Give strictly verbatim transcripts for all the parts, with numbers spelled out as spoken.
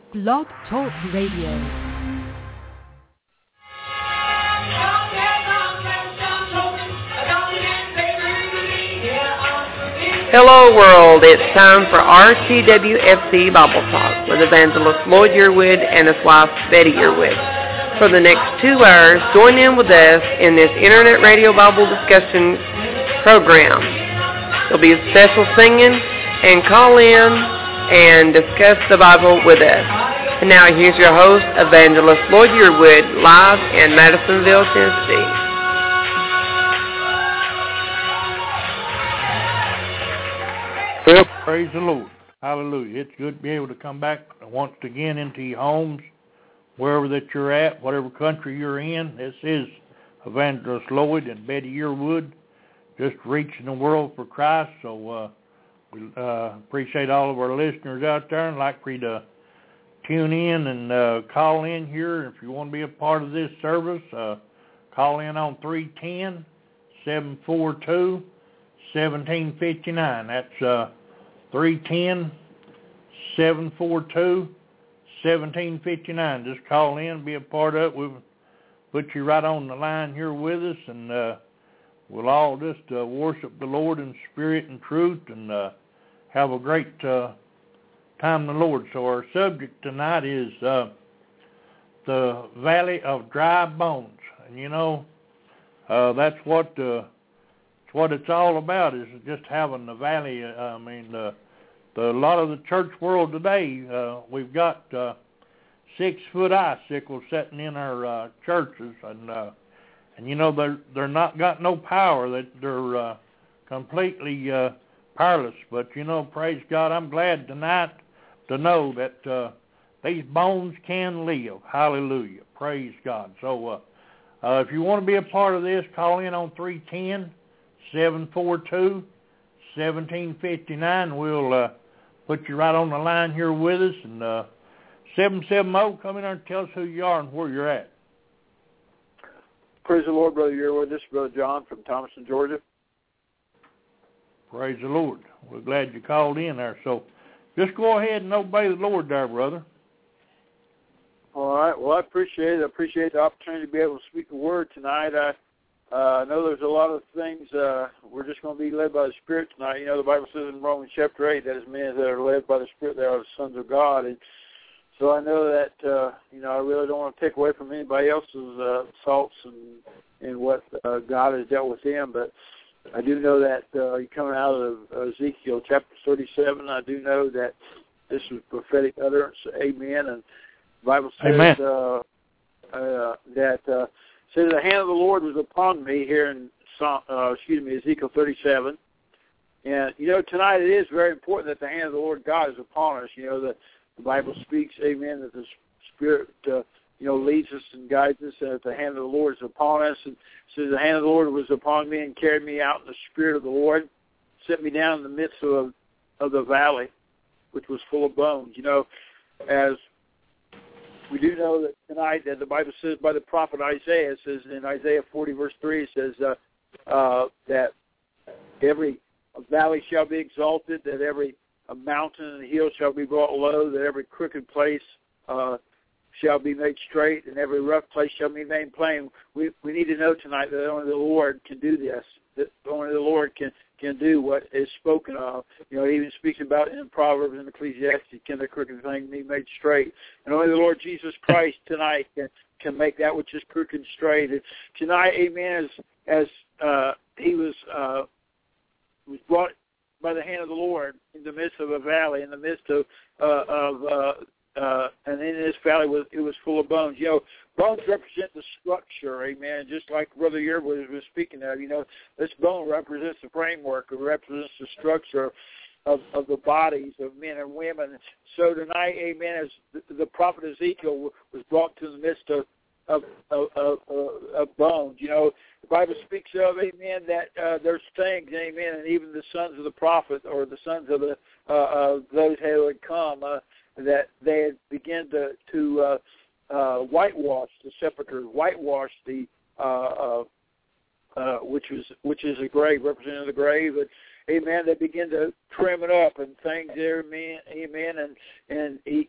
Blog Talk Radio. Hello world, it's time for R T W F C Bible Talk with evangelist Lloyd Yearwood and his wife Betty Yearwood. For the next two hours, join in with us in this Internet Radio Bible discussion program. There'll be a special singing and call in and discuss the Bible with us. And now here's your host, evangelist Lloyd Yearwood, live in Madisonville, Tennessee. Well, praise the Lord. Hallelujah. It's good to be able to come back once again into your homes, wherever that you're at, whatever country you're in. This is Evangelist Lloyd and Betty Yearwood, just reaching the world for Christ. So uh, we uh, appreciate all of our listeners out there and like for you to tune in and uh, call in here. If you want to be a part of this service, uh, call in on three one zero, seven four two, one seven five nine. That's uh, three one zero, seven four two, one seven five nine. Just call in, be a part of it. We'll put you right on the line here with us, and uh, we'll all just uh, worship the Lord in spirit and truth and uh, have a great uh, time in the Lord. So our subject tonight is uh, the Valley of Dry Bones. And, you know, uh, that's what... Uh, It's what it's all about, is just having the valley. Uh, I mean, uh, the, a lot of the church world today, uh, we've got uh, six-foot icicles sitting in our uh, churches, and uh, and you know they're they're not got no power. That they're uh, completely uh, powerless. But you know, praise God, I'm glad tonight to know that uh, these bones can live. Hallelujah, praise God. So uh, uh, if you want to be a part of this, call in on three one zero, seven four two, one seven five nine. We'll uh, put you right on the line here with us. And uh, seven seven zero, come in there and tell us who you are and where you're at. Praise the Lord, Brother Yearwood. This is Brother John from Thomaston, Georgia. Praise the Lord. We're glad you called in there. So just go ahead and obey the Lord there, brother. All right. Well, I appreciate it. I appreciate the opportunity to be able to speak a word tonight. I Uh, I know there's a lot of things. Uh, we're just going to be led by the Spirit tonight. You know, the Bible says in Romans chapter eight that as men that are led by the Spirit, they are the sons of God. And so I know that, uh, you know, I really don't want to take away from anybody else's uh, thoughts and, and what uh, God has dealt with them. But I do know that uh, coming out of Ezekiel chapter thirty-seven, I do know that this is prophetic utterance. Amen. And the Bible says uh, uh, that... Uh, says the hand of the Lord was upon me here in, uh, excuse me, Ezekiel thirty-seven. And, you know, tonight it is very important that the hand of the Lord God is upon us. You know, the, the Bible speaks, amen, that the Spirit, uh, you know, leads us and guides us, and that the hand of the Lord is upon us. And says the hand of the Lord was upon me and carried me out in the Spirit of the Lord, set me down in the midst of, of the valley, which was full of bones. You know, as we do know that tonight that the Bible says by the prophet Isaiah, it says in Isaiah forty verse three, it says uh, uh, that every valley shall be exalted, that every mountain and hill shall be brought low, that every crooked place uh, shall be made straight, and every rough place shall be made plain. We we need to know tonight that only the Lord can do this, that only the Lord can can do what is spoken of. You know, he even speaks about in Proverbs and Ecclesiastes, can the crooked thing be made straight? And only the Lord Jesus Christ tonight can, can make that which is crooked straight. And tonight, amen, as, as uh, he was uh, was brought by the hand of the Lord in the midst of a valley, in the midst of, uh, of uh, uh, and in this valley was, it was full of bones. You know, bones represent the structure, amen, just like Brother Yearwood was speaking of. You know, this bone represents the framework. It represents the structure of, of the bodies of men and women. So tonight, amen, as the, the prophet Ezekiel was brought to the midst of, of, of, of, of bones, you know, the Bible speaks of, amen, that uh, there's things, amen, and even the sons of the prophet or the sons of the uh, uh, those who had come, uh, that they had begun to, to uh, uh, whitewash the sepulchre, whitewash the uh, uh, uh, which was which is a grave, representing the grave. And, amen. They begin to trim it up and things there, amen, amen. And and he, he,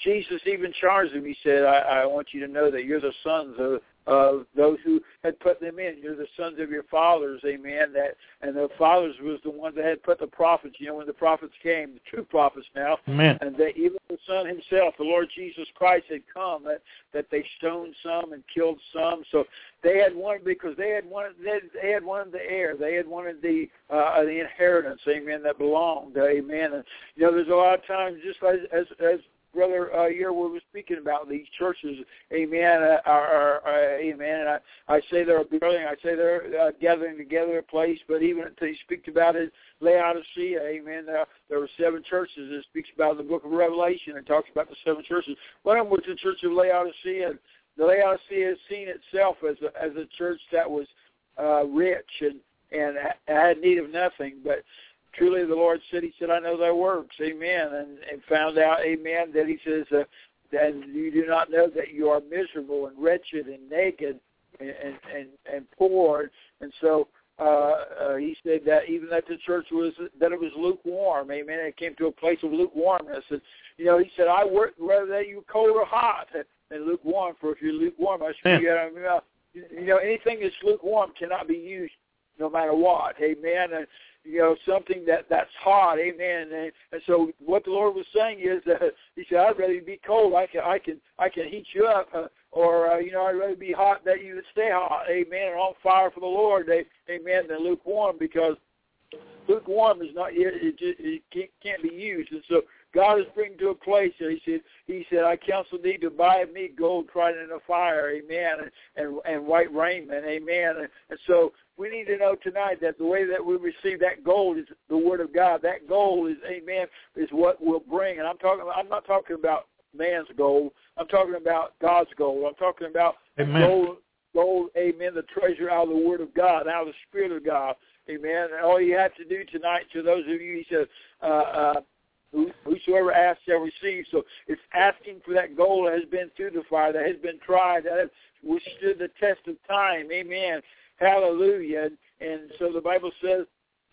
Jesus even charged them. He said, I, I want you to know that you're the sons of of those who had put them in. You're the sons of your fathers, amen. That and the fathers was the ones that had put the prophets, you know, when the prophets came, the true prophets now. Amen. And that even the Son himself, the Lord Jesus Christ, had come, that, that they stoned some and killed some. So they had wanted, because they had wanted they, they had wanted the heir. They had wanted the uh, the inheritance, amen, that belonged, amen. And you know, there's a lot of times, just as as, as Brother uh, Yearwood was speaking about these churches, amen, uh, are, are, are, amen, and I, I say they're a building, I say they're uh, gathering together a place, but even until he speaks about it, Laodicea, amen, there, there were seven churches. It speaks about the book of Revelation and talks about the seven churches. One of them was the church of Laodicea. The Laodicea has seen itself as a, as a church that was uh, rich and, and had need of nothing, but truly, the Lord said, he said, I know thy works, amen, and, and found out, amen, that he says, uh, that you do not know that you are miserable and wretched and naked and and, and poor. And so uh, uh, he said that even that the church was, that it was lukewarm, amen, it came to a place of lukewarmness. And, you know, he said, I work whether that you cold or hot and lukewarm, for if you're lukewarm, I speak out of my mouth. You know, anything that's lukewarm cannot be used no matter what, amen. And, you know, something that, that's hot, amen. And, and so what the Lord was saying is that he said, I'd rather be cold. I can, I can, I can heat you up, uh, or uh, you know, I'd rather be hot that you would stay hot, amen, and on fire for the Lord, amen, than lukewarm, because lukewarm is not, it, it, just, it can't, can't be used. And so God is bringing to a place that he said, he said, I counsel thee to buy of me gold tried in the fire, amen, and, and, and white raiment, amen. And, and so we need to know tonight that the way that we receive that gold is the Word of God. That gold is, amen, is what will bring. And I'm talking, I'm not talking about man's gold. I'm talking about God's gold. I'm talking about amen. gold, gold, amen, the treasure out of the Word of God, out of the Spirit of God, amen. And all you have to do tonight, to those of you, he said, uh, uh, whosoever asks shall receive. So it's asking for that gold that has been through the fire, that has been tried, that has withstood the test of time. Amen. Hallelujah. And, and so the Bible says,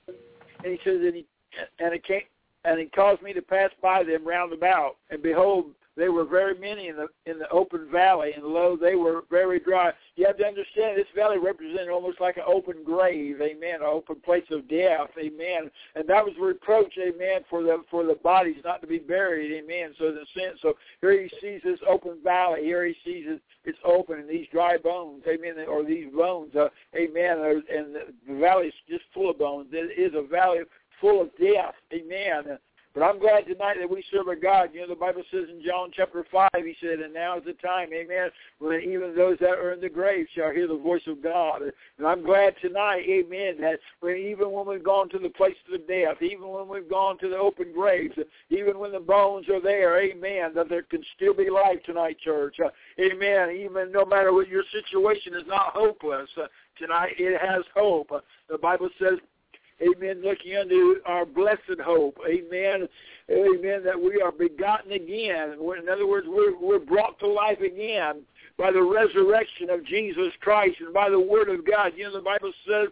and he says, and he, and it came, and he caused me to pass by them round about, and behold, there were very many in the in the open valley, and lo, they were very dry. You have to understand, this valley represented almost like an open grave, amen, an open place of death, amen. And that was reproach, amen, for the for the bodies not to be buried, amen. So the sense, so here he sees this open valley, here he sees it, it's open, and these dry bones, amen, or these bones, uh, amen, and the valley is just full of bones. It is a valley full of death, amen. But I'm glad tonight that we serve a God. You know, the Bible says in John chapter five, he said, and now is the time, amen, when even those that are in the grave shall hear the voice of God. And I'm glad tonight, amen, that when, even when we've gone to the place of death, even when we've gone to the open graves, even when the bones are there, amen, that there can still be life tonight, church. Uh, amen. Even no matter what your situation is not hopeless, uh, tonight it has hope. Uh, the Bible says, amen, looking unto our blessed hope, amen, amen, that we are begotten again. In other words, we're, we're brought to life again by the resurrection of Jesus Christ and by the Word of God. You know, the Bible says,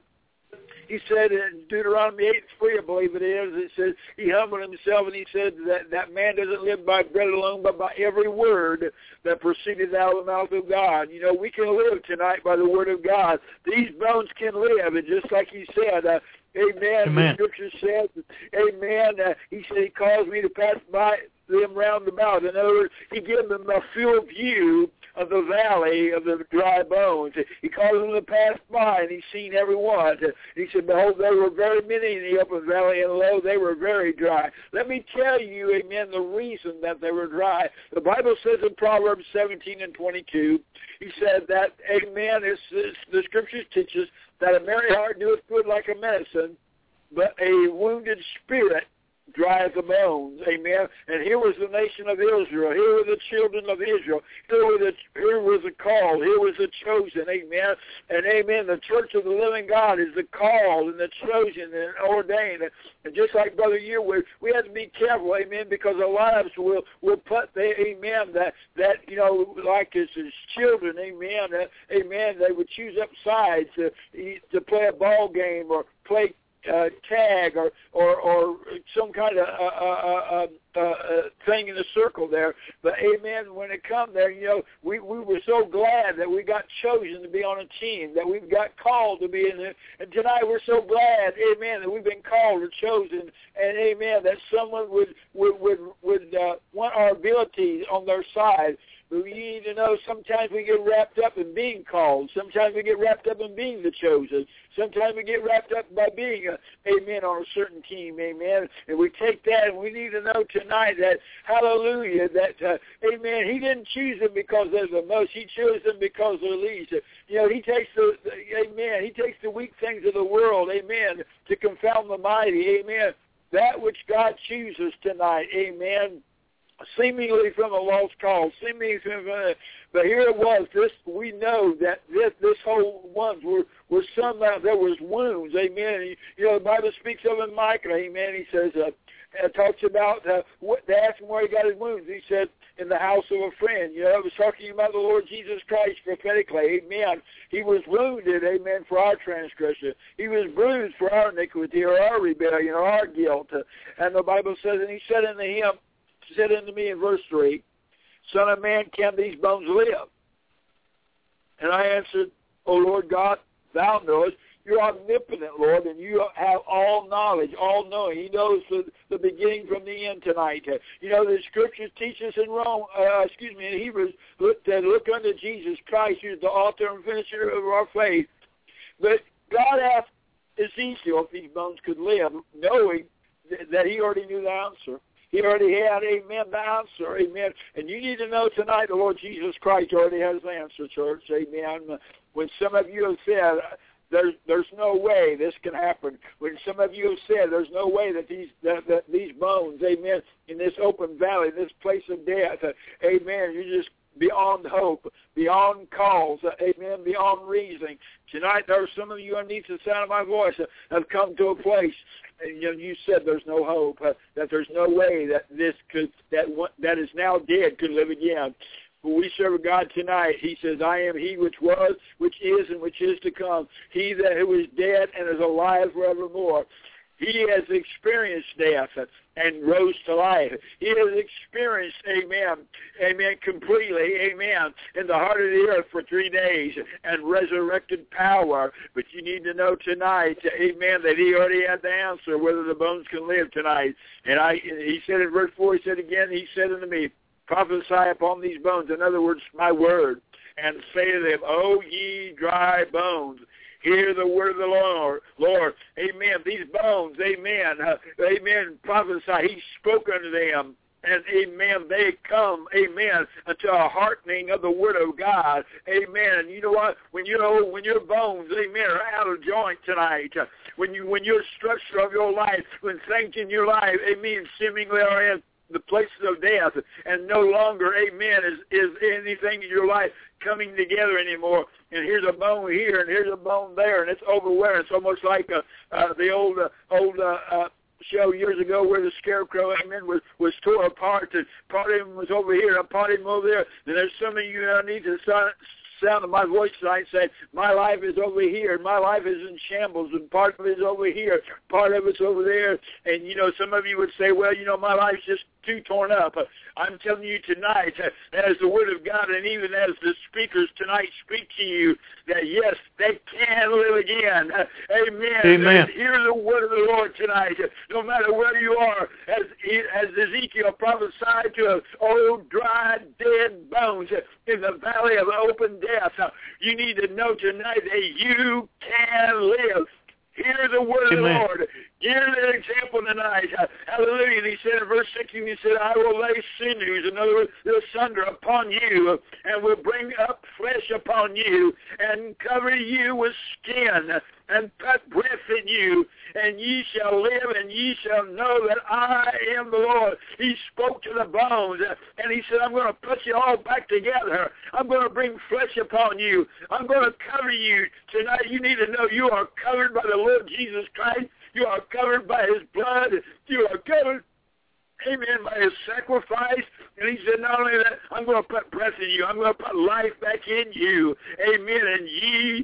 he said in Deuteronomy eight three, I believe it is, it says he humbled himself, and he said that that man doesn't live by bread alone, but by every word that proceeded out of the mouth of God. You know, we can live tonight by the Word of God. These bones can live, and just like he said, uh, amen, amen, the Scripture says, amen, uh, he said he caused me to pass by them round about. In other words, he gave them a full view of the valley of the dry bones. He caused them to pass by, and he's seen every one. He said, behold, there were very many in the open valley, and lo, they were very dry. Let me tell you, amen, the reason that they were dry. The Bible says in Proverbs seventeen and twenty-two, he said that, amen, it's, it's, the Scriptures teaches that a merry heart doeth good like a medicine, but a wounded spirit drieth the bones, amen. And here was the nation of Israel. Here were the children of Israel. Here, were the, here was the called. Here was the chosen, amen. And amen, the church of the living God is the called and the chosen and ordained. And just like Brother Yearwood, we have to be careful, amen, because our lives will, will put, the, amen, that, that, you know, like as, as children, amen, uh, amen, they would choose up sides to, to play a ball game or play uh, tag or, or or some kind of uh, uh, uh, uh, thing in the circle there. But, amen, when it come there, you know, we, we were so glad that we got chosen to be on a team, that we've got called to be in it. And tonight we're so glad, amen, that we've been called or chosen, and, amen, that someone would, would, would, would uh, want our abilities on their side. But we need to know sometimes we get wrapped up in being called. Sometimes we get wrapped up in being the chosen. Sometimes we get wrapped up by being, a, amen, on a certain team, amen. And we take that, and we need to know tonight that, hallelujah, that, uh, amen, he didn't choose them because they're the most. He chose them because they're least. You know, he takes the, the, amen, he takes the weak things of the world, amen, to confound the mighty, amen. That which God chooses tonight, amen, seemingly from a lost cause, seemingly from a, but here it was. This we know that this this whole ones were were somehow there was wounds, amen. You know, the Bible speaks of in Micah, amen. He says, uh, uh, talks about uh, what they asked him where he got his wounds. He said, in the house of a friend. You know, it was talking about the Lord Jesus Christ prophetically, amen. He was wounded, amen, for our transgression. He was bruised for our iniquity or our rebellion or our guilt. And the Bible says, and he said unto him, said unto me in verse three, Son of man, can these bones live? And I answered, O Lord God, thou knowest. You're omnipotent, Lord, and you have all knowledge, all knowing. He knows the, the beginning from the end tonight. You know, the Scriptures teach us in Rome, uh, excuse me, in Hebrews, look, that look unto Jesus Christ, who is the author and finisher of our faith. But God asked Ezekiel if these bones could live, knowing th- that he already knew the answer. He already had, amen, the answer, amen. And you need to know tonight the Lord Jesus Christ already has the answer, church, amen. When some of you have said, there's there's no way this can happen. When some of you have said there's no way that these that, that these bones, amen, in this open valley, this place of death, uh, amen, you're just beyond hope, beyond cause, uh, amen, beyond reasoning. Tonight there are some of you underneath the sound of my voice uh, have come to a place, and you know, you said there's no hope, uh, that there's no way that this could, that that is now dead could live again. But we serve a God tonight. He says, I am he which was, which is, and which is to come. He that who is dead and is alive forevermore. He has experienced death and rose to life. He has experienced, amen, amen, completely, amen, in the heart of the earth for three days and resurrected power. But you need to know tonight, amen, that he already had the answer whether the bones can live tonight. And I, he said in verse four, he said again, he said unto me, prophesy upon these bones, in other words, my word, and say to them, O ye dry bones, hear the word of the Lord. Lord, amen. These bones, amen, uh, amen, prophesy. He spoke unto them, and amen, they come, amen, unto a heartening of the word of God, amen. And you know what? When you know, when your bones, amen, are out of joint tonight, uh, when you, when your structure of your life, when things in your life, amen, seemingly are in the places of death, and no longer, amen, is, is anything in your life coming together anymore. And here's a bone here, and here's a bone there, and it's overwhelming. It's almost like uh, uh, the old uh, old uh, uh, show years ago where the scarecrow, amen, was, was torn apart, and part of him was over here, and part of him over there. And there's some of you that need to sign sound of my voice tonight saying, my life is over here, and my life is in shambles, and part of it is over here, part of it's over there. And, you know, some of you would say, well, you know, my life's just too torn up. I'm telling you tonight, as the Word of God, and even as the speakers tonight speak to you, that yes, they can live again. Amen. Amen. Hear the Word of the Lord tonight, no matter where you are, as, as Ezekiel prophesied to old, dry, dead bones in the valley of open death. You need to know tonight that you can live. Hear the word Amen. of the Lord. Hear the example tonight. Hallelujah. And he said in verse sixteen, he said, I will lay sinews, in other words, asunder upon you, and will bring up flesh upon you, and cover you with skin, and put breath in you, and ye shall live, and ye shall know that I am the Lord. He spoke to the bones, and he said, I'm going to put you all back together. I'm going to bring flesh upon you. I'm going to cover you. Tonight you need to know you are covered by the Lord Jesus Christ. You are covered by his blood. You are covered amen, by his sacrifice. And he said, not only that, I'm going to put breath in you. I'm going to put life back in you. Amen. And ye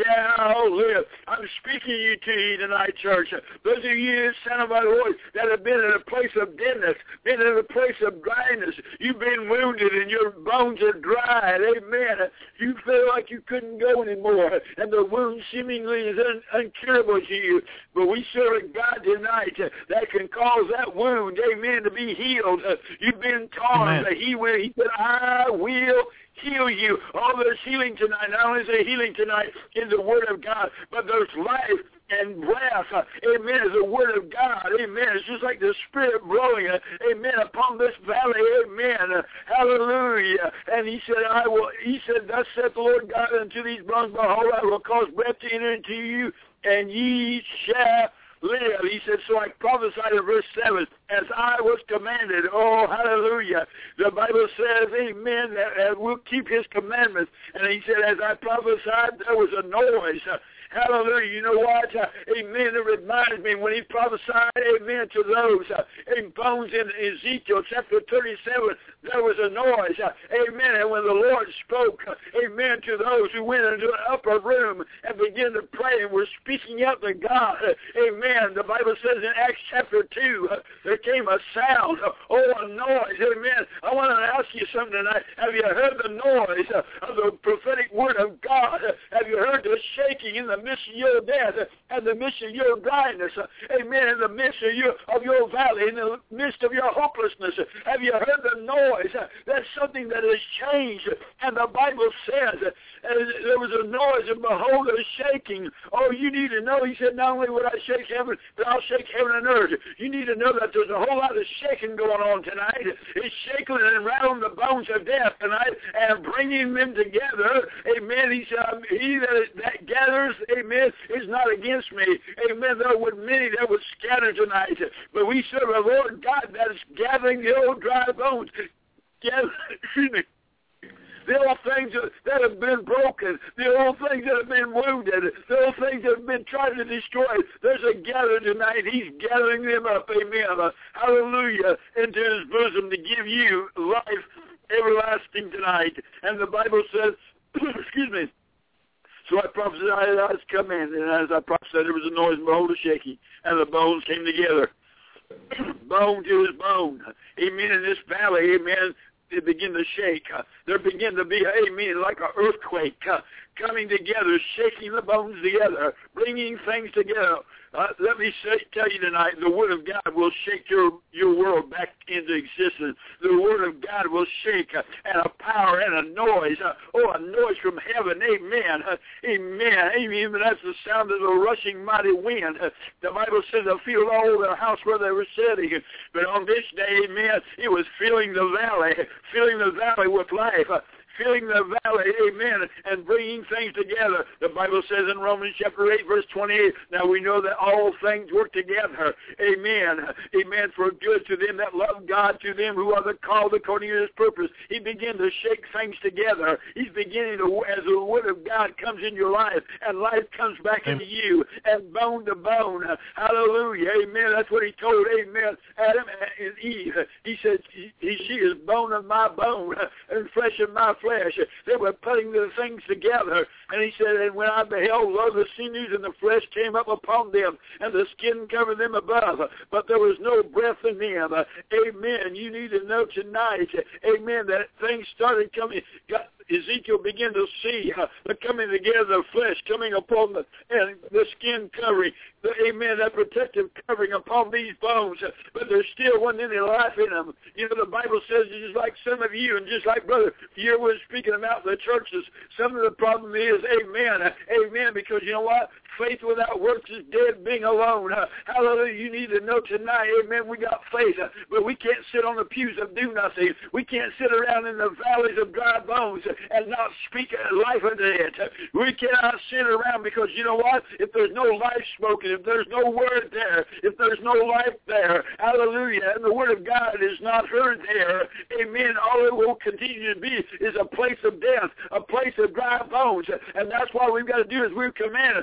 shall live. I'm speaking you to you tonight, church. Those of you, son of my Lord, that have been in a place of deadness, been in a place of dryness. You've been wounded and your bones are dried. Amen. You feel like you couldn't go anymore. And the wound seemingly is un- uncurable to you. But we serve a God tonight that can cause that wound, amen, to be healed. You've been torn, but he will. He said, I will heal you. Oh, there's healing tonight. Not only is there healing tonight in the Word of God, but there's life and breath, uh, amen, is the Word of God, amen. It's just like the Spirit blowing, uh, amen, upon this valley, amen, uh, hallelujah. And he said, I will, he said, thus saith the Lord God unto these bones, behold, I will cause breath to enter into you, and ye shall live. He said, so I prophesied in verse seven, as I was commanded. Oh, hallelujah. The Bible says, amen, that, that we'll keep his commandments. And he said, as I prophesied, there was a noise. Uh, Hallelujah. You know what? Uh, amen. It reminds me when he prophesied, amen, to those uh, in bones in Ezekiel chapter thirty-seven, there was a noise. Uh, amen. And when the Lord spoke, uh, amen, to those who went into an upper room and began to pray and were speaking out to God, uh, amen. The Bible says in Acts chapter two, uh, there came a sound, uh, oh, a noise. Amen. I want to ask you something tonight. Have you heard the noise uh, of the prophetic word of God? Uh, have you heard the shaking in the midst of your death and the midst of your dryness, amen, in the midst of your, of your valley, in the midst of your hopelessness? Have you heard the noise? That's something that has changed. And the Bible says and there was a noise, and behold, a shaking. Oh, you need to know, he said, not only would I shake heaven, but I'll shake heaven and earth. You need to know that there's a whole lot of shaking going on tonight. It's shaking and rattling the bones of death tonight and bringing them together. Amen. He said, he that, that gathers, amen, is not against me. Amen. There were many that would scatter tonight. But we serve a Lord God that is gathering the old dry bones. Gather, excuse me. The old things that have been broken, the old things that have been wounded, the old things that have been trying to destroy. There's a gathering tonight. He's gathering them up, amen, hallelujah, into his bosom to give you life everlasting tonight. And the Bible says, excuse me, so I prophesied as I was commanded, and as I prophesied, there was a noise, and behold, a shaking, and the bones came together, bone to his bone. Amen. In this valley, amen, they begin to shake. Uh, there begin to be, amen, like an earthquake uh, coming together, shaking the bones together, bringing things together. Uh, let me say, tell you tonight, the Word of God will shake your, your world back into existence. The Word of God will shake, uh, and a power and a noise. Uh, oh, a noise from heaven. Amen. Uh, amen. Amen. That's the sound of the rushing mighty wind. Uh, the Bible says they filled all over the house where they were sitting. But on this day, amen, it was filling the valley, filling the valley with life. Uh, filling the valley, amen, and bringing things together. The Bible says in Romans chapter eight, verse twenty-eight, now we know that all things work together, amen, amen, for good to them that love God, to them who are the called according to his purpose. He began to shake things together. He's beginning to, as the Word of God comes in your life, and life comes back into you, and bone to bone, hallelujah, amen. That's what he told, amen, Adam and Eve. He said, he, she is bone of my bone, and flesh of my flesh. They were putting the things together. And he said, and when I beheld, lo, the sinews and the flesh came up upon them, and the skin covered them above, but there was no breath in them. Amen. You need to know tonight, amen, that things started coming. God, Ezekiel began to see uh, the coming together of flesh coming upon the, and the skin covering, the, amen, that protective covering upon these bones, uh, but there still wasn't any life in them. You know, the Bible says, just like some of you, and just like Brother Pierre was speaking about the churches, some of the problem is, amen, uh, amen, because you know what? Faith without works is dead, being alone. Uh, hallelujah. You need to know tonight, amen, we got faith, uh, but we can't sit on the pews and do nothing. We can't sit around in the valleys of dry bones uh, and not speak life into it. Uh, we cannot sit around because, you know what? If there's no life spoken, if there's no word there, if there's no life there, hallelujah, and the Word of God is not heard there, amen, all it will continue to be is a place of death, a place of dry bones, and that's what we've got to do is we're commanded. We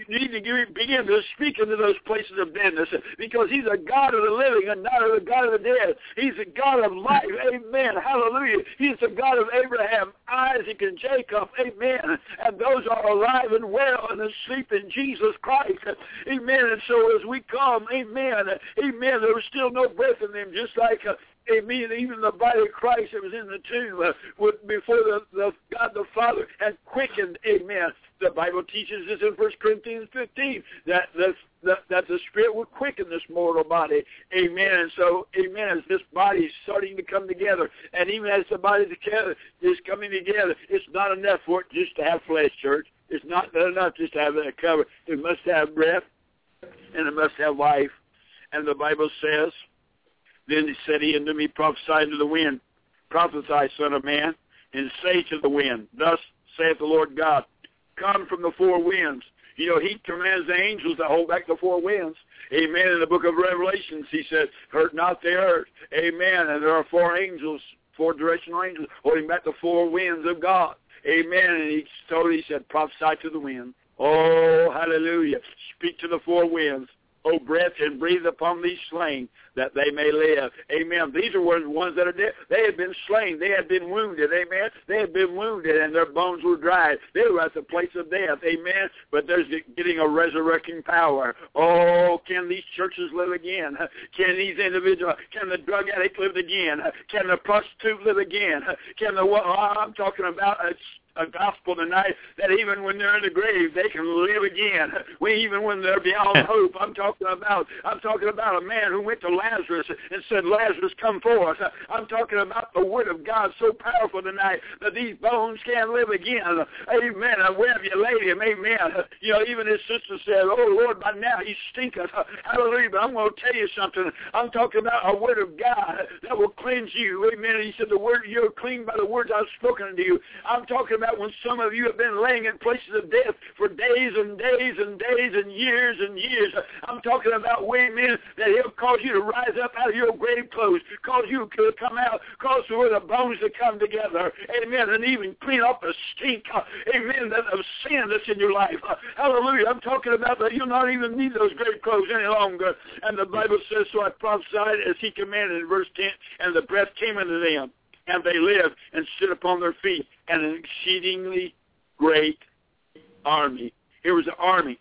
need to give, begin to speak into those places of deadness, because he's a God of the living and not a God of the dead. He's a God of life. Amen. Hallelujah. He's the God of Abraham, Isaac, and Jacob. Amen. And those are alive and well and asleep in Jesus Christ. Amen. And so as we come, amen, amen, there was still no breath in them, just like uh, amen, even the body of Christ that was in the tomb uh, with, before the, the God the Father had quickened, amen. The Bible teaches us in First Corinthians fifteen that the, the, that the Spirit will quicken this mortal body, amen. And so, amen, as this body is starting to come together, and even as the body together is coming together, it's not enough for it just to have flesh, church. It's not enough just to have that cover. It must have breath, and it must have life. And the Bible says, then he said he unto me, prophesy to the wind, prophesy, son of man, and say to the wind, thus saith the Lord God, come from the four winds. You know, he commands the angels to hold back the four winds. Amen. In the book of Revelations, he said, hurt not the earth. Amen. And there are four angels, four directional angels, holding back the four winds of God. Amen. And he told, he said, prophesy to the wind. Oh, hallelujah. Speak to the four winds. O breath, and breathe upon these slain, that they may live. Amen. These are the ones that are dead. They had been slain. They had been wounded. Amen. They had been wounded, and their bones were dried. They were at the place of death. Amen. But there's getting a resurrecting power. Oh, can these churches live again? Can these individuals, can the drug addict live again? Can the prostitute live again? Can the, well, I'm talking about a a gospel tonight that even when they're in the grave, they can live again. We, even when they're beyond hope, I'm talking about, I'm talking about a man who went to Lazarus and said, Lazarus, come forth. I'm talking about the word of God so powerful tonight that these bones can live again. Amen. Where have you laid him? Amen. You know, even his sister said, oh, Lord, by now he stinketh. Hallelujah. But I'm going to tell you something. I'm talking about a word of God that will cleanse you. Amen. And he said, the word, you're clean by the words I've spoken unto you. I'm talking about when some of you have been laying in places of death for days and days and days and years and years. I'm talking about, amen, that he'll cause you to rise up out of your grave clothes, cause you to come out, cause for the bones to come together, amen, and even clean up the stink, amen, of sin that's in your life. Hallelujah. I'm talking about that you'll not even need those grave clothes any longer. And the Bible says, so I prophesied as he commanded in verse ten, and the breath came into them, and they lived and stood upon their feet, and an exceedingly great army. Here was an army.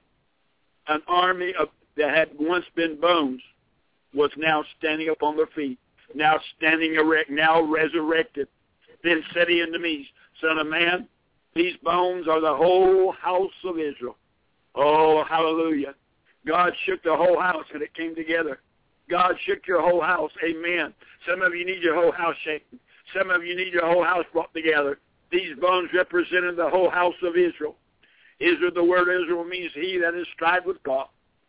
An army of, that had once been bones was now standing upon their feet, now standing erect, now resurrected. Then said he unto me, Son of man, these bones are the whole house of Israel. Oh, hallelujah. God shook the whole house and it came together. God shook your whole house. Amen. Some of you need your whole house shaken. Some of you need your whole house brought together. These bones represented the whole house of Israel. Israel, the word Israel means he that is strive with God.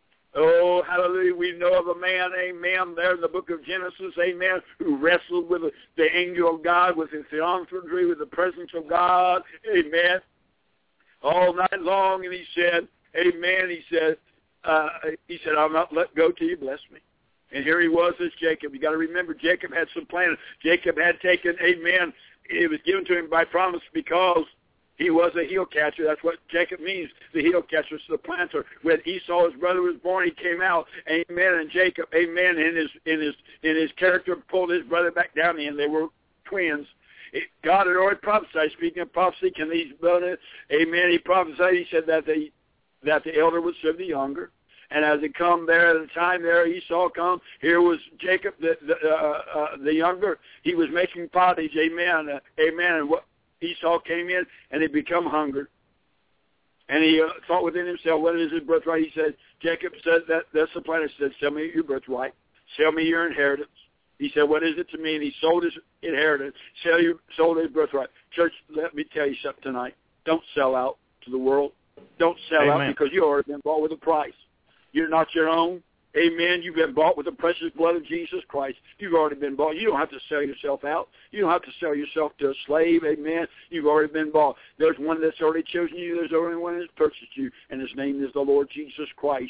Oh, hallelujah. We know of a man, amen, there in the book of Genesis, amen, who wrestled with the angel of God, with his theophany, with the presence of God, amen, all night long. And he said, amen, he said, uh, he said, I'll not let go till you bless me. And here he was as Jacob. You got to remember, Jacob had some plans. Jacob had taken, amen, it was given to him by promise because he was a heel catcher. That's what Jacob means, the heel catcher, so the planter. When Esau, his brother, was born, he came out, amen, and Jacob, amen, in his in his in his character pulled his brother back down in. They were twins. It, God had already prophesied. Speaking of prophecy, can these brothers, amen, he prophesied, he said that the that the elder would serve the younger. And as it come there, at the time there, Esau come, here was Jacob, the the, uh, uh, the younger. He was making pottage, amen, uh, amen. And what Esau came in, and he become hungry. And he uh, thought within himself, what is his birthright? He said, Jacob said, that that's the plan. He said, sell me your birthright. Sell me your inheritance. He said, what is it to me? And he sold his inheritance, sell you, sold his birthright. Church, let me tell you something tonight. Don't sell out to the world. Don't sell Amen. Out because you already been bought with a price. You're not your own. Amen. You've been bought with the precious blood of Jesus Christ. You've already been bought. You don't have to sell yourself out. You don't have to sell yourself to a slave. Amen. You've already been bought. There's one that's already chosen you. There's only one that's purchased you, and his name is the Lord Jesus Christ.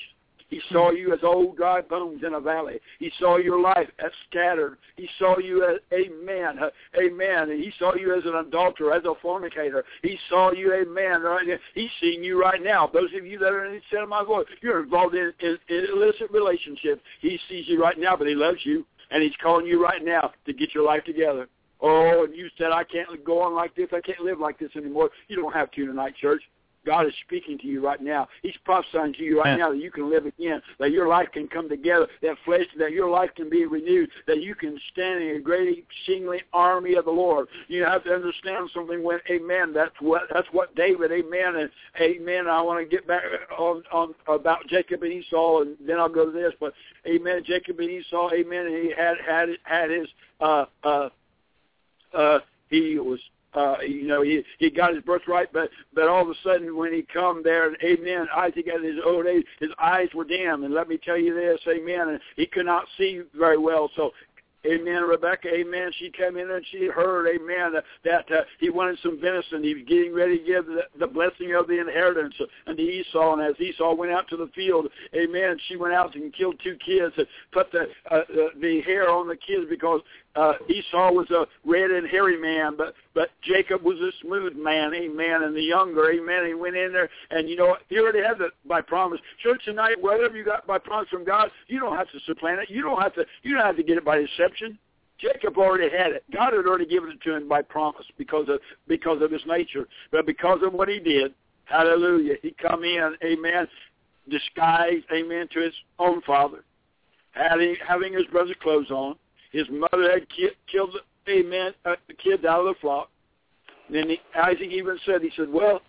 He saw you as old dry bones in a valley. He saw your life as scattered. He saw you as, amen, uh, amen. And he saw you as an adulterer, as a fornicator. He saw you, amen. Right? He's seeing you right now. Those of you that are in the sound of my voice, you're involved in, in, in illicit relationships. He sees you right now, but he loves you. And he's calling you right now to get your life together. Oh, and you said, I can't go on like this. I can't live like this anymore. You don't have to tonight, church. God is speaking to you right now. He's prophesying to you right now that you can live again, that your life can come together, that flesh, that your life can be renewed, that you can stand in a great exceedingly army of the Lord. You have to understand something when, amen, that's what that's what David, amen, and amen, I want to get back on, on about Jacob and Esau, and then I'll go to this, but amen, Jacob and Esau, amen, and he had, had, had his, uh, uh, uh, he was, Uh, you know, he he got his birthright, but but all of a sudden when he come there, and amen, Isaac at his old age, his eyes were dim, and let me tell you this, amen, and he could not see very well, so amen, Rebecca, amen, she came in and she heard, amen, uh, that uh, he wanted some venison. He was getting ready to give the, the blessing of the inheritance unto Esau, and as Esau went out to the field, amen, she went out and killed two kids and put the uh, the, the hair on the kids because uh, Esau was a red and hairy man, but but Jacob was a smooth man, amen, and the younger, amen, he went in there, and you know what, he already had it by promise. Church tonight, whatever you got by promise from God, you don't have to supplant it. You don't have to, you don't have to get it by deception. Jacob already had it. God had already given it to him by promise because of because of his nature. But because of what he did, hallelujah, he come in, amen, disguised, amen, to his own father, having, having his brother's clothes on. His mother had ki- killed, amen, uh, the kids out of the flock. And then he, Isaac even said, he said, well,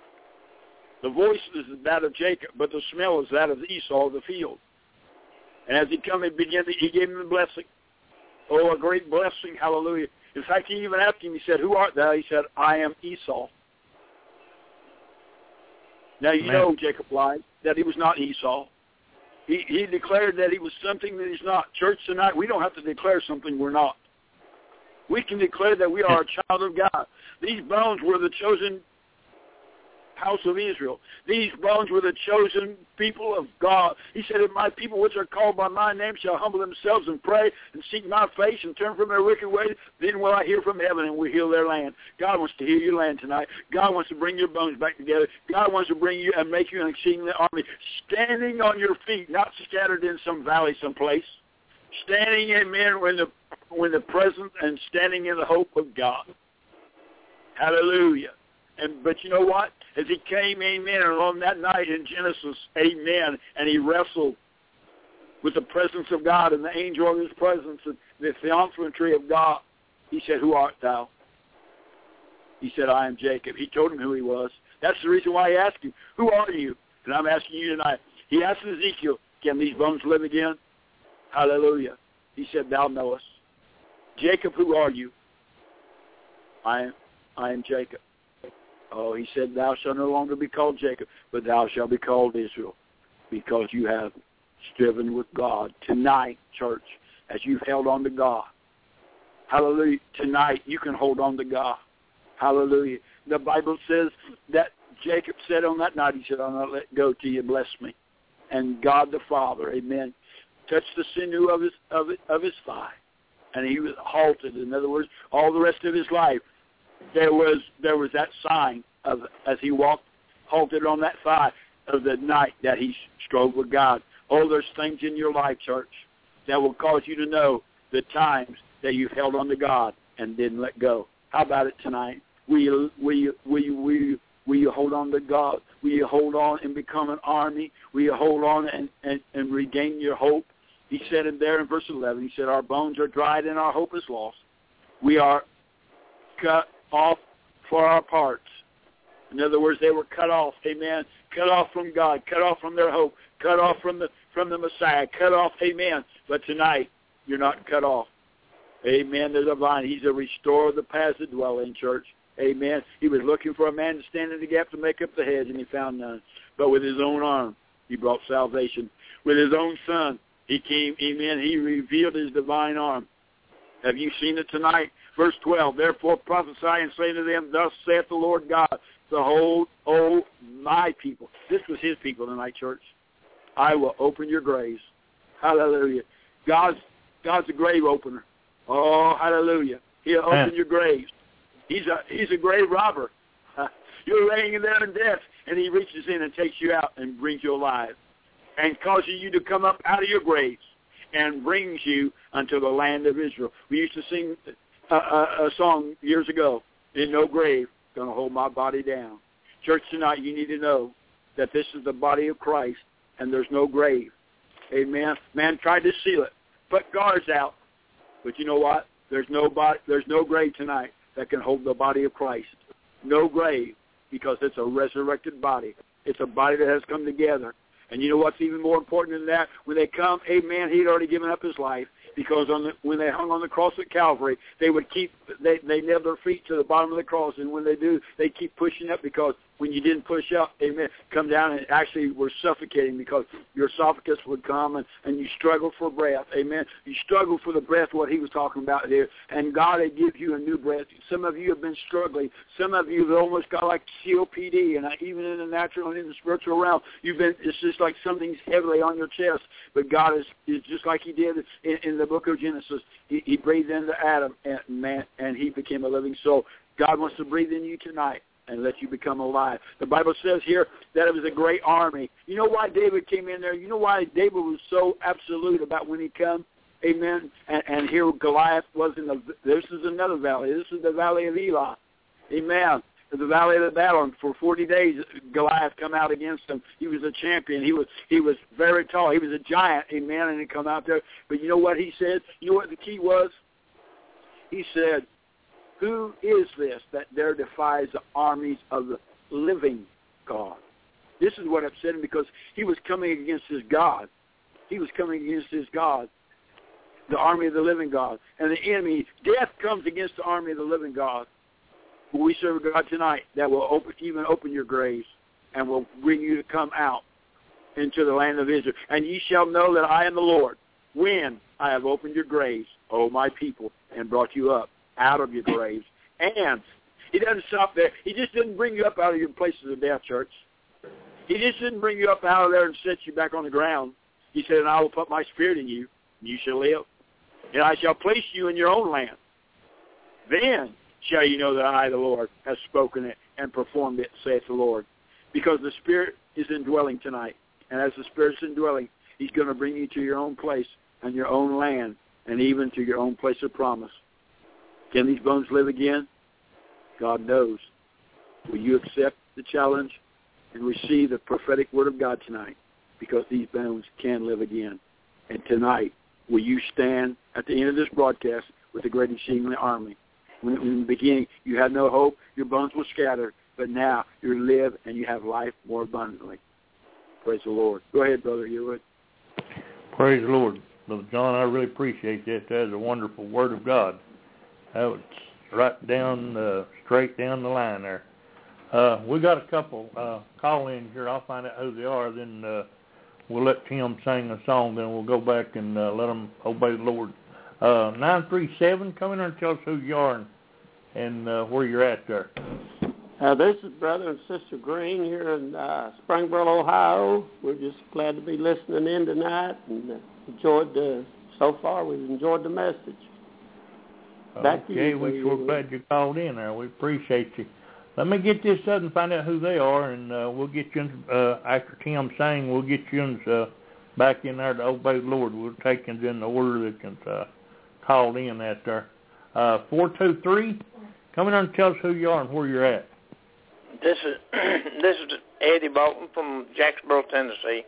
the voice is that of Jacob, but the smell is that of Esau of the field. And as he come, he began to, he gave him the blessing. Oh, a great blessing, hallelujah. In fact, he even asked him, he said, who art thou? He said, I am Esau. Now, you Man. know Jacob lied, that he was not Esau. He, he declared that he was something that he's not. Church tonight, we don't have to declare something we're not. We can declare that we are a child of God. These bones were the chosen house of Israel. These bones were the chosen people of God. He said, if my people which are called by my name shall humble themselves and pray and seek my face and turn from their wicked ways, then will I hear from heaven and will heal their land. God wants to heal your land tonight. God wants to bring your bones back together. God wants to bring you and make you an exceeding army, standing on your feet, not scattered in some valley someplace. Standing, amen, when the when the presence and standing in the hope of God. Hallelujah. And but you know what? As he came, amen, and on that night in Genesis, amen, and he wrestled with the presence of God and the angel of his presence and the theophany of God, he said, who art thou? He said, I am Jacob. He told him who he was. That's the reason why he asked him, who are you? And I'm asking you tonight. He asked Ezekiel, can these bones live again? Hallelujah. He said, thou knowest. Jacob, who are you? I am, I am Jacob. Oh, he said, thou shalt no longer be called Jacob, but thou shalt be called Israel, because you have striven with God. Tonight, church, as you've held on to God, hallelujah, tonight you can hold on to God. Hallelujah. The Bible says that Jacob said on that night, he said, I'll not let go till you bless me. And God the Father, amen, touched the sinew of his, of, of his thigh, and he was halted. In other words, all the rest of his life, There was there was that sign of as he walked, halted on that thigh of the night that he strove with God. Oh, there's things in your life, church, that will cause you to know the times that you've held on to God and didn't let go. How about it tonight? Will you, will you, will you, will you, will you hold on to God? Will you hold on and become an army? Will you hold on and, and, and regain your hope? He said it there in verse eleven. He said, our bones are dried and our hope is lost. We are cut off for our parts. In other words, they were cut off, amen, cut off from God, cut off from their hope, cut off from the from the Messiah, cut off, amen. But tonight, you're not cut off. Amen, the divine. He's a restorer of the paths that dwell in, church. Amen. He was looking for a man to stand in the gap to make up the hedge, and he found none. But with his own arm, he brought salvation. With his own son, he came, amen, he revealed his divine arm. Have you seen it tonight? Verse twelve, therefore prophesy and say to them, thus saith the Lord God, behold, O my people. This was his people tonight, church. I will open your graves. Hallelujah. God's, God's a grave opener. Oh, hallelujah. He'll open Amen. your graves. He's a, he's a grave robber. You're laying there in death, and he reaches in and takes you out and brings you alive and causes you to come up out of your graves and brings you unto the land of Israel. We used to sing a, a, a song years ago, in no grave going to hold my body down. Church, tonight you need to know that this is the body of Christ, and there's no grave. Amen. Man tried to seal it, put guards out, but you know what? There's no body, there's no grave tonight that can hold the body of Christ. No grave, because it's a resurrected body. It's a body that has come together. And you know what's even more important than that? When they come, amen, he'd already given up his life, because on the, when they hung on the cross at Calvary, they would keep, they, they nailed their feet to the bottom of the cross, and when they do, they keep pushing up, because when you didn't push up, amen, come down and actually were suffocating, because your esophagus would come and, and you struggle for breath, amen. You struggle for the breath, what he was talking about here, and God had given you a new breath. Some of you have been struggling. Some of you have almost got like C O P D, and even in the natural and in the spiritual realm, you've been, it's just like something's heavily on your chest, but God is, is just like he did in, in the book of Genesis. He, he breathed into Adam, and man, and he became a living soul. God wants to breathe in you tonight and let you become alive. The Bible says here that it was a great army. You know why David came in there? You know why David was so absolute about when he come? Amen. And, and here Goliath was in the, this is another valley. This is the valley of Elah. Amen. The valley of the battle, and for forty days Goliath come out against him. He was a champion. He was he was very tall. He was a giant, amen, and he come out there. But you know what he said? You know what the key was? He said, who is this that there defies the armies of the living God? This is what upset him, because he was coming against his God. He was coming against his God, the army of the living God. And the enemy, death comes against the army of the living God. But we serve a God tonight that will open, even open your graves, and will bring you to come out into the land of Israel. And ye shall know that I am the Lord, when I have opened your graves, O my people, and brought you up out of your graves. And he doesn't stop there. He just didn't bring you up out of your places of death, church. He just didn't bring you up out of there and set you back on the ground. He said, and I will put my spirit in you, and you shall live. And I shall place you in your own land. Then shall you know that I, the Lord, have spoken it and performed it, saith the Lord. Because the Spirit is indwelling tonight. And as the Spirit is indwelling, he's going to bring you to your own place and your own land, and even to your own place of promise. Can these bones live again? God knows. Will you accept the challenge and receive the prophetic word of God tonight? Because these bones can live again. And tonight, will you stand at the end of this broadcast with the great exceeding army? When in the beginning you had no hope, your bones were scattered, but now you live and you have life more abundantly. Praise the Lord. Go ahead, Brother Hewitt. Praise the Lord. Brother John, I really appreciate that. That is a wonderful word of God. That was right down, uh, straight down the line there. Uh, we got a couple uh, call-ins here. I'll find out who they are. Then uh, we'll let Tim sing a song. Then we'll go back and uh, let them obey the Lord. Uh, nine three seven, come in there and tell us who you are and, and uh, where you're at there. Uh, this is Brother and Sister Green here in uh, Springboro, Ohio. We're just glad to be listening in tonight and uh, enjoyed the, so far we've enjoyed the message. Back okay, to you, we, we're glad you called in there. We appreciate you. Let me get this up and find out who they are, and uh, we'll get you in, uh, after Tim sang, we'll get you in, uh, back in there to obey the Lord. We'll take you in the order that can uh, called in at there. Uh, four two three, come in and tell us who you are and where you're at. This is this is Eddie Bolton from Jacksboro, Tennessee.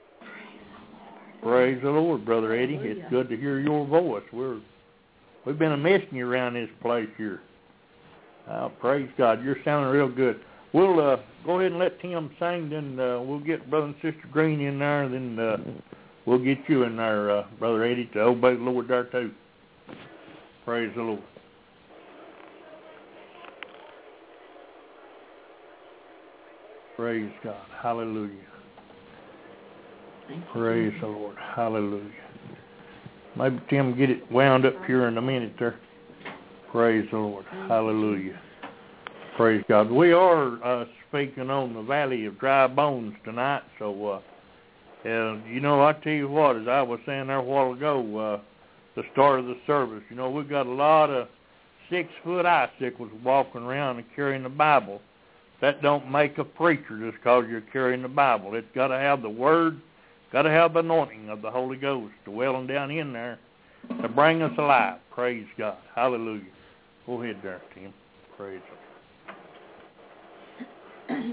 Praise the Lord, Brother Eddie. It's good to hear your voice. We're we've been a missing you around this place here. Uh, praise God, you're sounding real good. We'll uh, go ahead and let Tim sing, then uh, we'll get Brother and Sister Green in there, then uh, we'll get you in there, uh, Brother Eddie, to obey the Lord there too. Praise the Lord. Praise God. Hallelujah. Praise the Lord. Hallelujah. Maybe Tim get it wound up here in a minute there. Praise the Lord. Hallelujah. Praise God. We are uh, speaking on the Valley of Dry Bones tonight, so uh, And, you know, I tell you what, as I was saying there a while ago, uh, the start of the service, you know, we've got a lot of six-foot icicles walking around and carrying the Bible. That don't make a preacher just because you're carrying the Bible. It's got to have the Word, got to have the anointing of the Holy Ghost dwelling down in there to bring us alive. Praise God. Hallelujah. Go ahead there, Tim. Praise God.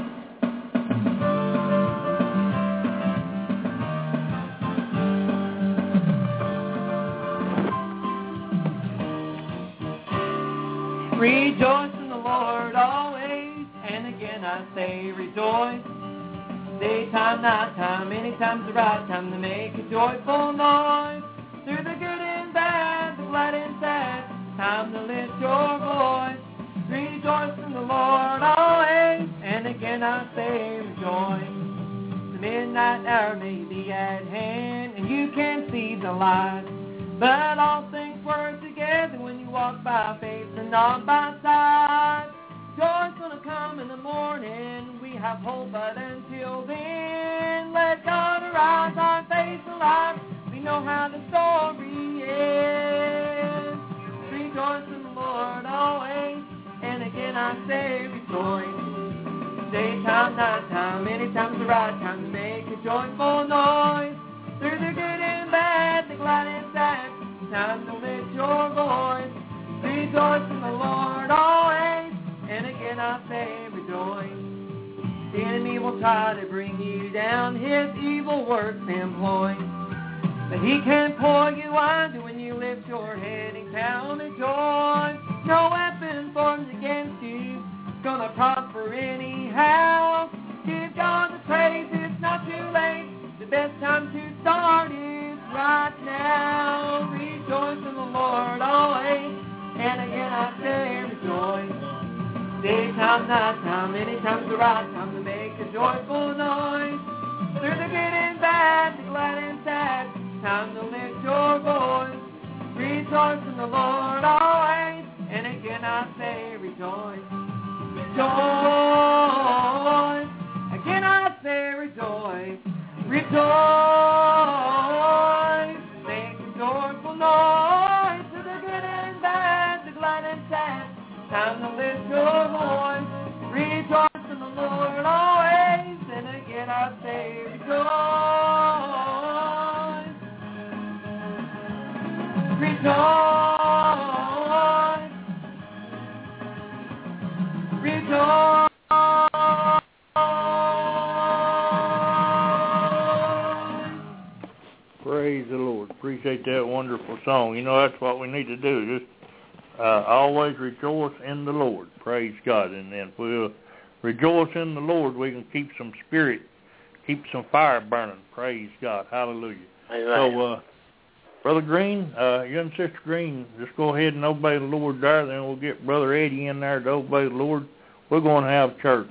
Rejoice in the Lord always, and again I say rejoice. Daytime, nighttime, anytime's the right time to make a joyful noise. Through the good and bad, the glad and sad, time to lift your voice. Rejoice in the Lord always, and again I say rejoice. The midnight hour may be at hand, and you can see the light. But all things work together when you walk by faith and not by sight. Joy's gonna come in the morning, we have hope, but until then, let God arise, our faith alive, we know how the story ends. Rejoice in the Lord always, and again I say rejoice. Daytime, nighttime, anytime's the right time to make a joyful noise. Through the good and bad, the glad and sad, time to lift your voice. Rejoice in the Lord always, and again I say rejoice. The enemy will try to bring you down, his evil works employ. But he can pull you under when you lift your head and count the joy. No weapon formed against you is gonna prosper anyhow. Give God the praise, it's not too late. The best time to start is right now. Rejoice in the Lord always, and again I say rejoice. Daytime, nighttime, anytime's the right time to make a joyful noise. Through the good and bad, the glad and sad, time to lift your voice. Rejoice in the Lord always, and again I say rejoice. Rejoice, again I say rejoice. Rejoice, make a joyful noise. To the good and bad, the glad and sad, time to lift your voice. Rejoice in the Lord always, and again I say rejoice. Rejoice, rejoice. Praise the Lord. Appreciate that wonderful song. You know, that's what we need to do. Just uh, always rejoice in the Lord. Praise God. And then if we'll rejoice in the Lord, we can keep some spirit, keep some fire burning. Praise God. Hallelujah. Amen. So, uh, Brother Green, uh, you and Sister Green, just go ahead and obey the Lord there. Then we'll get Brother Eddie in there to obey the Lord. We're going to have church.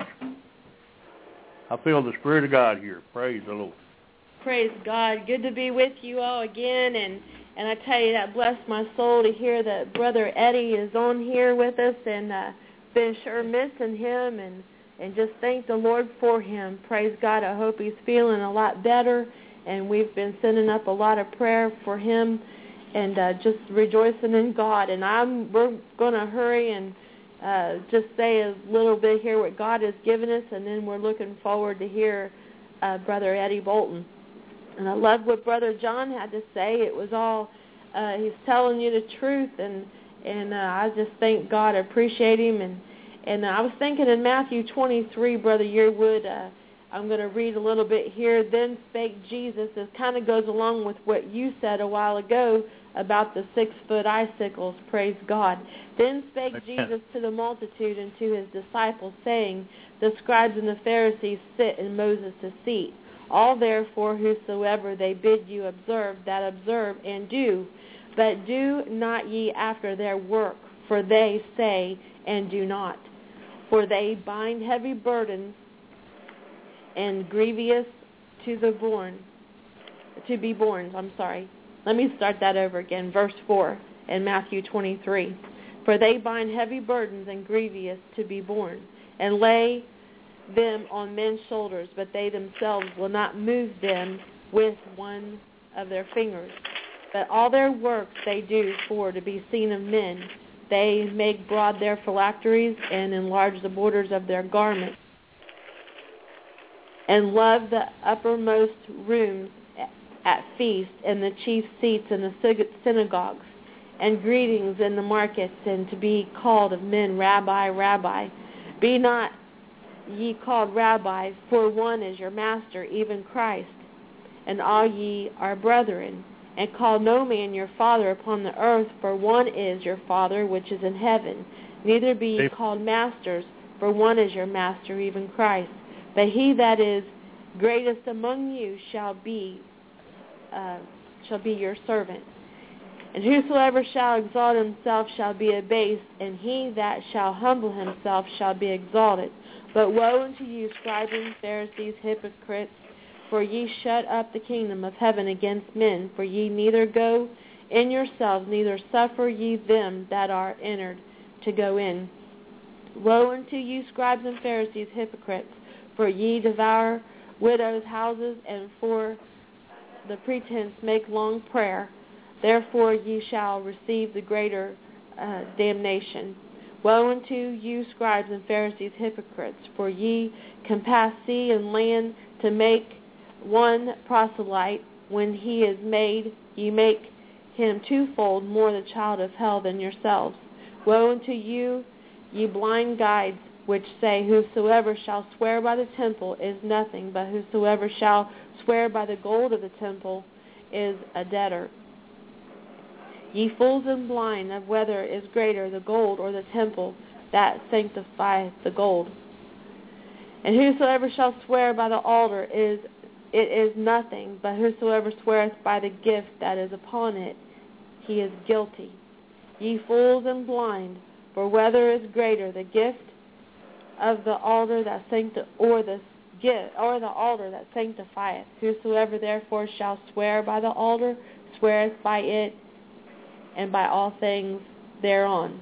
I feel the Spirit of God here. Praise the Lord. Praise God. Good to be with you all again. And, and I tell you, that blessed my soul to hear that Brother Eddie is on here with us. And uh, been sure missing him. And, and just thank the Lord for him. Praise God. I hope he's feeling a lot better. And we've been sending up a lot of prayer for him. And uh, just rejoicing in God. And I'm we're going to hurry and uh, just say a little bit here what God has given us. And then we're looking forward to hear uh, Brother Eddie Bolton. And I love what Brother John had to say. It was all, uh, he's telling you the truth, and and uh, I just thank God, I appreciate him. And, and I was thinking in Matthew twenty-three, Brother Yearwood, uh, I'm going to read a little bit here. Then spake Jesus. It kind of goes along with what you said a while ago about the six-foot icicles, praise God. Then spake Jesus to the multitude and to his disciples, saying, the scribes and the Pharisees sit in Moses' seat. All therefore whosoever they bid you observe, that observe and do. But do not ye after their work, for they say and do not. For they bind heavy burdens and grievous to the born, to be born. I'm sorry. Let me start that over again. Verse four in Matthew twenty-three. For they bind heavy burdens and grievous to be borne, and lay them on men's shoulders, but they themselves will not move them with one of their fingers. But all their works they do for to be seen of men. They make broad their phylacteries and enlarge the borders of their garments, and love the uppermost rooms at feasts and the chief seats in the synagogues, and greetings in the markets, and to be called of men, Rabbi, Rabbi. Be not ye called Rabbi, for one is your master, even Christ, and all ye are brethren. And call no man your father upon the earth, for one is your Father which is in heaven. Neither be ye called masters, for one is your master, even Christ. But he that is greatest among you shall be uh, shall be your servant. And whosoever shall exalt himself shall be abased, and he that shall humble himself shall be exalted. But woe unto you, scribes and Pharisees, hypocrites! For ye shut up the kingdom of heaven against men. For ye neither go in yourselves, neither suffer ye them that are entered to go in. Woe unto you, scribes and Pharisees, hypocrites! For ye devour widows' houses, and for the pretense make long prayer. Therefore ye shall receive the greater uh, damnation. Woe unto you, scribes and Pharisees, hypocrites! For ye compass sea and land to make one proselyte. When he is made, ye make him twofold more the child of hell than yourselves. Woe unto you, ye blind guides, which say, whosoever shall swear by the temple is nothing, but whosoever shall swear by the gold of the temple is a debtor. Ye fools and blind, of whether is greater, the gold or the temple that sanctifieth the gold. And whosoever shall swear by the altar is it is nothing, but whosoever sweareth by the gift that is upon it, he is guilty. Ye fools and blind, for whether is greater, the gift of the altar that sancti- or the gift or the altar that sanctifieth. Whosoever therefore shall swear by the altar sweareth by it, and by all things thereon.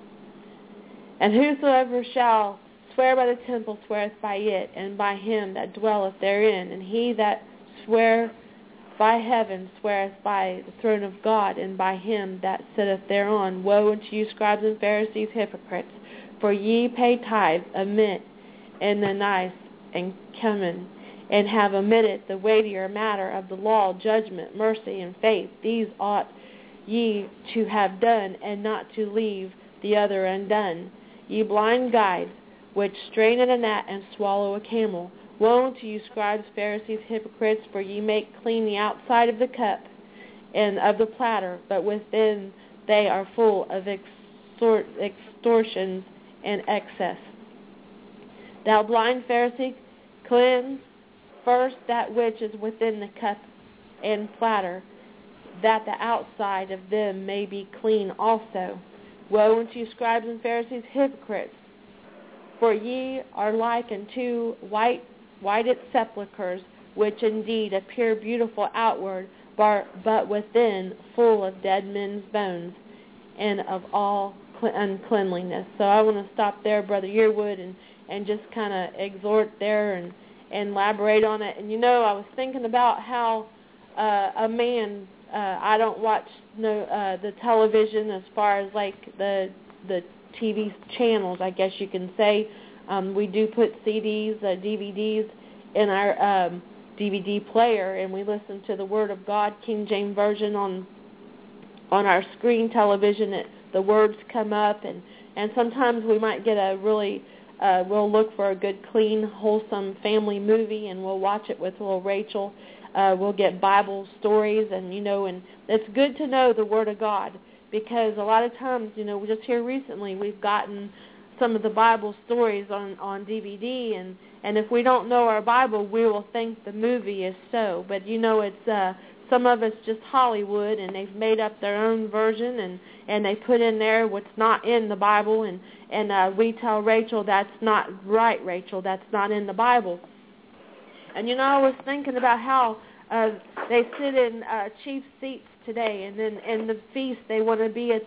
And whosoever shall swear by the temple sweareth by it, and by him that dwelleth therein. And he that sweareth by heaven sweareth by the throne of God, and by him that sitteth thereon. Woe unto you, scribes and Pharisees, hypocrites! For ye pay tithes of mint and anise and cumin, and have omitted the weightier matter of the law, judgment, mercy, and faith. These ought ye to have done, and not to leave the other undone. Ye blind guides, which strain at a gnat and swallow a camel. Woe unto you, scribes, Pharisees, hypocrites! For ye make clean the outside of the cup and of the platter, but within they are full of extort- extortions and excess. Thou blind Pharisee, cleanse first that which is within the cup and platter, that the outside of them may be clean also. Woe unto you, scribes and Pharisees, hypocrites! For ye are like unto white, whited sepulchres, which indeed appear beautiful outward, but, but within full of dead men's bones, and of all uncleanliness. So I want to stop there, Brother Yearwood, and, and just kind of exhort there and, and elaborate on it. And you know, I was thinking about how uh, a man, uh, I don't watch no uh, the television as far as like the the T V channels, I guess you can say. Um, we do put C Ds, uh, D V Ds in our um, D V D player, and we listen to the Word of God, King James Version, on on our screen television. It, the words come up, and, and sometimes we might get a really, uh, we'll look for a good, clean, wholesome family movie, and we'll watch it with little Rachel. Uh, we'll get Bible stories, and, you know, and it's good to know the Word of God, because a lot of times, you know, just here recently we've gotten some of the Bible stories on, on D V D, and, and if we don't know our Bible, we will think the movie is so. But, you know, it's uh, some of it's just Hollywood, and they've made up their own version, and, and they put in there what's not in the Bible, and, and uh, we tell Rachel, that's not right, Rachel, that's not in the Bible. And, you know, I was thinking about how uh, they sit in uh, chief seats today, and then in the feast they want to be at the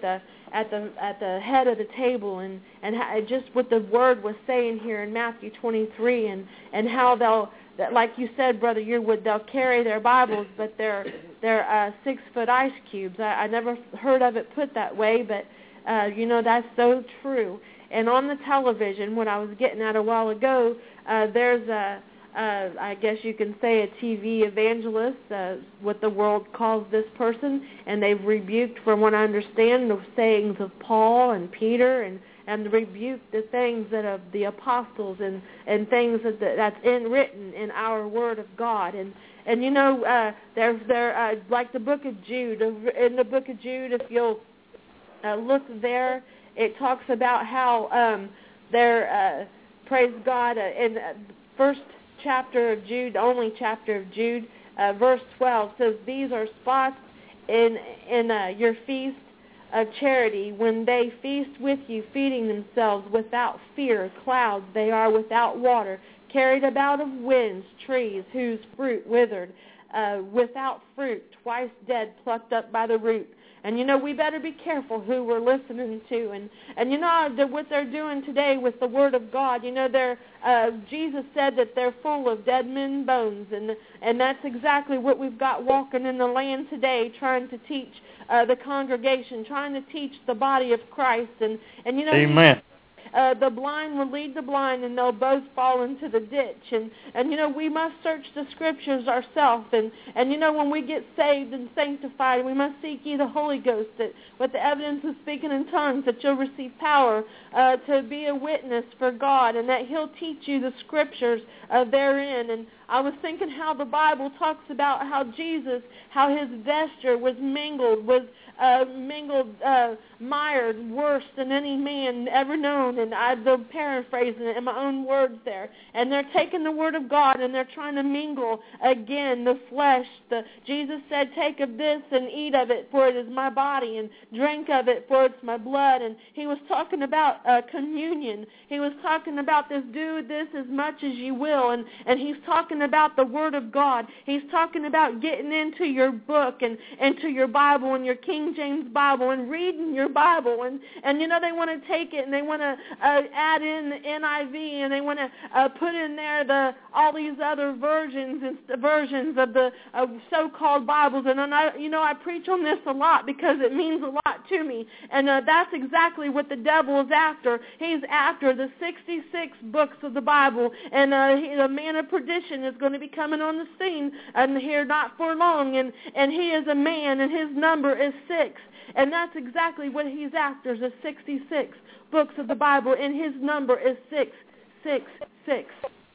at the at the head of the table, and and how, just what the Word was saying here in Matthew twenty-three, and and how they'll, that, like you said, Brother Yearwood, they'll carry their Bibles, but they're they're uh, six foot ice cubes. I, I never heard of it put that way, but uh, you know, that's so true. And on the television, what I was getting at a while ago, uh, there's a, uh, I guess you can say a T V evangelist, uh, what the world calls this person, and they've rebuked, from what I understand, the sayings of Paul and Peter, and, and rebuked the things that of the apostles, and, and things that that's in written in our Word of God. And and you know, uh, there's there uh, like the Book of Jude. In the Book of Jude, if you'll uh, look there, it talks about how um, there, uh, praise God, uh, in the first chapter of Jude, the only chapter of Jude, uh, verse twelve says, "These are spots in in uh, your feast of charity, when they feast with you, feeding themselves without fear, clouds, they are without water, carried about of winds, trees whose fruit withered, uh, without fruit, twice dead, plucked up by the root." And, you know, we better be careful who we're listening to. And, and you know, the, what they're doing today with the Word of God, you know, they're, uh, Jesus said that they're full of dead men's bones. And, and that's exactly what we've got walking in the land today, trying to teach uh, the congregation, trying to teach the body of Christ. And, and you know, Amen. Uh, the blind will lead the blind, and they'll both fall into the ditch. And, and you know, we must search the Scriptures ourselves. And, and, you know, when we get saved and sanctified, we must seek ye the Holy Ghost, that with the evidence of speaking in tongues, that you'll receive power uh, to be a witness for God, and that He'll teach you the Scriptures uh, therein. And I was thinking how the Bible talks about how Jesus, how His vesture was mingled, was uh, mingled, uh, mired worse than any man ever known. And I'm paraphrasing it in my own words there. And they're taking the Word of God and they're trying to mingle again the flesh. The, Jesus said, "Take of this and eat of it, for it is my body, and drink of it, for it's my blood." And He was talking about uh, communion. He was talking about this, do this as much as you will. And, and He's talking about the Word of God. He's talking about getting into your book and into your Bible and your King James Bible and reading your Bible. And, and you know, they want to take it and they want to uh, add in the N I V, and they want to uh, put in there the all these other versions and versions of the uh, so-called Bibles. And I, you know, I preach on this a lot because it means a lot to me. And uh, that's exactly what the devil is after. He's after the sixty-six books of the Bible, and uh, he, the man of perdition is going to be coming on the scene and here not for long. And and he is a man, and his number is six. And that's exactly what he's after, is the sixty-six books of the Bible, and his number is six six six.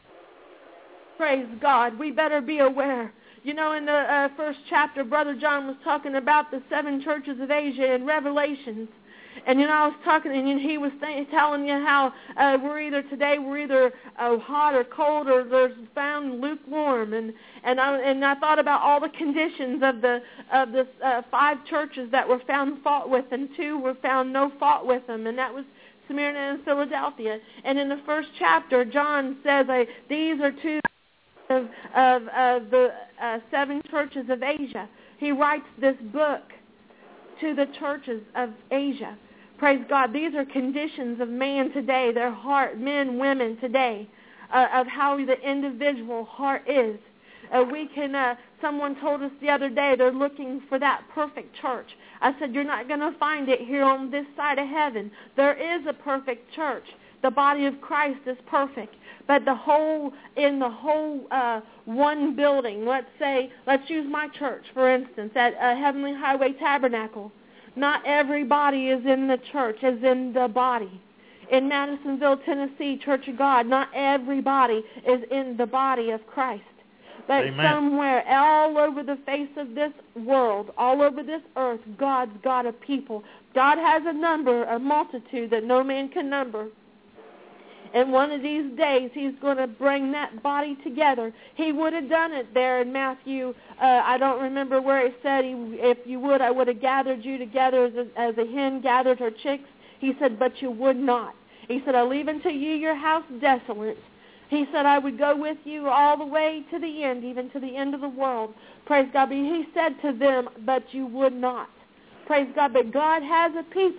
Praise God. We better be aware. You know, in the uh, first chapter, Brother John was talking about the seven churches of Asia in Revelations. And, you know, I was talking, and he was th- telling you how uh, we're either today, we're either uh, hot or cold, or there's found lukewarm. And and I, and I thought about all the conditions of the of the uh, five churches that were found fault with, and two were found no fault with them, and that was Smyrna and Philadelphia. And in the first chapter, John says, uh, these are two of, of, of the uh, seven churches of Asia. He writes this book to the churches of Asia. Praise God. These are conditions of man today, their heart, men, women today, uh, of how the individual heart is. Uh, we can, uh, someone told us the other day they're looking for that perfect church. I said, you're not going to find it here on this side of heaven. There is a perfect church. The body of Christ is perfect. But the whole, in the whole uh, one building, let's say, let's use my church, for instance, at uh, Heavenly Highway Tabernacle. Not everybody is in the church, as in the body. In Madisonville, Tennessee, Church of God, not everybody is in the body of Christ. But Amen. Somewhere all over the face of this world, all over this earth, God's got a people. God has a number, a multitude that no man can number. And one of these days, He's going to bring that body together. He would have done it there in Matthew. Uh, I don't remember where it said, he, if you would, I would have gathered you together as a, as a hen gathered her chicks. He said, but you would not. He said, I leave unto you your house desolate. He said, I would go with you all the way to the end, even to the end of the world. Praise God. But He said to them, but you would not. Praise God. But God has a people.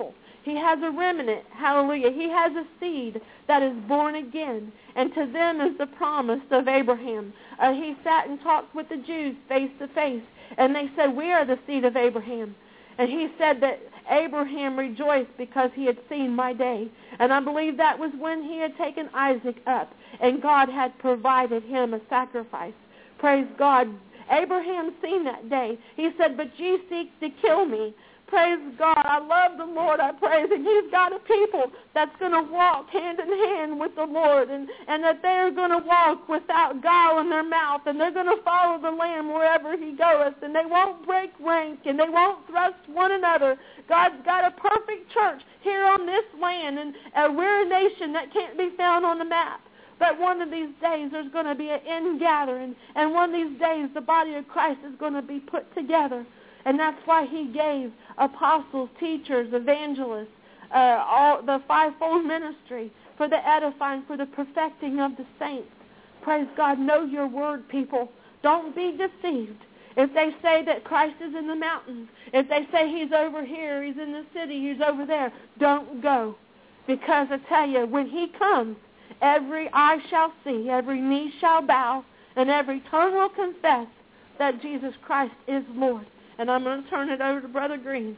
He has a remnant, hallelujah. He has a seed that is born again, and to them is the promise of Abraham. Uh, he sat and talked with the Jews face to face, and they said, we are the seed of Abraham. And he said that Abraham rejoiced because he had seen my day. And I believe that was when he had taken Isaac up, and God had provided him a sacrifice. Praise God. Abraham seen that day. He said, but ye seek to kill me. Praise God. I love the Lord. I praise Him. He's got a people that's going to walk hand in hand with the Lord, and, and that they're going to walk without guile in their mouth, and they're going to follow the Lamb wherever He goeth, and they won't break rank, and they won't thrust one another. God's got a perfect church here on this land, and uh, we're a nation that can't be found on the map. But one of these days there's going to be an ingathering, and one of these days the body of Christ is going to be put together. And that's why He gave apostles, teachers, evangelists, uh, all the fivefold ministry for the edifying, for the perfecting of the saints. Praise God. Know your word, people. Don't be deceived. If they say that Christ is in the mountains, if they say He's over here, He's in the city, He's over there, don't go. Because I tell you, when He comes, every eye shall see, every knee shall bow, and every tongue will confess that Jesus Christ is Lord. And I'm going to turn it over to Brother Green.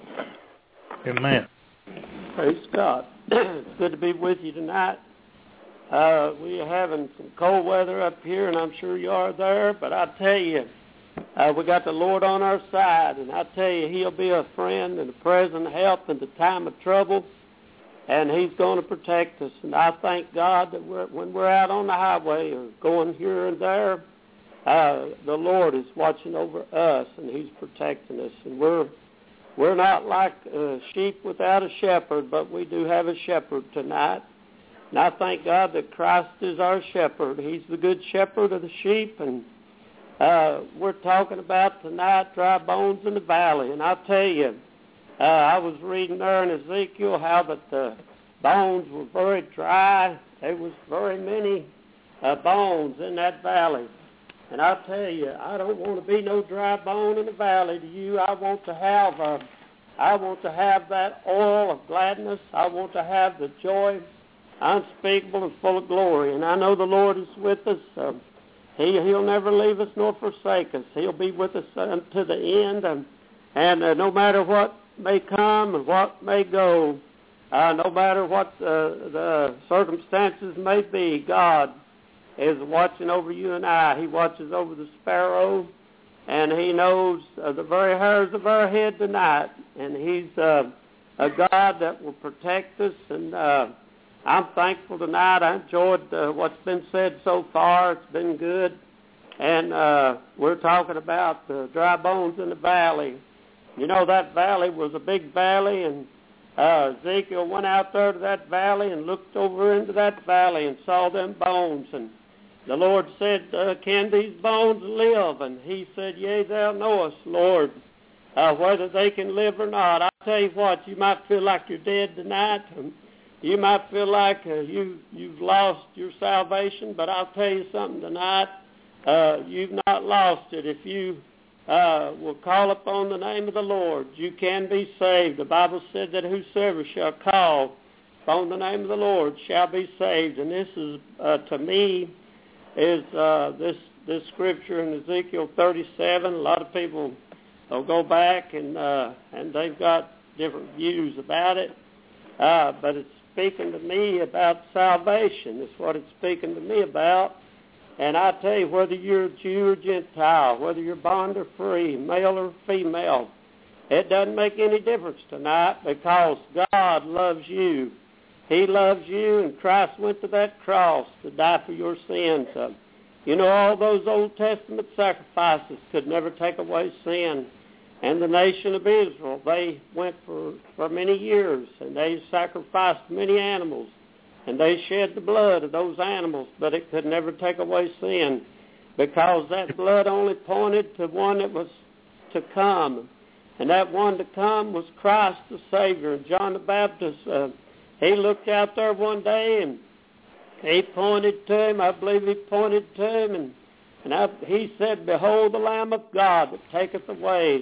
Amen. Praise God. It's good to be with you tonight. Uh, we are having some cold weather up here, and I'm sure you are there. But I tell you, uh, we got the Lord on our side. And I tell you, He'll be a friend and a present help in the time of trouble. And He's going to protect us. And I thank God that we're, when we're out on the highway or going here and there, Uh, the Lord is watching over us, and He's protecting us. And we're we're not like uh, sheep without a shepherd, but we do have a shepherd tonight. And I thank God that Christ is our shepherd. He's the good shepherd of the sheep. And uh, we're talking about tonight dry bones in the valley. And I tell you, uh, I was reading there in Ezekiel how that the bones were very dry. There was very many uh, bones in that valley. And I tell you, I don't want to be no dry bone in the valley to you. I want to have a, I want to have that oil of gladness. I want to have the joy unspeakable and full of glory. And I know the Lord is with us. Uh, he, he'll never leave us nor forsake us. He'll be with us unto the end. And, and uh, no matter what may come and what may go, uh, no matter what uh, the circumstances may be, God is watching over you and I. He watches over the sparrow, and He knows uh, the very hairs of our head tonight. And He's uh, a God that will protect us. And uh, I'm thankful tonight. I enjoyed uh, what's been said so far. It's been good. And uh, we're talking about the dry bones in the valley. You know, that valley was a big valley, and uh, Ezekiel went out there to that valley and looked over into that valley and saw them bones. And the Lord said, uh, can these bones live? And He said, yea, thou knowest, Lord, uh, whether they can live or not. I tell you what, you might feel like you're dead tonight. And you might feel like uh, you, you've lost your salvation, but I'll tell you something tonight. Uh, you've not lost it. If you uh, will call upon the name of the Lord, you can be saved. The Bible said that whosoever shall call upon the name of the Lord shall be saved. And this is, uh, to me, is uh, this this scripture in Ezekiel thirty-seven. A lot of people will go back and uh, and they've got different views about it, uh, but it's speaking to me about salvation. It's what it's speaking to me about. And I tell you, whether you're a Jew or Gentile, whether you're bond or free, male or female, it doesn't make any difference tonight, because God loves you. He loves you, and Christ went to that cross to die for your sins. Uh, you know, all those Old Testament sacrifices could never take away sin. And the nation of Israel, they went for, for many years, and they sacrificed many animals, and they shed the blood of those animals, but it could never take away sin, because that blood only pointed to one that was to come. And that one to come was Christ the Savior. And John the Baptist, uh, he looked out there one day, and he pointed to him. I believe he pointed to him, and, and I, he said, behold the Lamb of God that taketh away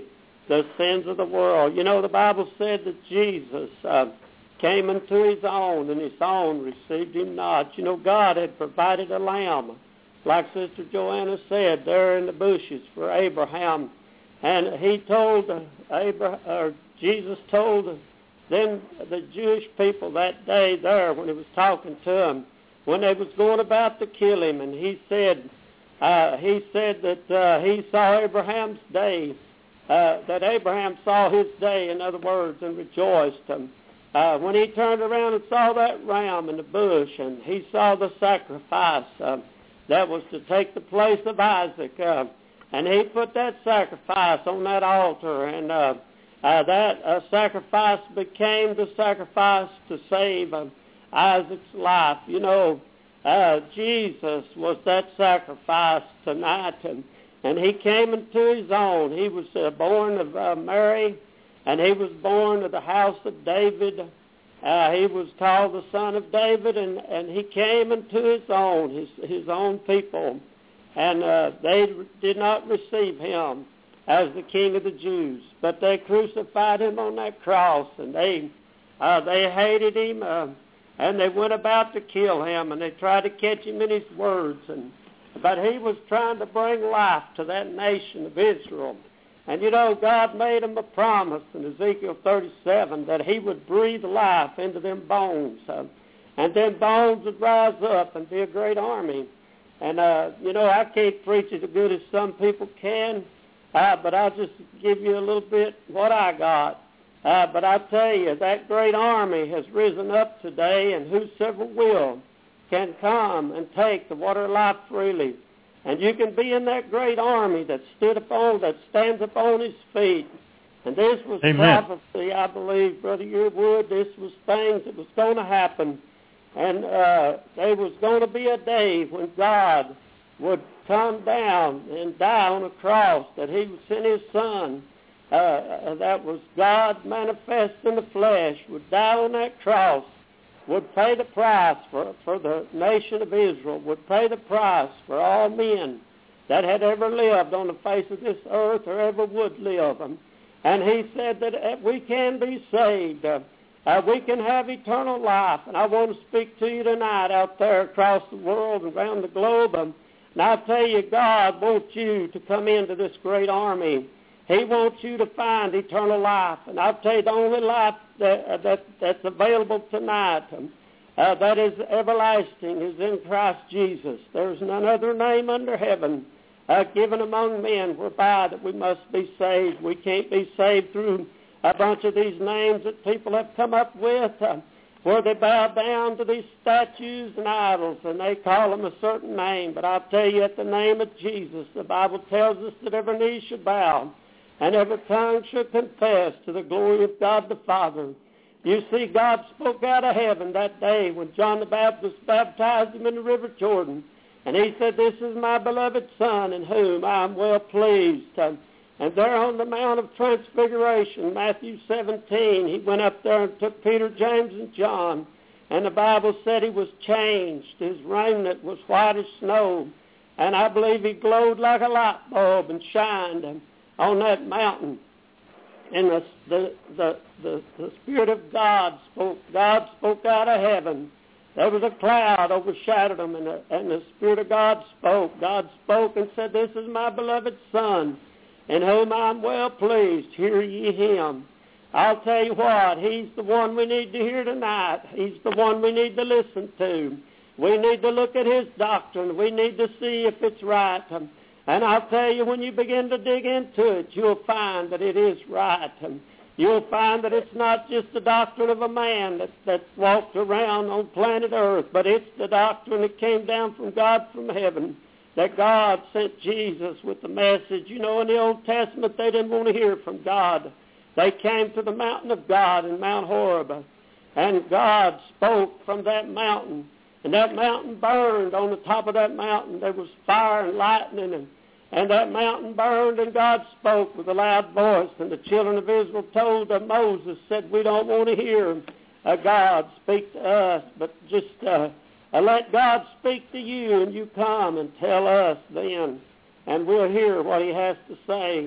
the sins of the world. You know, the Bible said that Jesus uh, came into his own, and his own received him not. You know, God had provided a lamb, like Sister Joanna said, there in the bushes for Abraham. And he told, uh, Abraham, or Jesus told them, the Jewish people that day there when he was talking to them, when they was going about to kill him, and he said, uh, he said that uh, he saw Abraham's day, uh, that Abraham saw his day, in other words, and rejoiced. Um, uh, when he turned around and saw that ram in the bush, and he saw the sacrifice uh, that was to take the place of Isaac, uh, and he put that sacrifice on that altar, and uh, uh, that uh, sacrifice became the sacrifice to save uh, Isaac's life. You know, uh, Jesus was that sacrifice tonight, and, and he came into his own. He was uh, born of uh, Mary, and he was born of the house of David. Uh, he was called the Son of David, and, and he came into his own, his, his own people. And uh, they did not receive him as the King of the Jews, but they crucified him on that cross, and they uh, they hated him, uh, and they went about to kill him, and they tried to catch him in his words. And but he was trying to bring life to that nation of Israel. And you know, God made him a promise in Ezekiel thirty-seven that he would breathe life into them bones, uh, and then bones would rise up and be a great army. And, uh, you know, I can't preach as good as some people can, uh, but I'll just give you a little bit what I got. Uh, but I tell you, that great army has risen up today, and whosoever will can come and take the water of life freely. And you can be in that great army that stood upon, that stands upon his feet. And this was Amen. Prophecy, I believe, Brother Yearwood. This was things that was going to happen. And uh, there was going to be a day when God would come down and die on a cross, that he would send his Son, uh, that was God manifest in the flesh, would die on that cross, would pay the price for, for the nation of Israel, would pay the price for all men that had ever lived on the face of this earth or ever would live. And he said that we can be saved. Uh, Uh, we can have eternal life. And I want to speak to you tonight out there across the world and around the globe. Um, and I'll tell you, God wants you to come into this great army. He wants you to find eternal life. And I'll tell you, the only life that, uh, that that's available tonight, um, uh, that is everlasting, is in Christ Jesus. There's none other name under heaven uh, given among men whereby that we must be saved. We can't be saved through a bunch of these names that people have come up with, uh, where they bow down to these statues and idols, and they call them a certain name. But I'll tell you, at the name of Jesus, the Bible tells us that every knee should bow, and every tongue should confess to the glory of God the Father. You see, God spoke out of heaven that day when John the Baptist baptized him in the River Jordan, and he said, "This is my beloved Son, in whom I am well pleased." Uh, And there on the Mount of Transfiguration, Matthew seventeen, he went up there and took Peter, James, and John. And the Bible said he was changed. His raiment was white as snow. And I believe he glowed like a light bulb and shined on that mountain. And the, the, the, the, the Spirit of God spoke. God spoke out of heaven. There was a cloud overshadowed him, and the, and the Spirit of God spoke. God spoke and said, "This is my beloved Son, in whom I am well pleased. Hear ye him." I'll tell you what, he's the one we need to hear tonight. He's the one we need to listen to. We need to look at his doctrine. We need to see if it's right. And I'll tell you, when you begin to dig into it, you'll find that it is right. You'll find that it's not just the doctrine of a man that, that walked around on planet Earth, but it's the doctrine that came down from God from heaven, that God sent Jesus with the message. You know, in the Old Testament, they didn't want to hear from God. They came to the mountain of God in Mount Horeb, and God spoke from that mountain, and that mountain burned. On the top of that mountain, there was fire and lightning, and, and that mountain burned, and God spoke with a loud voice, and the children of Israel told uh, Moses, said, "We don't want to hear uh, God speak to us, but just uh, Uh, let God speak to you, and you come and tell us then, and we'll hear what he has to say."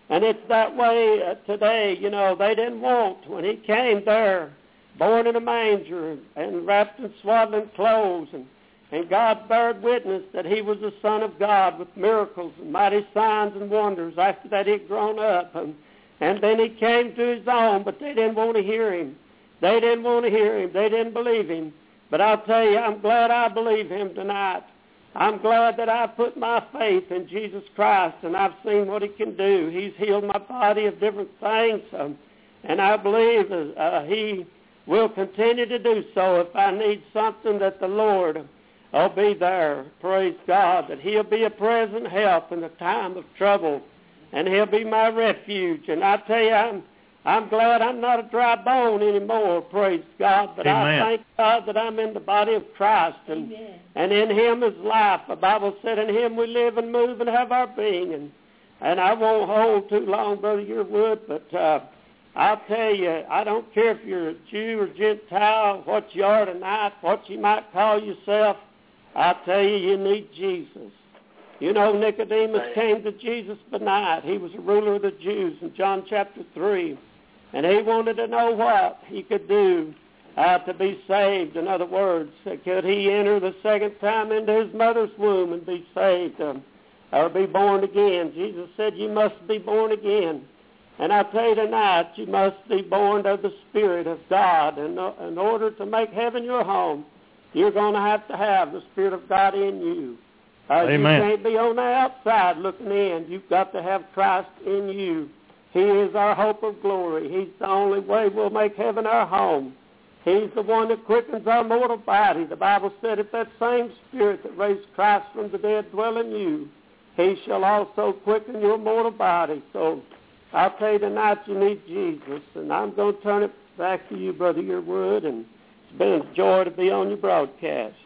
And it's that way uh, today. You know, they didn't want, when he came there, born in a manger and wrapped in swaddling clothes, and, and God bared witness that he was the Son of God with miracles and mighty signs and wonders after that he'd grown up. And, and then he came to his own, but they didn't want to hear him. They didn't want to hear him. They didn't believe him. But I'll tell you, I'm glad I believe him tonight. I'm glad that I put my faith in Jesus Christ, and I've seen what he can do. He's healed my body of different things, um, and I believe uh, he will continue to do so. If I need something, that the Lord will be there. Praise God, that he'll be a present help in the time of trouble, and he'll be my refuge. And I tell you, I'm I'm glad I'm not a dry bone anymore, praise God. But Amen. I thank God that I'm in the body of Christ. And, and in him is life. The Bible said in him we live and move and have our being. And, and I won't hold too long, Brother Yearwood, but uh, I'll tell you, I don't care if you're a Jew or Gentile, what you are tonight, what you might call yourself. I'll tell you, you need Jesus. You know, Nicodemus came to Jesus by night. He was a ruler of the Jews in John chapter three. And he wanted to know what he could do uh, to be saved. In other words, could he enter the second time into his mother's womb and be saved um, or be born again? Jesus said, you must be born again. And I tell you tonight, you must be born of the Spirit of God. And in order to make heaven your home, you're going to have to have the Spirit of God in you. Uh, you can't be on the outside looking in. You've got to have Christ in you. He is our hope of glory. He's the only way we'll make heaven our home. He's the one that quickens our mortal body. The Bible said, if that same Spirit that raised Christ from the dead dwell in you, he shall also quicken your mortal body. So I'll tell you tonight, you need Jesus. And I'm going to turn it back to you, Brother Yearwood. And it's been a joy to be on your broadcast.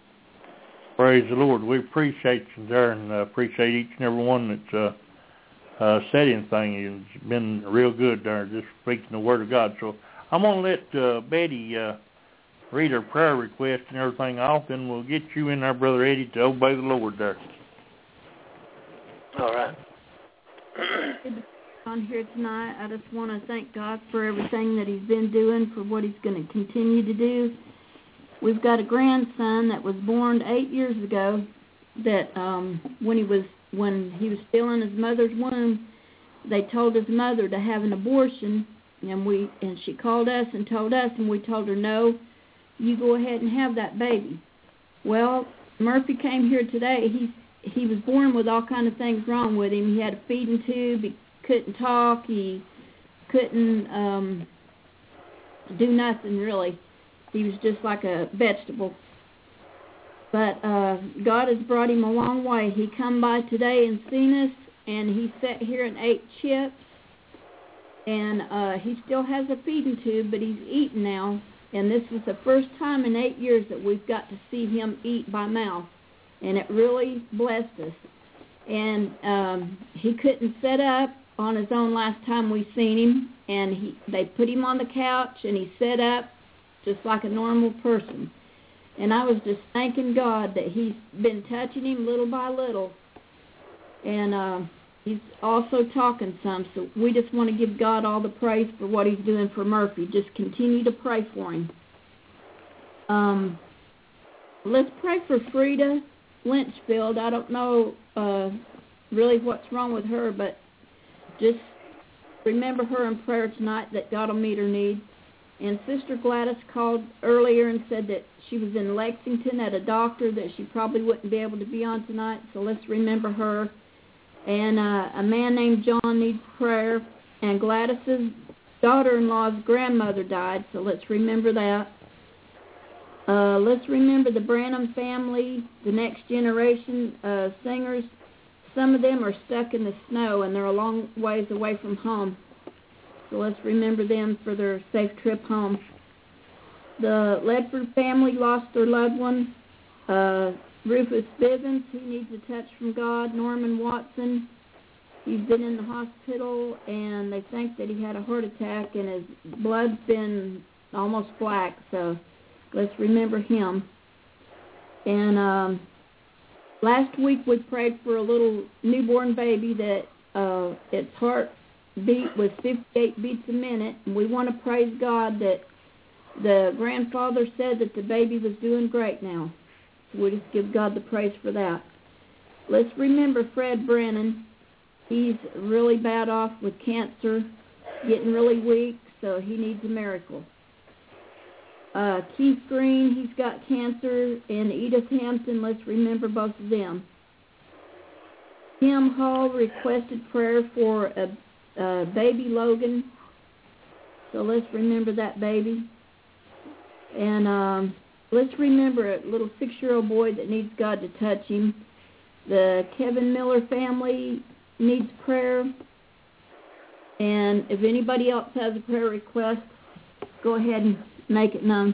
Praise the Lord. We appreciate you there, and uh, appreciate each and every one that's uh, uh, said anything. It's been real good there, just speaking the Word of God. So I'm going to let uh, Betty uh, read her prayer request and everything off, and we'll get you in there, Brother Eddie, to obey the Lord there. All right. On here tonight, I just want to thank God for everything that he's been doing, for what he's going to continue to do. We've got a grandson that was born eight years ago that um, when he was when he was still in his mother's womb, they told his mother to have an abortion, and we and she called us and told us, and we told her, no, you go ahead and have that baby. Well, Murphy came here today. He he was born with all kind of things wrong with him. He had a feeding tube. He couldn't talk. He couldn't um, do nothing really. He was just like a vegetable. But uh, God has brought him a long way. He come by today and seen us, and he sat here and ate chips. And uh, he still has a feeding tube, but he's eating now. And this is the first time in eight years that we've got to see him eat by mouth. And it really blessed us. And um, he couldn't sit up on his own last time we seen him. And he, they put him on the couch, and he sat up just like a normal person. And I was just thanking God that he's been touching him little by little. And uh, he's also talking some. So we just want to give God all the praise for what he's doing for Murphy. Just continue to pray for him. Um, let's pray for Frida Lynchfield. I don't know uh, really what's wrong with her, but just remember her in prayer tonight, that God will meet her needs. And Sister Gladys called earlier and said that she was in Lexington at a doctor, that she probably wouldn't be able to be on tonight, so let's remember her. And uh, a man named John needs prayer, and Gladys's daughter-in-law's grandmother died, so let's remember that. Uh, let's remember the Branham family, the next generation uh, singers. Some of them are stuck in the snow, and they're a long ways away from home. So let's remember them for their safe trip home. The Ledford family lost their loved one. Uh, Rufus Bivens, he needs a touch from God. Norman Watson, he's been in the hospital, and they think that he had a heart attack, and his blood's been almost black. So let's remember him. And um, last week we prayed for a little newborn baby that uh, its heart beat was fifty-eight beats a minute, and we want to praise God that the grandfather said that the baby was doing great now. So we just give God the praise for that. Let's remember Fred Brennan. He's really bad off with cancer, getting really weak, so he needs a miracle. Uh, Keith Green, he's got cancer, and Edith Hampton, let's remember both of them. Tim Hall requested prayer for a, a baby Logan, so let's remember that baby. And um, let's remember a little six-year-old boy that needs God to touch him. The Kevin Miller family needs prayer. And if anybody else has a prayer request, go ahead and make it known.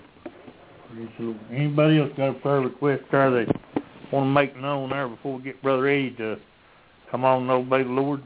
Anybody else got a prayer request there they want to make known there before we get Brother Eddie to come on and obey the Lord?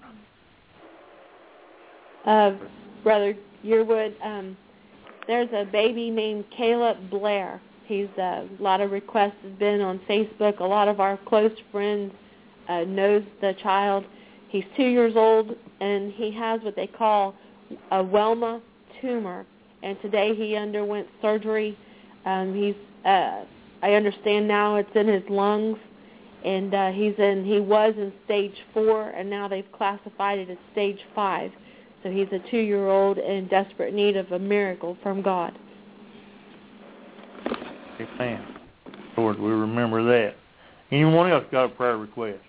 Uh, Brother Yearwood, um, there's a baby named Caleb Blair. He's uh, a lot of requests have been on Facebook. A lot of our close friends uh, knows the child. He's two years old, and he has what they call a Welma tumor. And today he underwent surgery. Um, he's, uh, I understand now it's in his lungs, and uh, he's in. He was in stage four, and now they've classified it as stage five. So he's a two-year-old in desperate need of a miracle from God. Amen. Lord, we remember that. Anyone else got a prayer request?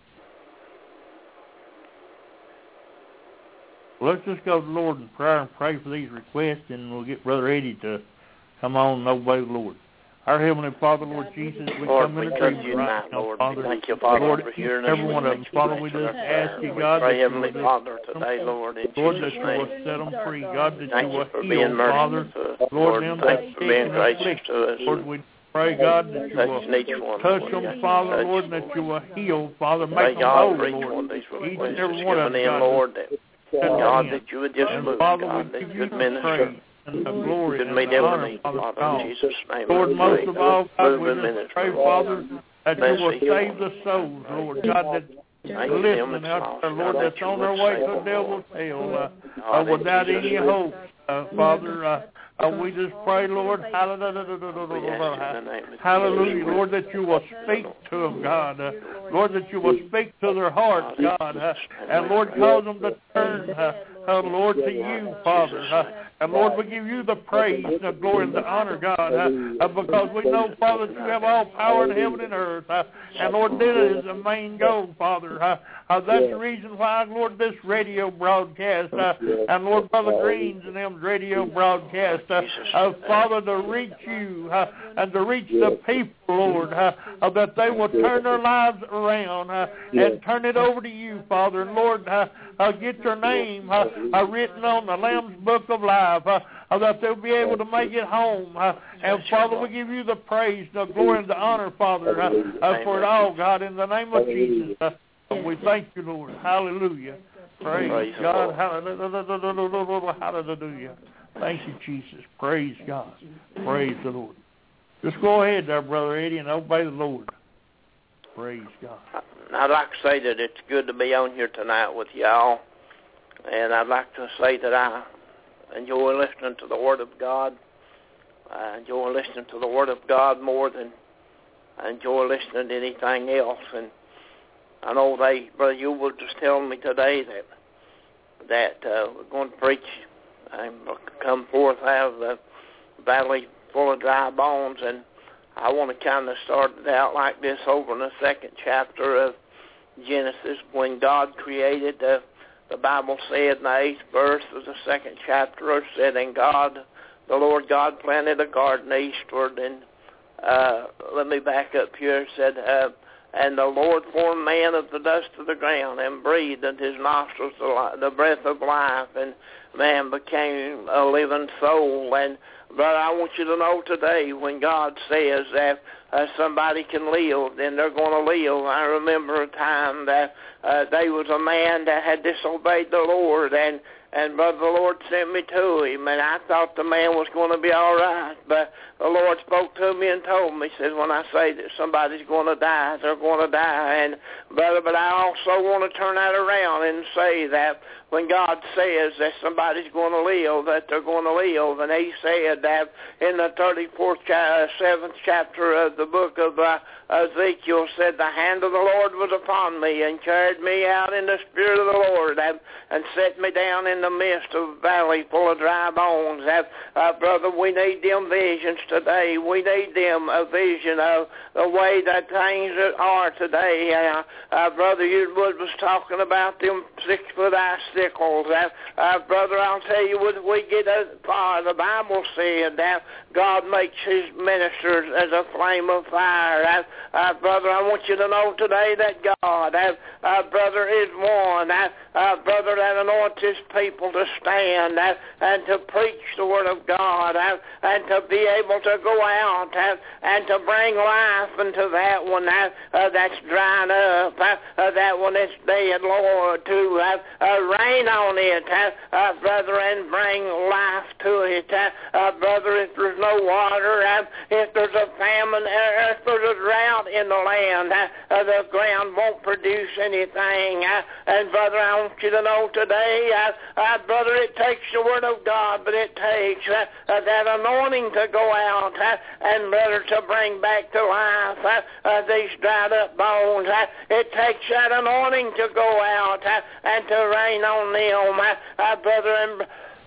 Well, let's just go to the Lord in prayer and pray for these requests, and we'll get Brother Eddie to come on and obey the Lord. Our Heavenly Father, Lord Jesus, we Lord, come in we agreement you right tonight, now, Lord. Father. Thank you, Father, Lord, for hearing us. every one of them, Father, we just ask you, God, pray, that Heavenly you will Father, today, Lord, in Lord, Jesus' that you will name. set them free, God, that Thank you will you for heal, being Father. merciful to us. Lord, Lord, them thank that you for being sick and gracious afflicted, to us. Lord, we pray, God, that you Touch will each one, touch Lord. them, Father, Touch, Lord, and that you will heal, Father, Pray, make them God, whole, for each Lord. one of these Each requests and every that's one of given them, in, God, Lord, that, God, in. that you would just And move, Father, God, we that give you you would the minister. praise and the glory Could and meet the every honor, need, Father, Father, God. in Jesus' name. Lord, most of all, God, move we in just ministry, pray, Lord. Father, that you Bless will each save one. the souls, Lord God, that Thank you, listening them out that's there, lost, Lord, God, that's that you on their would way save to the them, devil's Lord. hell, uh, God, uh, without in Jesus' any name. hope, uh, Father. Uh, uh, we just pray, Lord, We ask in the name of hallelujah, Jesus. Lord, that you will speak to them, God. Uh, Lord, that you will speak to their hearts, God. Uh, and Lord, cause them to turn, uh, uh, Lord, to you, Father. Uh, and Lord, we give you the praise, the glory, and the honor, God, uh, uh, because we know, Father, that you have all power in heaven and earth. Uh, and Lord, this is the main goal, Father. Uh, uh, that's the reason why, Lord, this radio broadcast, uh, and Lord, Brother Green's and them's radio broadcast, uh, uh, Father, to reach you uh, and to reach the people, Lord, uh, uh, that they will turn their lives around uh, and turn it over to you, Father. And Lord, uh, uh, get your name uh, uh, written on the Lamb's Book of Life, uh, uh, that they'll be able to make it home. Uh, and Father, we give you the praise, the glory, and the honor, Father, uh, uh, for it all, God, in the name of Jesus. Uh, we thank you, Lord. Hallelujah. Praise, Praise God. Hallelujah. Hallelujah. Thank you, Jesus. Praise God. Praise the Lord. Just go ahead there, Brother Eddie, and obey the Lord. Praise God. I'd like to say that it's good to be on here tonight with y'all. And I'd like to say that I enjoy listening to the Word of God. I enjoy listening to the Word of God more than I enjoy listening to anything else. And I know they, Brother, you were just telling me today that that uh, we're going to preach and come forth out of the valley full of dry bones. And I want to kind of start it out like this over in the second chapter of Genesis. When God created, the, the Bible said in the eighth verse of the second chapter, it said, and God, the Lord God planted a garden eastward. And uh, let me back up here. It said, uh, and the Lord formed man of the dust of the ground and breathed into his nostrils the breath of life, and man became a living soul. And brother, I want you to know today, when God says that uh, somebody can live, then they're going to live. I remember a time that uh, there was a man that had disobeyed the Lord, and and brother, the Lord sent me to him, and I thought the man was going to be all right, but the Lord spoke to me and told me, he says, when I say that somebody's going to die, they're going to die. And brother, but I also want to turn that around and say that when God says that somebody's going to live, that they're going to live, and he said that in the thirty-fourth, seventh chapter of the book of uh, Ezekiel, said, the hand of the Lord was upon me and carried me out in the spirit of the Lord and, and set me down in the midst of a valley full of dry bones. And, uh, brother, we need them visions today. We need them a vision of the way that things are today. Uh, uh, brother Wood was talking about them six-foot icicles. Uh, uh, brother, I'll tell you, when we get as far, the Bible said that God makes his ministers as a flame of fire. Uh, uh, brother, I want you to know today that God, uh, uh, brother, is one. Uh, uh, brother, that anoints his people to stand uh, and to preach the word of God uh, and to be able to go out uh, and to bring life into that one uh, uh, that's drying up, uh, uh, that one that's dead, Lord, to uh, uh, rain on it, uh, uh, brother, and bring life to it. Uh, uh, brother, if there's no water, uh, if there's a famine, uh, if there's a drought in the land, uh, uh, the ground won't produce anything. Uh, and brother, I want you to know today, uh, uh, brother, it takes the word of God, but it takes uh, uh, that anointing to go out uh, and brother, to bring back to life uh, uh, these dried up bones. Uh, it takes that anointing to go out uh, and to rain on them, uh, uh, brother, and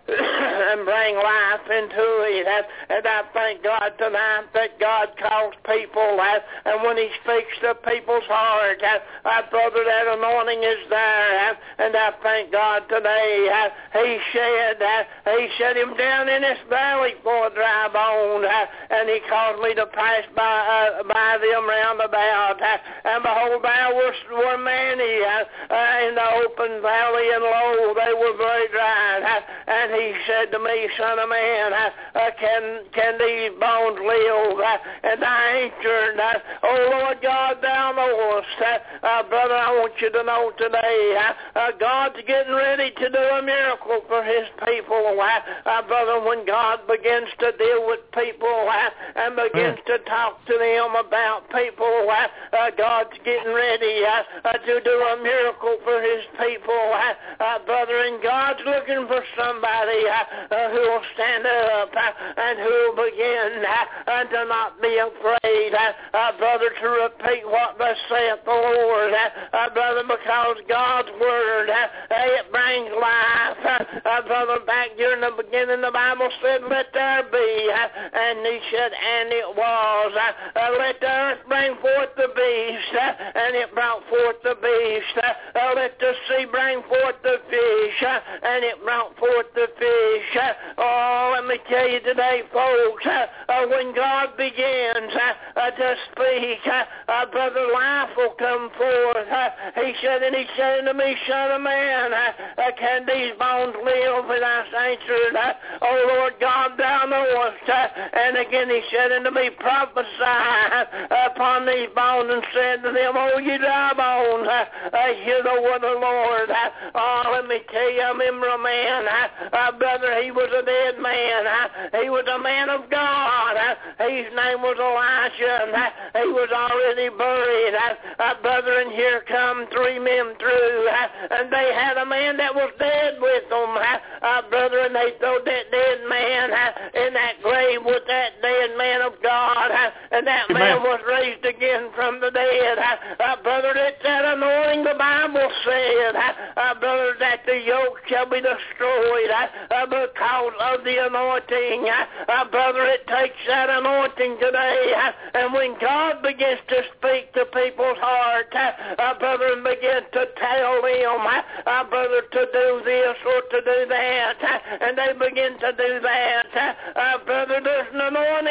and bring life into it. And I thank God tonight that God calls people, and when he speaks to people's heart, I brother, that anointing is there. And I thank God today he shed, he shed him down in this valley for a dry bone, and he caused me to pass by, uh, by them round about. And behold, there were, were many uh, in the open valley, and lo, they were very dry. And he said to me, son of man, uh, uh, can can these bones live? Uh, and I answered, uh, oh, Lord God, thou knowest. Uh, uh, brother, I want you to know today, uh, uh, God's getting ready to do a miracle for his people. Uh, uh, brother, when God begins to deal with people uh, and begins to talk to them about people, uh, uh, God's getting ready uh, uh, to do a miracle for his people. Uh, uh, brother, and God's looking for somebody Uh, uh, who will stand up uh, and who will begin uh, to not be afraid, uh, uh, brother, to repeat what thus saith the Lord, uh, uh, brother, because God's word, uh, it brings life. Uh, uh, brother, back during the beginning, the Bible said, let there be, uh, and he said, and it was. Uh, uh, let the earth bring forth the beast, uh, and it brought forth the beast. Uh, uh, let the sea bring forth the fish, uh, and it brought forth the fish. Oh, let me tell you today, folks, uh, uh, when God begins uh, uh, to speak, uh, uh, brother, life will come forth. Uh, he said, and he said to me, son of man, uh, uh, can these bones live? And I answered, uh, oh, Lord God, thou knowest. Uh, and again he said unto me, prophesy uh, upon these bones, and said to them, oh, you dry bones, uh, uh, hear the word of the Lord. Uh, oh, let me tell you, I remember a man, uh, uh, brother, he was a dead man. Uh, he was a man of God. Uh, his name was Elijah, and uh, he was already buried. Uh, uh, brother, and here come three men through, uh, and they had a man that was dead with them. Uh, uh, brother, and they threw that dead man uh, in that grave with that dead man of God, uh, and that man was raised again from the dead. Uh, uh, brother, it's that anointing the Bible said, uh, uh, brother, that the yoke shall be destroyed uh, uh, because of the anointing. Uh, uh, brother, it takes that anointing today, uh, and when God begins to speak to people's heart, uh, uh, brother, and begin to tell them, uh, uh, brother, to do this or to do that, uh, and they begin to do that, uh, uh, brother, there's an anointing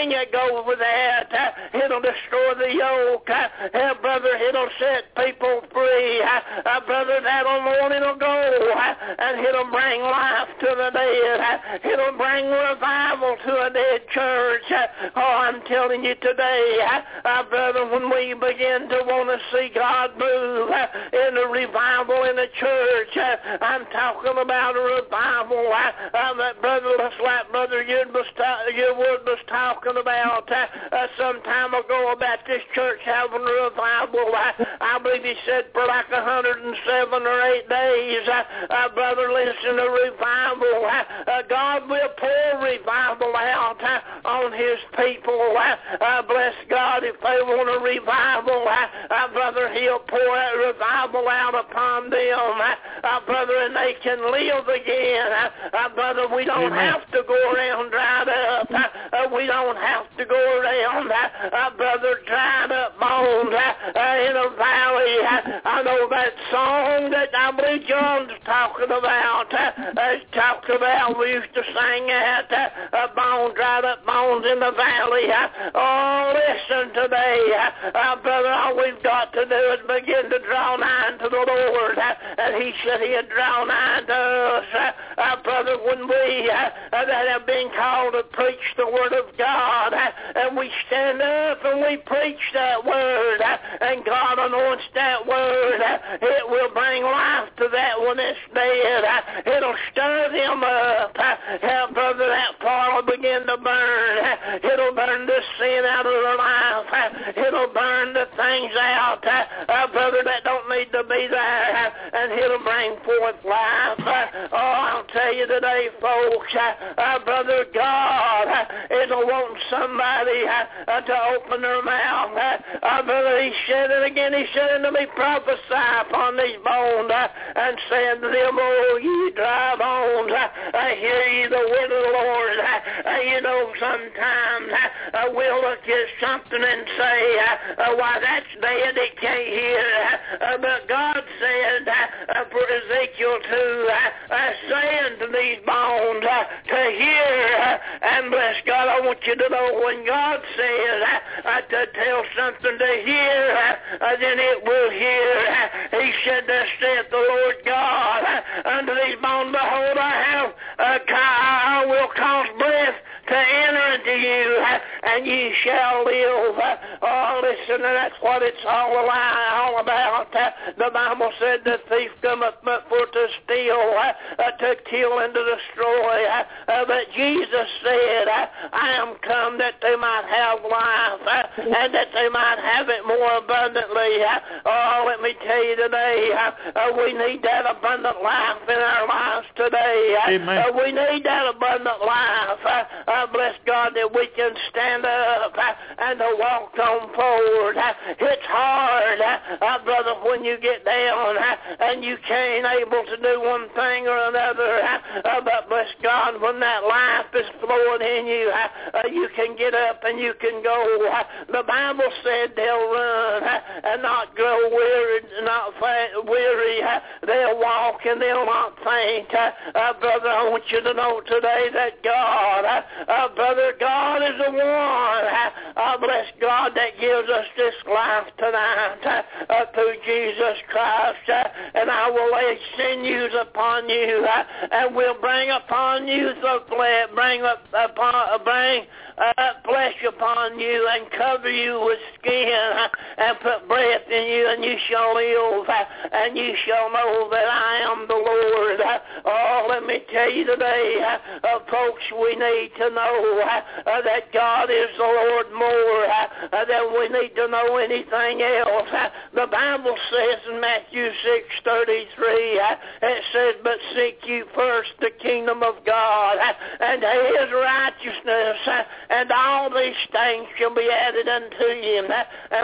anything that goes with that, uh, it'll destroy the yoke. Uh, uh, brother, it'll set people free. Uh, uh, brother, that anointing will go, uh, and it'll bring life to the dead. Uh, it'll bring revival to a dead church. Uh, oh, I'm telling you today, uh, uh, brother, when we begin to want to see God move uh, in a revival in the church, uh, I'm talking about a revival. Uh, uh, that brother, just like Brother Wood was, ta- Wood was talking about uh, uh, some time ago about this church having a revival. Uh, I believe he said for like a hundred and seven or eight days. Uh, uh, brother, listen to revival. Uh, uh, God will pour revival out uh, on his people. Uh, uh, bless God, if they want a revival, uh, uh, brother, he'll pour that revival out upon them. Uh, uh, brother, and they can live again. Uh, uh, brother, we don't Amen. have to go around dried up. Uh, uh, we don't have to go around, uh, uh, brother, dried up bones uh, uh, in a valley. Uh, I know that song that I believe John's talking about. Uh, uh, talked about, we used to sing at uh, uh, bones, dried up bones in the valley. Uh, oh, listen today, uh, uh, brother, all we've got to do is begin to draw nigh to the Lord. Uh, and he said he'd draw nigh to us. Uh, uh, brother, when we uh, uh, that have been called to preach the Word of God, uh, and we stand up and we preach that Word, uh, and God anoints that Word, uh, it will bring life to that one that's dead. Uh, it'll stir them up. Uh, uh, brother, that fire will begin to burn. Uh, it'll burn the sin out of their life. Uh, it'll burn the things out, uh, uh, brother, that don't need to be there, uh, and it'll bring forth life. Uh, oh, I'll tell you today, folks, uh, uh, brother, God uh, is wanting somebody uh, uh, to open their mouth. Uh, uh, brother, he said it again. He said unto me, prophesy upon these bones, uh, and said to them, oh, ye dry bones, uh, I hear ye the word of the Lord. Uh, uh, you know, sometimes uh, uh, we'll look at something and say, uh, uh, why, that's dead, it can't hear. Uh, uh, but God said uh, uh, for Ezekiel two, uh, uh, saying to these bones uh, to hear, uh, and bless God, I want you to know when God says uh, uh, to tell something to hear, uh, uh, then it will hear. Uh, he said, thus saith the Lord God, uh, unto these bones, behold, I have, uh, I will cause breath to enter into you, uh, and ye shall live. Uh, oh, listen, that's what it's all, all about. Uh, the Bible said the thief cometh but for to steal, uh, uh, to kill and to destroy. Uh, uh, but Jesus said, uh, I am come that they might have life, uh, and that they might have it more abundantly. Uh, oh, let me tell you today, uh, uh, we need that abundant life in our lives today. Uh, Amen. uh, we need that abundant life. Uh, uh, bless God that we can stand up uh, and to walk on forward. Uh, it's hard, uh, uh, brother, when you get down uh, and you can't able to do one thing or another. Uh, uh, but bless God, when that life is flowing in you, uh, uh, you can get up and you can go. Uh, the Bible said they'll run uh, and not grow weary, not fa- weary. Uh, they'll walk and they'll not faint. Uh, uh, brother, I want you to know today that God, uh, uh, brother, God is the one, uh, uh, bless God, that gives us this life tonight uh, uh, through Jesus Christ. Uh, and I will lay sinews upon you, uh, and will bring upon you the flesh, bring up upon, uh, bring uh, flesh upon you, and cover you with skin, uh, and put breath in you, and you shall live, uh, and you shall know that I am the Lord. Uh, oh, let me tell you today, uh, uh, folks, we need to know uh, uh, that God is the Lord more uh, uh, than we need to know anything else. Uh, the Bible says in Matthew six thirty-three, uh, it says, but seek you first the kingdom of God uh, and his righteousness, uh, and all these things shall be added unto you. Uh, and brother, I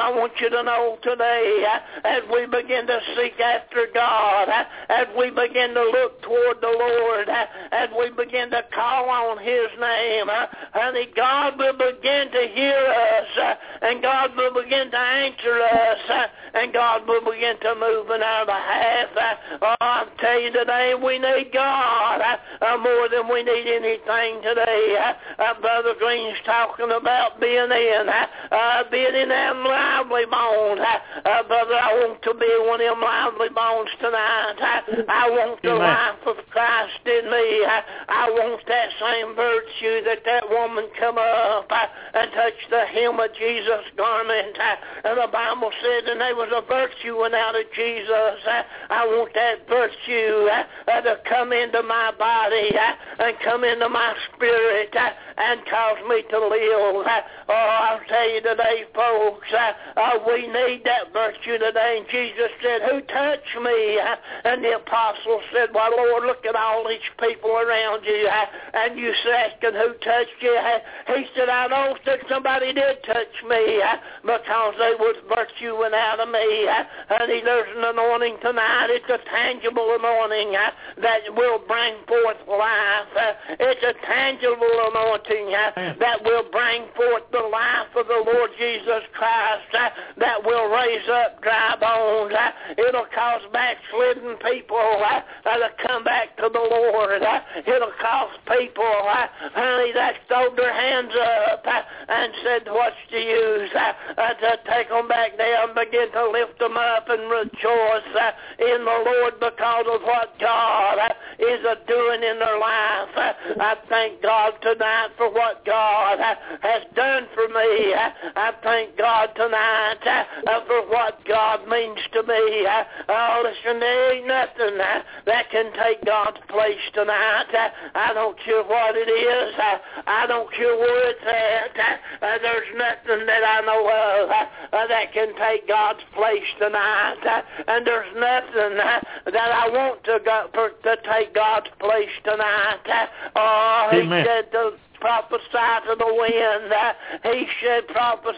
I want you to know today, as we begin to seek after God, as we begin to look toward the Lord, as we begin to call on His name, honey, God will begin to hear us, and God will begin to answer us, and God will begin to move in our behalf. Oh, I'll tell you today, we need God more than we need anything today. Brother Green's talking about being in, uh, being in them lively bones. Uh, brother, I want to be one of them lively bones tonight. I, I want the life of Christ in me. I, I want that same virtue that that woman come up uh, and touch the hem of Jesus' garment. Uh, and the Bible said, and there was a virtue went out of Jesus. Uh, I want that virtue uh, uh, to come into my body uh, and come into my spirit uh, and cause me to live. Uh, oh, I'll tell you today, folks, uh, uh, we need that virtue today. And Jesus said, who touched me? Uh, and the apostle said, well, Lord, look at all these people around you. Uh, and you asking who touched you? Uh, he said, I know that somebody did touch me uh, because there was virtue went out of me. Uh, honey, there's an anointing tonight. It's a tangible anointing uh, that will bring forth life. Uh, it's a tangible anointing uh, that will bring forth the life of the Lord Jesus Christ, uh, that will raise up dry bones. Uh, it'll cause backslidden people uh, uh, to come back to the Lord. Uh, it'll cause people, uh, honey, that throw their hands up uh, and said, what's the use? Uh, uh, to take them back there and begin to lift them up and rejoice uh, in the Lord because of what God uh, is uh, doing in their life. Uh, I thank God tonight for what God uh, has done for me. Uh, I thank God tonight uh, for what God means to me. Uh, oh, listen, there ain't nothing uh, that can take God's place tonight. Uh, I don't care what it is. Uh, I don't care where it's at. Uh, uh, there's nothing that I know of uh, uh, that can take God's place tonight. Uh, and there's nothing uh, that I want to go for, to take God's place tonight. Uh, oh, He Amen. said to prophesy to the wind. Uh, he said, prophesy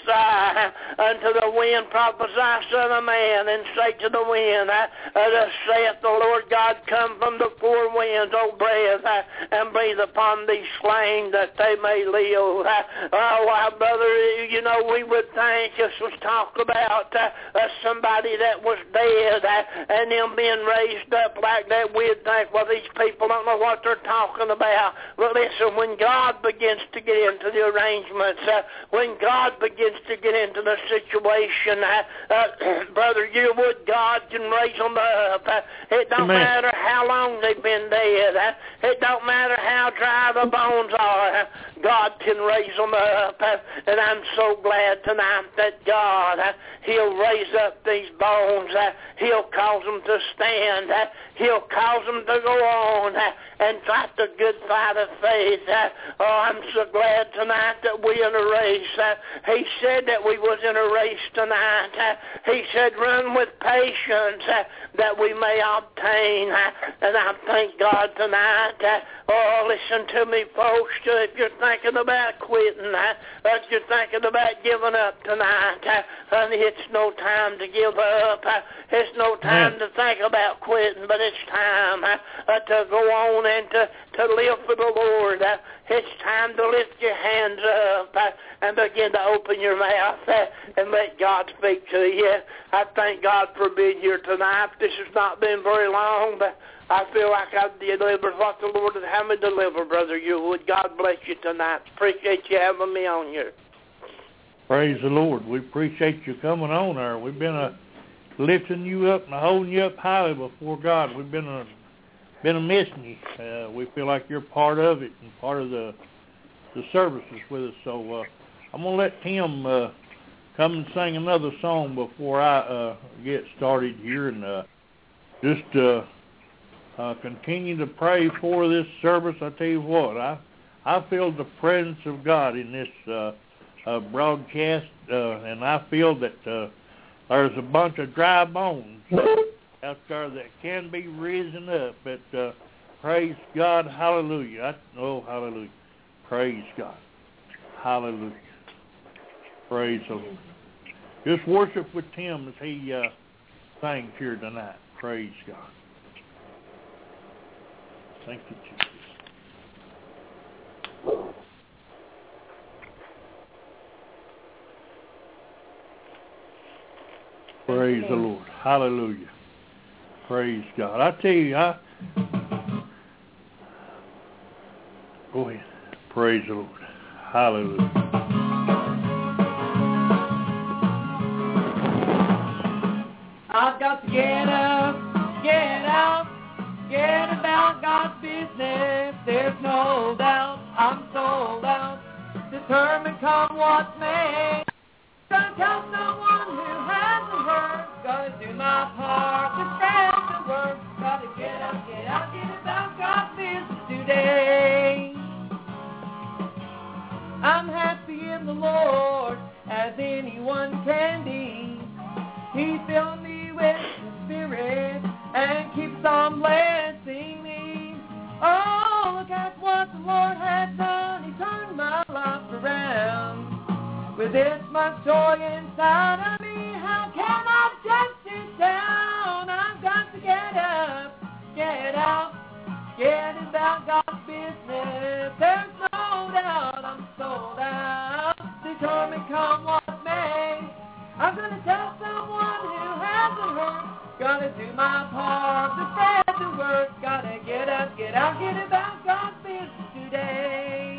unto the wind, prophesy, son of man, and say to the wind, uh, uh, thus saith the Lord God, come from the four winds, O breath, uh, and breathe upon these slain that they may live. Uh, oh, well, brother, you know, we would think this was talk about uh, uh, somebody that was dead uh, and them being raised up like that. We'd think, well, these people don't know what they're talking about. But listen, when God begins to get into the arrangements, uh, when God begins to get into the situation, uh, uh, brother Yearwood, God can raise them up. Uh, it don't Amen. matter how long they've been dead. Uh, it don't matter how dry the bones are. Uh, God can raise them up. Uh, and I'm so glad tonight that God, uh, He'll raise up these bones. Uh, he'll cause them to stand. Uh, he'll cause them to go on uh, and fight the good fight of faith. Uh, oh, I'm so glad tonight that we're in a race. Uh, he said that we was in a race tonight. Uh, he said, run with patience uh, that we may obtain. Uh, and I thank God tonight. Uh, oh, listen to me, folks. Uh, if you're thinking about quitting, uh, if you're thinking about giving up tonight, uh, honey, it's no time to give up. Uh, it's no time to think about quitting, but it's time uh, uh, to go on and to, to live for the Lord. Uh, it's time to lift your hands up uh, and begin to open your mouth uh, and let God speak to you. I thank God for being here tonight. This has not been very long, but I feel like I've delivered what the Lord would have me deliver, Brother Yearwood. God bless you tonight. Appreciate you having me on here. Praise the Lord. We appreciate you coming on there. We've been uh, lifting you up and holding you up highly before God. We've been uh, been a missing you. Uh, we feel like you're part of it and part of the the services with us. So uh, I'm going to let Tim uh, come and sing another song before I uh, get started here. And uh, just uh, uh, continue to pray for this service. I tell you what, I, I feel the presence of God in this uh Uh, broadcast, uh, and I feel that uh, there's a bunch of dry bones out there that can be risen up. But uh, praise God, hallelujah! I, oh, hallelujah! Praise God, hallelujah! Praise the Lord. just worship with Tim as he uh, sings here tonight. Praise God. Thank you, Jesus. Praise the Lord. Hallelujah. Praise God. I tell you, I... Go ahead. Praise the Lord. Hallelujah. I've got to get up, get out, get about God's business. There's no doubt I'm sold out, determined come what may. Gonna tell someone who hasn't heard, gotta do my part to spread the word. Gotta get up, get out, get about God's business today. I'm happy in the Lord, as anyone can be. He filled me with His Spirit and keeps on blessing me. Oh, look at what the Lord has done. He turned my life around. With this much joy inside of me, how can I just sit down? I've got to get up, get out, get about God's business. There's no doubt I'm sold out, determined come what may. I'm going to tell someone who hasn't heard, gotta do my part to spread the word. Gotta get up, get out, get about God's business today.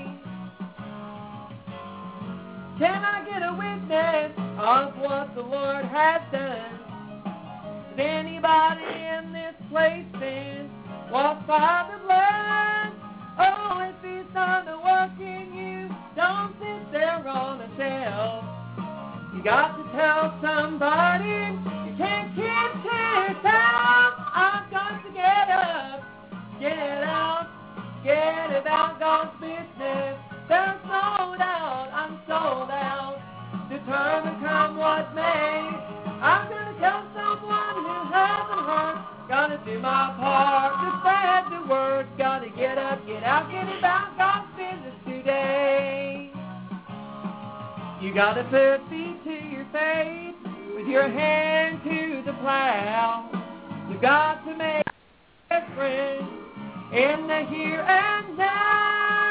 Can I get a witness of what the Lord has done? Has anybody in this place been washed by the blood? Oh, if He's done the work in you, don't sit there on a shelf. You got to tell somebody, you can't keep to yourself. I've got to get up, get out, get about God's business. There's no doubt I'm sold out, determined come what may. I'm going to tell someone who hasn't heard, gotta do my part to spread the word. Gotta get up, get out, get about God's business today. You gotta put feet to your faith, with your hand to the plow. You got to make a difference in the here and now.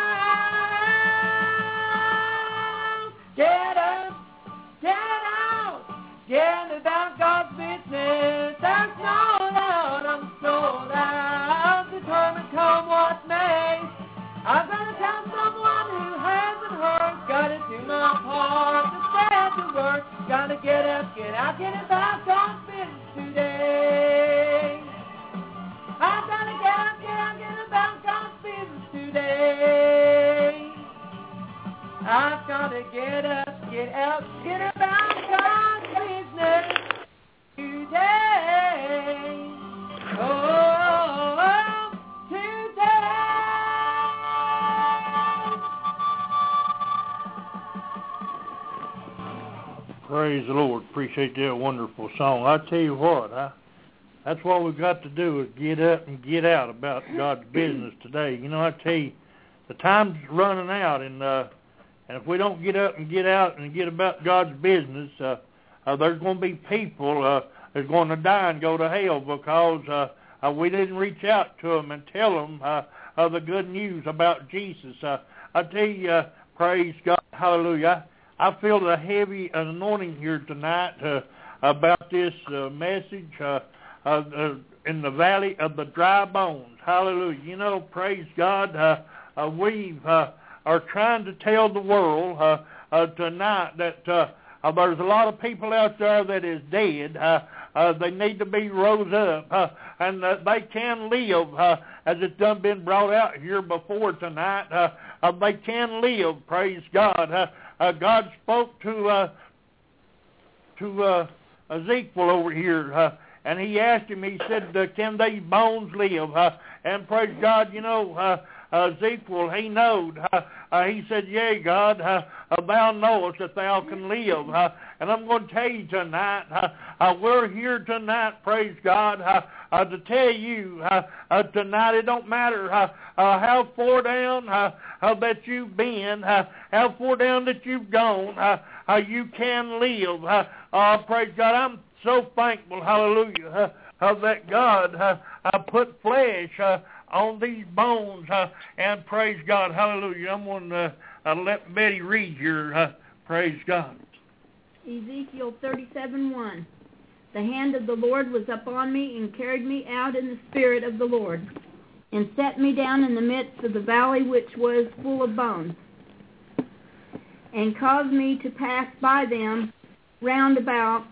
Get up, get out, get about God's business. There's no doubt I'm sold out, determined come what may. I'm gonna tell someone who hasn't heard, gotta do my part to spread the word. Gotta get up, get out, get about God's business today. I've gotta get up, get out, get about God's business today. I've gotta get up, get out, get about God's business today. Oh, today. Praise the Lord. Appreciate that wonderful song. I tell you what, huh? That's what we've got to do is get up and get out about God's business today. You know, I tell you, the time's running out, and uh, and if we don't get up and get out and get about God's business, uh, uh, there's going to be people uh, that's going to die and go to hell because uh, uh, we didn't reach out to them and tell them uh, uh, the good news about Jesus. Uh, I tell you, uh, praise God, hallelujah. I, I feel the heavy anointing here tonight uh, about this uh, message. Uh, Uh, uh, in the valley of the dry bones. Hallelujah. You know, praise God, uh, uh, we uh, are trying to tell the world uh, uh, tonight that uh, uh, there's a lot of people out there that is dead. Uh, uh, they need to be rose up, uh, and uh, they can live, uh, as it's done been brought out here before tonight. Uh, uh, they can live, praise God. Uh, uh, God spoke to, uh, to uh, Ezekiel over here, uh, and he asked him, he said, uh, can these bones live? Uh, and praise God, you know, uh, uh, Ezekiel, he knowed. Uh, uh, he said, yea, God, uh, uh, thou knowest that thou can live. Uh, and I'm going to tell you tonight, uh, uh, we're here tonight, praise God, uh, uh, to tell you uh, uh, tonight it don't matter uh, uh, how far down uh, uh, that you've been, uh, how far down that you've gone, uh, uh, you can live. Uh, uh, praise God, I'm so thankful, hallelujah, uh, uh, that God uh, uh, put flesh uh, on these bones, uh, and praise God, hallelujah. I'm going to uh, let Betty read here, uh, praise God. Ezekiel thirty-seven one. The hand of the Lord was upon me and carried me out in the spirit of the Lord, and set me down in the midst of the valley which was full of bones, and caused me to pass by them round about.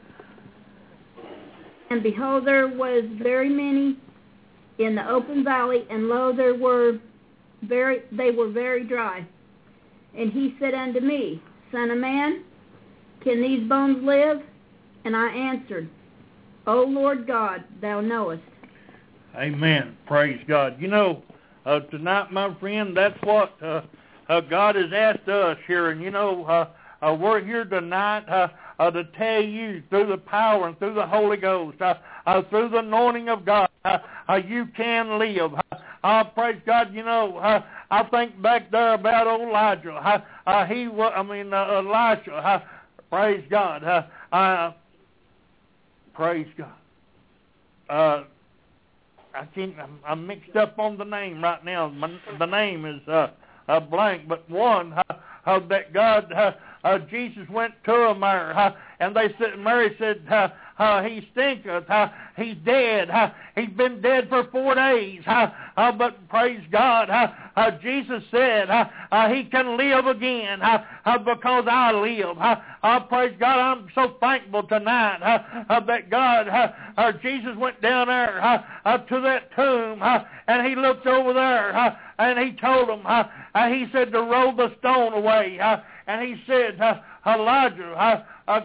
And behold, there was very many in the open valley, and lo, there were very they were very dry. And he said unto me, Son of man, can these bones live? And I answered, O Lord God, thou knowest. Amen. Praise God. You know, uh, tonight, my friend, that's what uh, uh, God has asked us here. And, you know, uh, uh, we're here tonight uh, uh, to tell you through the power and through the Holy Ghost, uh, uh, through the anointing of God, uh, uh, you can live. Uh, uh, praise God. You know, uh, I think back there about old Elijah. Uh, uh, he was, I mean, uh, Elisha. Uh, praise God. Uh, uh, praise God. Uh, I can't, I'm, I'm mixed up on the name right now. My, the name is uh, uh, blank, but one uh, uh, that God, uh, uh, Jesus went to him there, uh, and they said, Mary said, uh, uh, he stinketh, uh, he's dead, uh, he's been dead for four days, uh, uh, but praise God, uh, uh, Jesus said uh, uh, he can live again uh, uh, because I live. Uh, uh, praise God, I'm so thankful tonight uh, uh, that God, uh, uh, Jesus went down there uh, uh, to that tomb, uh, and he looked over there, uh, and he told them, uh, uh, he said to roll the stone away, uh, and he said, uh, Elijah, uh, uh,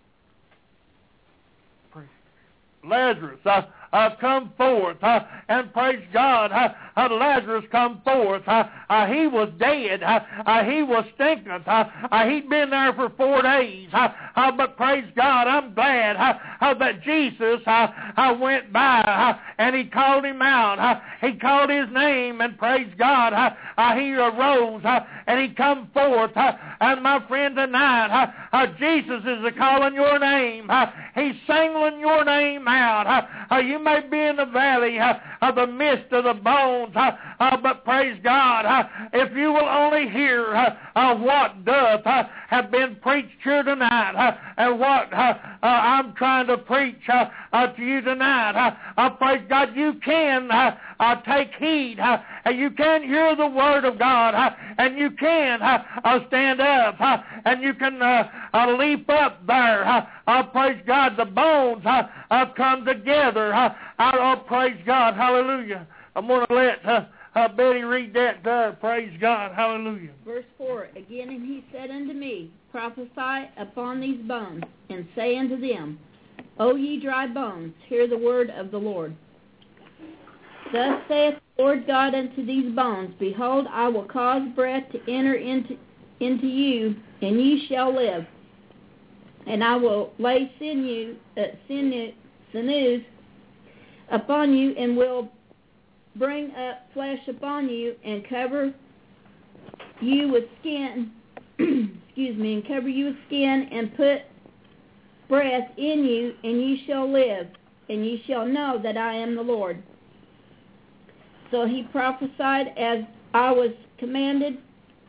Lazarus, uh, uh, come forth, uh, and praise God, uh, uh, Lazarus come forth. Uh, uh, he was dead. Uh, uh, he was stinking. Uh, uh, he'd been there for four days. Uh, uh, but praise God, I'm glad uh, uh, that Jesus uh, uh, went by uh, and he called him out. Uh, he called his name, and praise God, uh, uh, he arose uh, and he come forth. Uh, and my friend, tonight, uh, uh, Jesus is calling your name. Uh, he's singling your name out. Uh, uh, you may be in the valley uh, of the midst of the bones, uh, uh, but praise God, uh, if you will only hear uh, uh, what doth uh, have been preached here tonight, uh, and what uh, uh, I'm trying to preach uh, uh, to you tonight, uh, uh, praise God, you can uh, uh, take heed, uh, and you can hear the word of God, uh, and you can uh, uh, stand up, uh, and you can uh, uh, leap up there. Uh, uh, praise God, the bones uh, uh, come together. Uh, oh, praise God, hallelujah. I'm going to let uh, uh, Betty read that there. Praise God, hallelujah. Verse four, Again, and he said unto me, Prophesy upon these bones, and say unto them, O ye dry bones, hear the word of the Lord. Thus saith the Lord God unto these bones, Behold, I will cause breath to enter into, into you, and ye shall live. And I will lay sinew, uh, sinew, sinews upon you, and will bring up flesh upon you, and cover you with skin, excuse me, and cover you with skin, and put breath in you, and ye shall live, and ye shall know that I am the Lord. So he prophesied as I was commanded,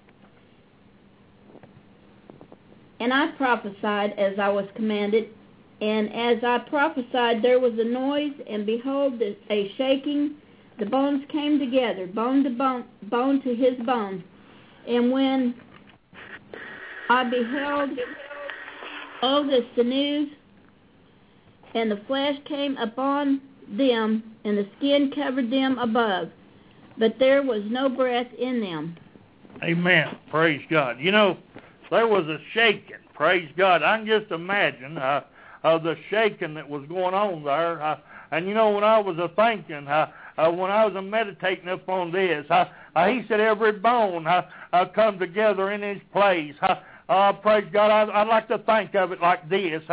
and I prophesied as I was commanded, and as I prophesied there was a noise, and behold, a shaking. The bones came together, bone to bone, bone to his bone. And when I beheld, all the sinews and the flesh came upon them, and the skin covered them above, but there was no breath in them. Amen. Praise God. You know, there was a shaking. Praise God. I can just imagine uh, uh, the shaking that was going on there. Uh, and, you know, when I was a thinking, uh, uh, when I was a meditating upon this, uh, uh, he said every bone uh, uh, come together in his place. Uh, Uh, praise God, I, I like to think of it like this. Uh,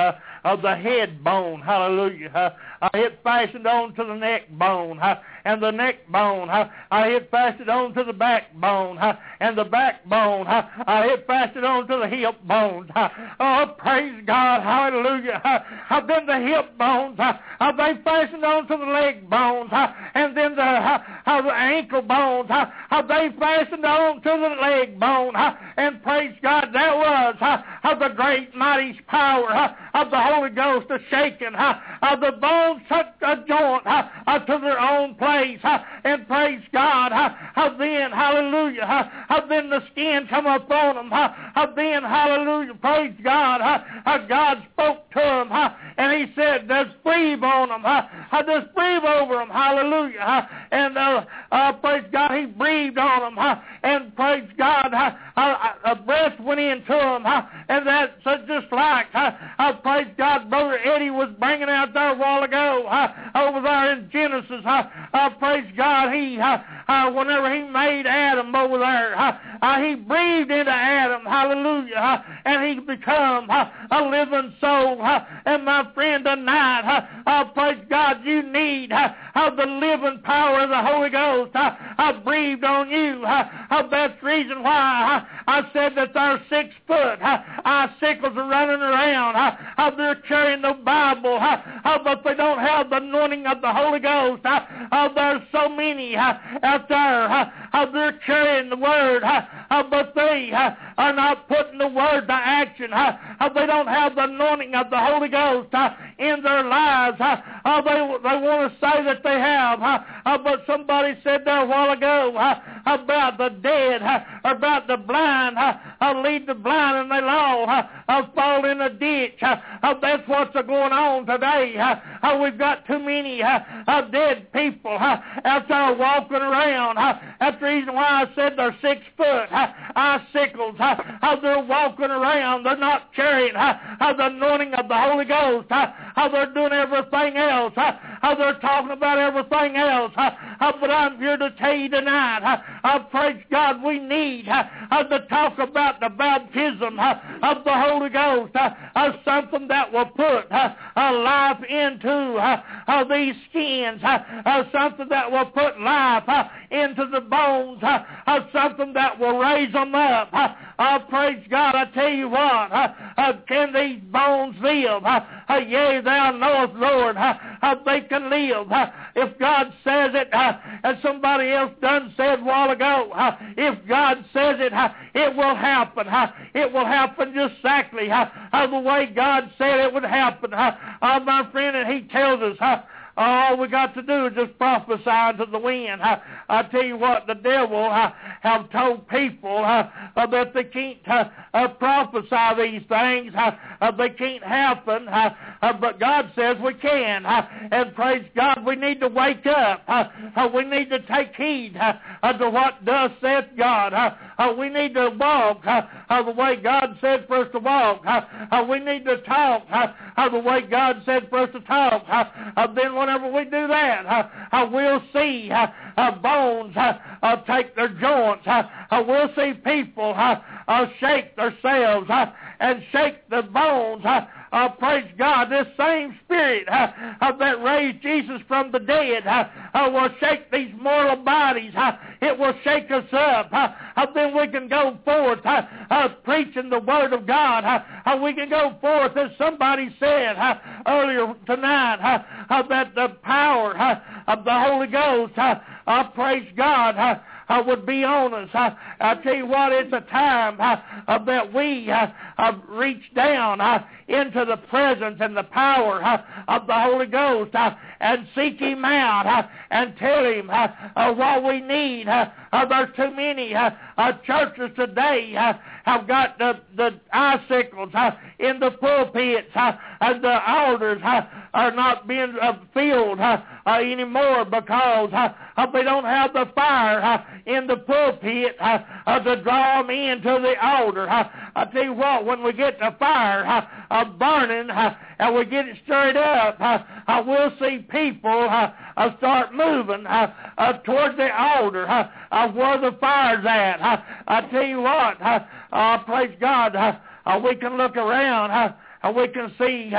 of the head bone. Hallelujah. Uh, I hit fastened on to the neck bone, uh, and the neck bone. Uh, I hit fastened on to the backbone, uh, and the backbone. Uh, I hit fastened on to the hip bones. Uh, oh, praise God. Hallelujah. Uh, I've been the hip bones. Uh, I've been fastened on to the leg bones, uh, and then the, uh, uh, the ankle bones. Uh, I've been fastened on to the leg bone, uh, and praise God, that was uh, of the great mighty power uh, of the Holy Ghost, the shaking uh, of the bones took a joint uh, uh, to their own place, uh, and praise God, uh, uh, then, hallelujah, uh, uh, then the skin come up on them, uh, uh, then, hallelujah, praise God, uh, uh, God spoke to them, uh, and he said, just breathe on them, uh, uh, just breathe over them, hallelujah, uh, and uh, uh, praise God, he breathed on them, uh, and praise God, uh, uh, a breath went into them, uh, and that's uh, just like, uh, uh, praise God, Brother Eddie was bringing out there a while ago, uh, over there in Genesis, uh, uh, praise God, he, uh, uh, whenever he made Adam over there, uh, uh, he breathed into Adam, hallelujah, uh, and he become uh, a living soul, uh, and my friend tonight, uh, uh, praise God, you need uh, uh, the living power of the Holy Ghost uh, uh, breathed on you, uh, uh, that's the reason why uh, I said that they're six foot, uh, icicles are running around, uh, uh, they're carrying the Bible, uh, uh, but they don't have the anointing of the Holy Ghost, uh, uh, there's so many uh, out there, uh, uh, they're carrying the Word, uh, uh, but they uh, are not putting the Word to action, uh, uh, they don't have the anointing of the Holy Ghost uh, in their lives, uh, uh, they, they want to say that they have, uh, uh, but somebody said there a while ago uh, about the dead, uh, about the blind, uh, uh, lead the blind and they all uh, uh, fall in a ditch, uh, uh, that's what's uh, going on today, uh, uh, we've got too many uh, uh, dead people uh, out there walking around, uh, that's the reason why I said they're six foot, uh, icicles, uh, uh, they're walking around, they're not carrying uh, uh, the anointing of the Holy Ghost, uh, uh, they're doing everything else, uh, uh, they're talking about everything else, uh, uh, but I'm here to tell you tonight, uh, uh, praise God, we need uh, uh, to talk about the baptism uh, of the Holy Ghost, uh, uh, something that will put uh, uh, life into uh, uh, these skins, uh, uh, something that will put life uh, into the bones, uh, uh, something that will raise them up. Uh, uh, praise God, I tell you what, uh, uh, can these bones live? Uh, uh, yea, thou knowest, Lord, uh, uh, they can live. Uh, if God says it, uh, as somebody else done said a while ago, uh, if God says it, uh, it will happen. Uh, it will happen just exactly uh, uh, the way God said it would happen. Uh, uh, my friend, and he tells us, uh, all we got to do is just prophesy to the wind. Uh, I tell you what, the devil uh, have told people uh, uh, that they can't uh, uh, prophesy these things. Uh, uh, they can't happen. Uh, uh, but God says we can. Uh, and praise God, we need to wake up. Uh, uh, we need to take heed uh, uh, to what does saith God. Uh, uh, we need to walk uh, uh, the way God said for us to walk. Uh, uh, we need to talk uh, uh, the way God said for us to talk. Uh, uh, then whenever we do that, uh, uh, we'll see uh, uh, bones uh, uh, take their joints. Uh, uh, we'll see people uh, uh, shake themselves uh, and shake the bones. Uh, uh, praise God, this same Spirit uh, uh, that raised Jesus from the dead uh, uh, will shake these mortal bodies. Uh, it will shake us up. Uh, uh, then we can go forth uh, uh, preaching the Word of God. Uh, uh, we can go forth, as somebody said uh, earlier tonight, uh, uh, that the power uh, of the Holy Ghost, uh, uh, praise God, uh, uh, would be on us. Uh, I tell you what, it's a time uh, uh, that we uh, uh, reach down uh, into the presence and the power uh, of the Holy Ghost uh, and seek Him out uh, and tell Him uh, uh, what we need. Uh, uh, there's too many uh, uh, churches today uh, have got the, the icicles uh, in the pulpits, uh, and the altars uh, are not being uh, filled uh, uh, anymore because uh, uh, they don't have the fire uh, in the pulpit uh, uh, to draw them into the altar. Uh, I tell you what, when we get the fire uh, uh, burning uh, and we get it stirred up, uh, uh, we'll see people uh, uh, start moving uh, uh, towards the altar uh, uh, where the fire's at. Uh, I tell you what, uh, uh, praise God, uh, uh, we can look around uh, and we can see uh,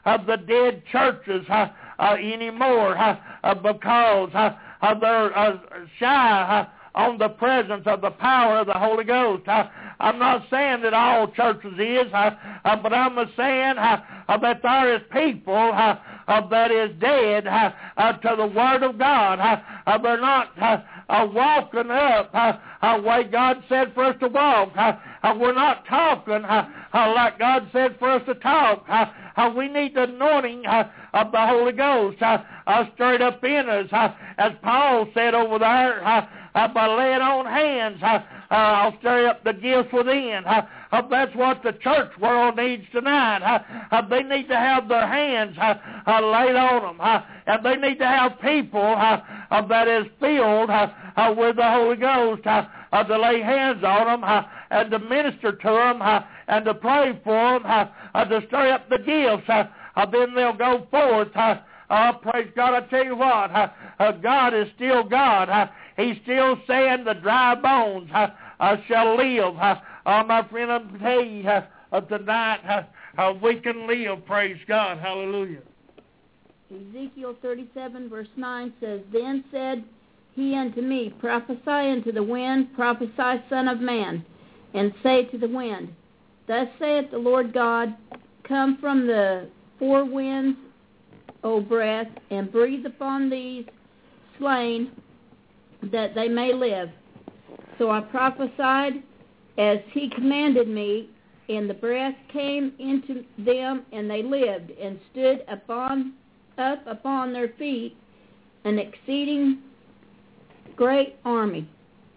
of the dead churches uh, uh, anymore uh, uh, because uh, uh, they're uh, shy uh, on the presence of the power of the Holy Ghost. Uh, I'm not saying that all churches is, uh, uh, but I'm saying uh, uh, that there is people uh, uh, that is dead uh, uh, to the Word of God. Uh, uh, they're not uh, uh, walking up uh, uh, way God said for us to walk. Uh, uh, we're not talking uh, uh, like God said for us to talk. Uh, uh, we need the anointing uh, of the Holy Ghost uh, uh, stirred up in us, uh, as Paul said over there. Uh, Uh, by laying on hands, uh, uh, I'll stir up the gifts within. Uh, uh, that's what the church world needs tonight. Uh, uh, they need to have their hands uh, uh, laid on them. Uh, and they need to have people uh, uh, that is filled uh, uh, with the Holy Ghost uh, uh, to lay hands on them uh, and to minister to them uh, and to pray for them, uh, uh, to stir up the gifts. Uh, uh, then they'll go forth. Uh, uh, praise God, I tell you what, uh, uh, God is still God. Uh, He's still saying the dry bones uh, uh, shall live. Uh, uh, my friend, I'm tell you uh, uh, tonight uh, uh, we can live. Praise God. Hallelujah. Ezekiel thirty-seven verse nine says, Then said he unto me, Prophesy unto the wind, prophesy, son of man, and say to the wind, Thus saith the Lord God, Come from the four winds, O breath, and breathe upon these slain, that they may live. So I prophesied as he commanded me, and the breath came into them, and they lived, and stood upon up upon their feet, an exceeding great army.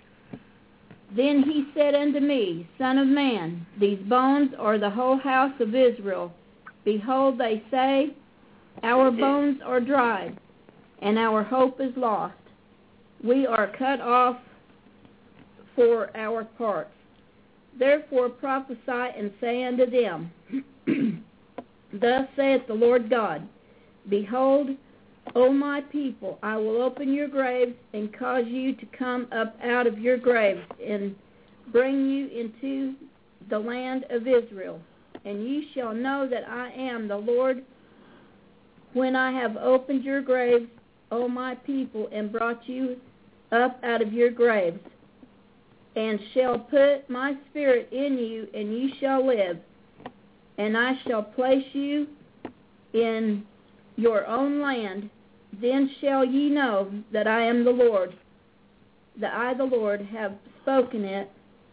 Then he said unto me, Son of man, these bones are the whole house of Israel. Behold, they say, Our bones are dried, and our hope is lost. We are cut off for our parts. Therefore prophesy and say unto them, Thus saith the Lord God, Behold, O my people, I will open your graves and cause you to come up out of your graves and bring you into the land of Israel. And ye shall know that I am the Lord when I have opened your graves, O my people, and brought you up out of your graves, and shall put my spirit in you, and ye shall live. And I shall place you in your own land. Then shall ye know that I am the Lord, that I, the Lord, have spoken it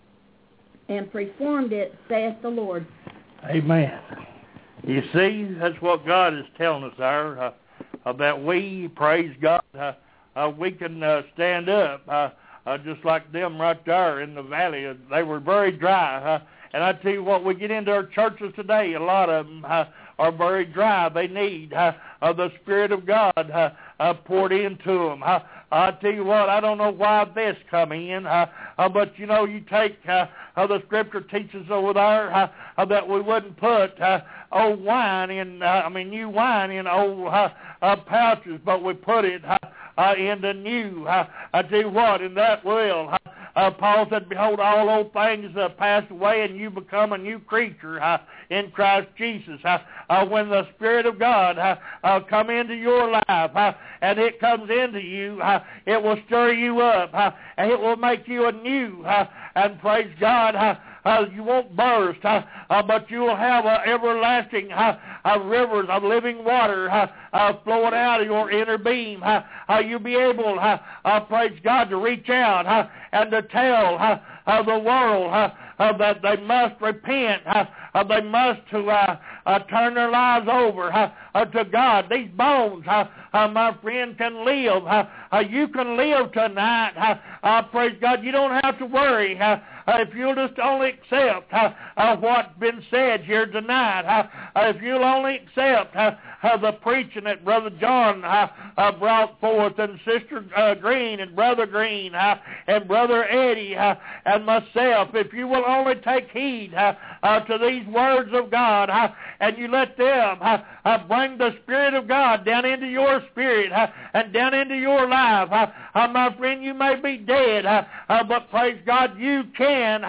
and performed it, saith the Lord. Amen. You see, that's what God is telling us there, uh, uh, that we, praise God, uh, uh, we can uh, stand up, uh, uh, just like them right there in the valley. Uh, they were very dry. Uh, and I tell you what, we get into our churches today, a lot of them uh, are very dry. They need uh, uh, the Spirit of God uh, uh, poured into them. Uh, I tell you what, I don't know why this come in, uh, uh, but you know, you take uh, uh, the Scripture teaches over there uh, uh, that we wouldn't put uh, old wine in, uh, I mean, new wine in old uh, uh, pouches, but we put it uh, uh, in the new. Uh, I tell you what, in that will. Uh, Uh, Paul said, Behold, all old things uh, passed away, and you become a new creature uh, in Christ Jesus. Uh, uh, when the Spirit of God uh, uh, come into your life, uh, and it comes into you, uh, it will stir you up, uh, and it will make you anew. Uh, and praise God, uh, uh, you won't burst, uh, uh, but you will have uh, everlasting uh, uh, rivers of living water uh, uh, flowing out of your inner being. Uh, uh, you'll be able, uh, uh, praise God, to reach out uh, and to tell uh, uh, the world uh, uh, that they must repent, uh, uh, they must to uh, uh, turn their lives over uh, uh, to God. These bones, uh, uh, my friend, can live. Uh, uh, you can live tonight. Uh, uh, praise God. You don't have to worry. Uh, uh, if you'll just only accept uh, uh, what's been said here tonight, uh, uh, if you'll only accept uh, uh, the preaching that Brother John uh, uh, brought forth, and Sister uh, Green, and Brother Green, uh, and Brother Eddie, uh, and myself, if you will only take heed uh, uh, to these words of God, uh, and you let them uh, uh, bring the Spirit of God down into your spirit uh, and down into your life, uh, uh, my friend, you may be dead, uh, uh, but praise God, you can uh,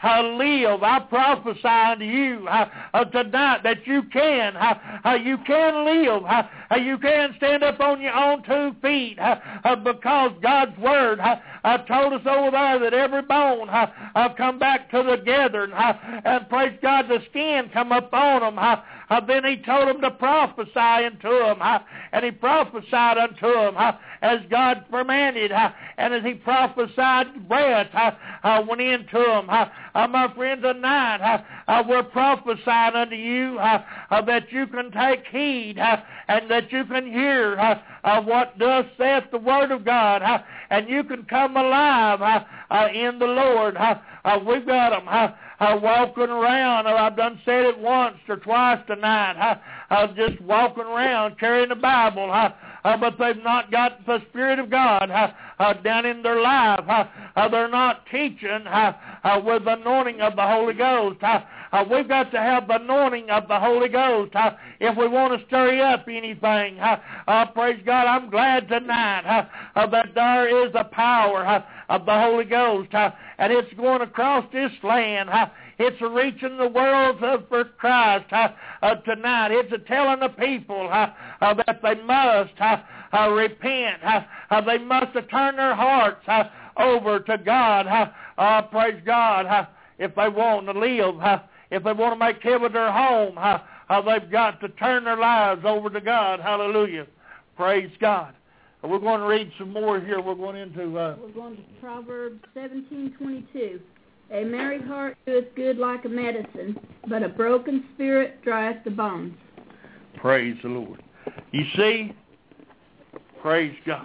uh, live. I prophesy unto you uh, uh, tonight that you can. Uh, uh, you can live. Uh, uh, you can stand up on your own two feet uh, uh, because God's Word uh, uh, told us over there that every bone uh, uh, come back to together. And, uh, and praise God, the skin come up on them. Uh, uh, then He told them to prophesy unto them. Uh, and He prophesied unto them uh, as God commanded. Uh, and as He prophesied, breath uh, uh, went into them. Uh, uh, my friend, tonight uh, uh, we're prophesying unto you uh, uh, that you can take heed uh, and that you can hear uh, uh, what thus saith the Word of God, uh, and you can come alive uh, uh, in the Lord. Uh, uh, we've got them uh, uh, walking around, or I've done said it once or twice tonight, uh, uh, just walking around carrying the Bible, uh, uh, but they've not got the Spirit of God uh, uh, down in their life. Uh, uh, they're not teaching uh, uh, with the anointing of the Holy Ghost. Uh, uh, we've got to have the anointing of the Holy Ghost uh, if we want to stir up anything. Uh, uh, praise God, I'm glad tonight uh, uh, that there is the power uh, of the Holy Ghost, uh, and it's going across this land. Uh, It's a reaching the world for Christ uh, uh, tonight. It's a telling the people uh, uh, that they must uh, uh, repent. Uh, uh, they must uh, turn their hearts uh, over to God. Uh, uh, praise God. Uh, if they want to live, uh, if they want to make heaven their home, uh, uh, they've got to turn their lives over to God. Hallelujah. Praise God. Uh, we're going to read some more here. We're going into... Uh, we're going to Proverbs seventeen twenty-two. A merry heart doeth good like a medicine, but a broken spirit drieth the bones. Praise the Lord. You see, praise God.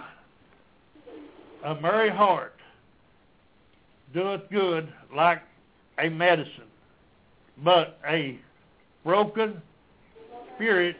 A merry heart doeth good like a medicine, but a broken spirit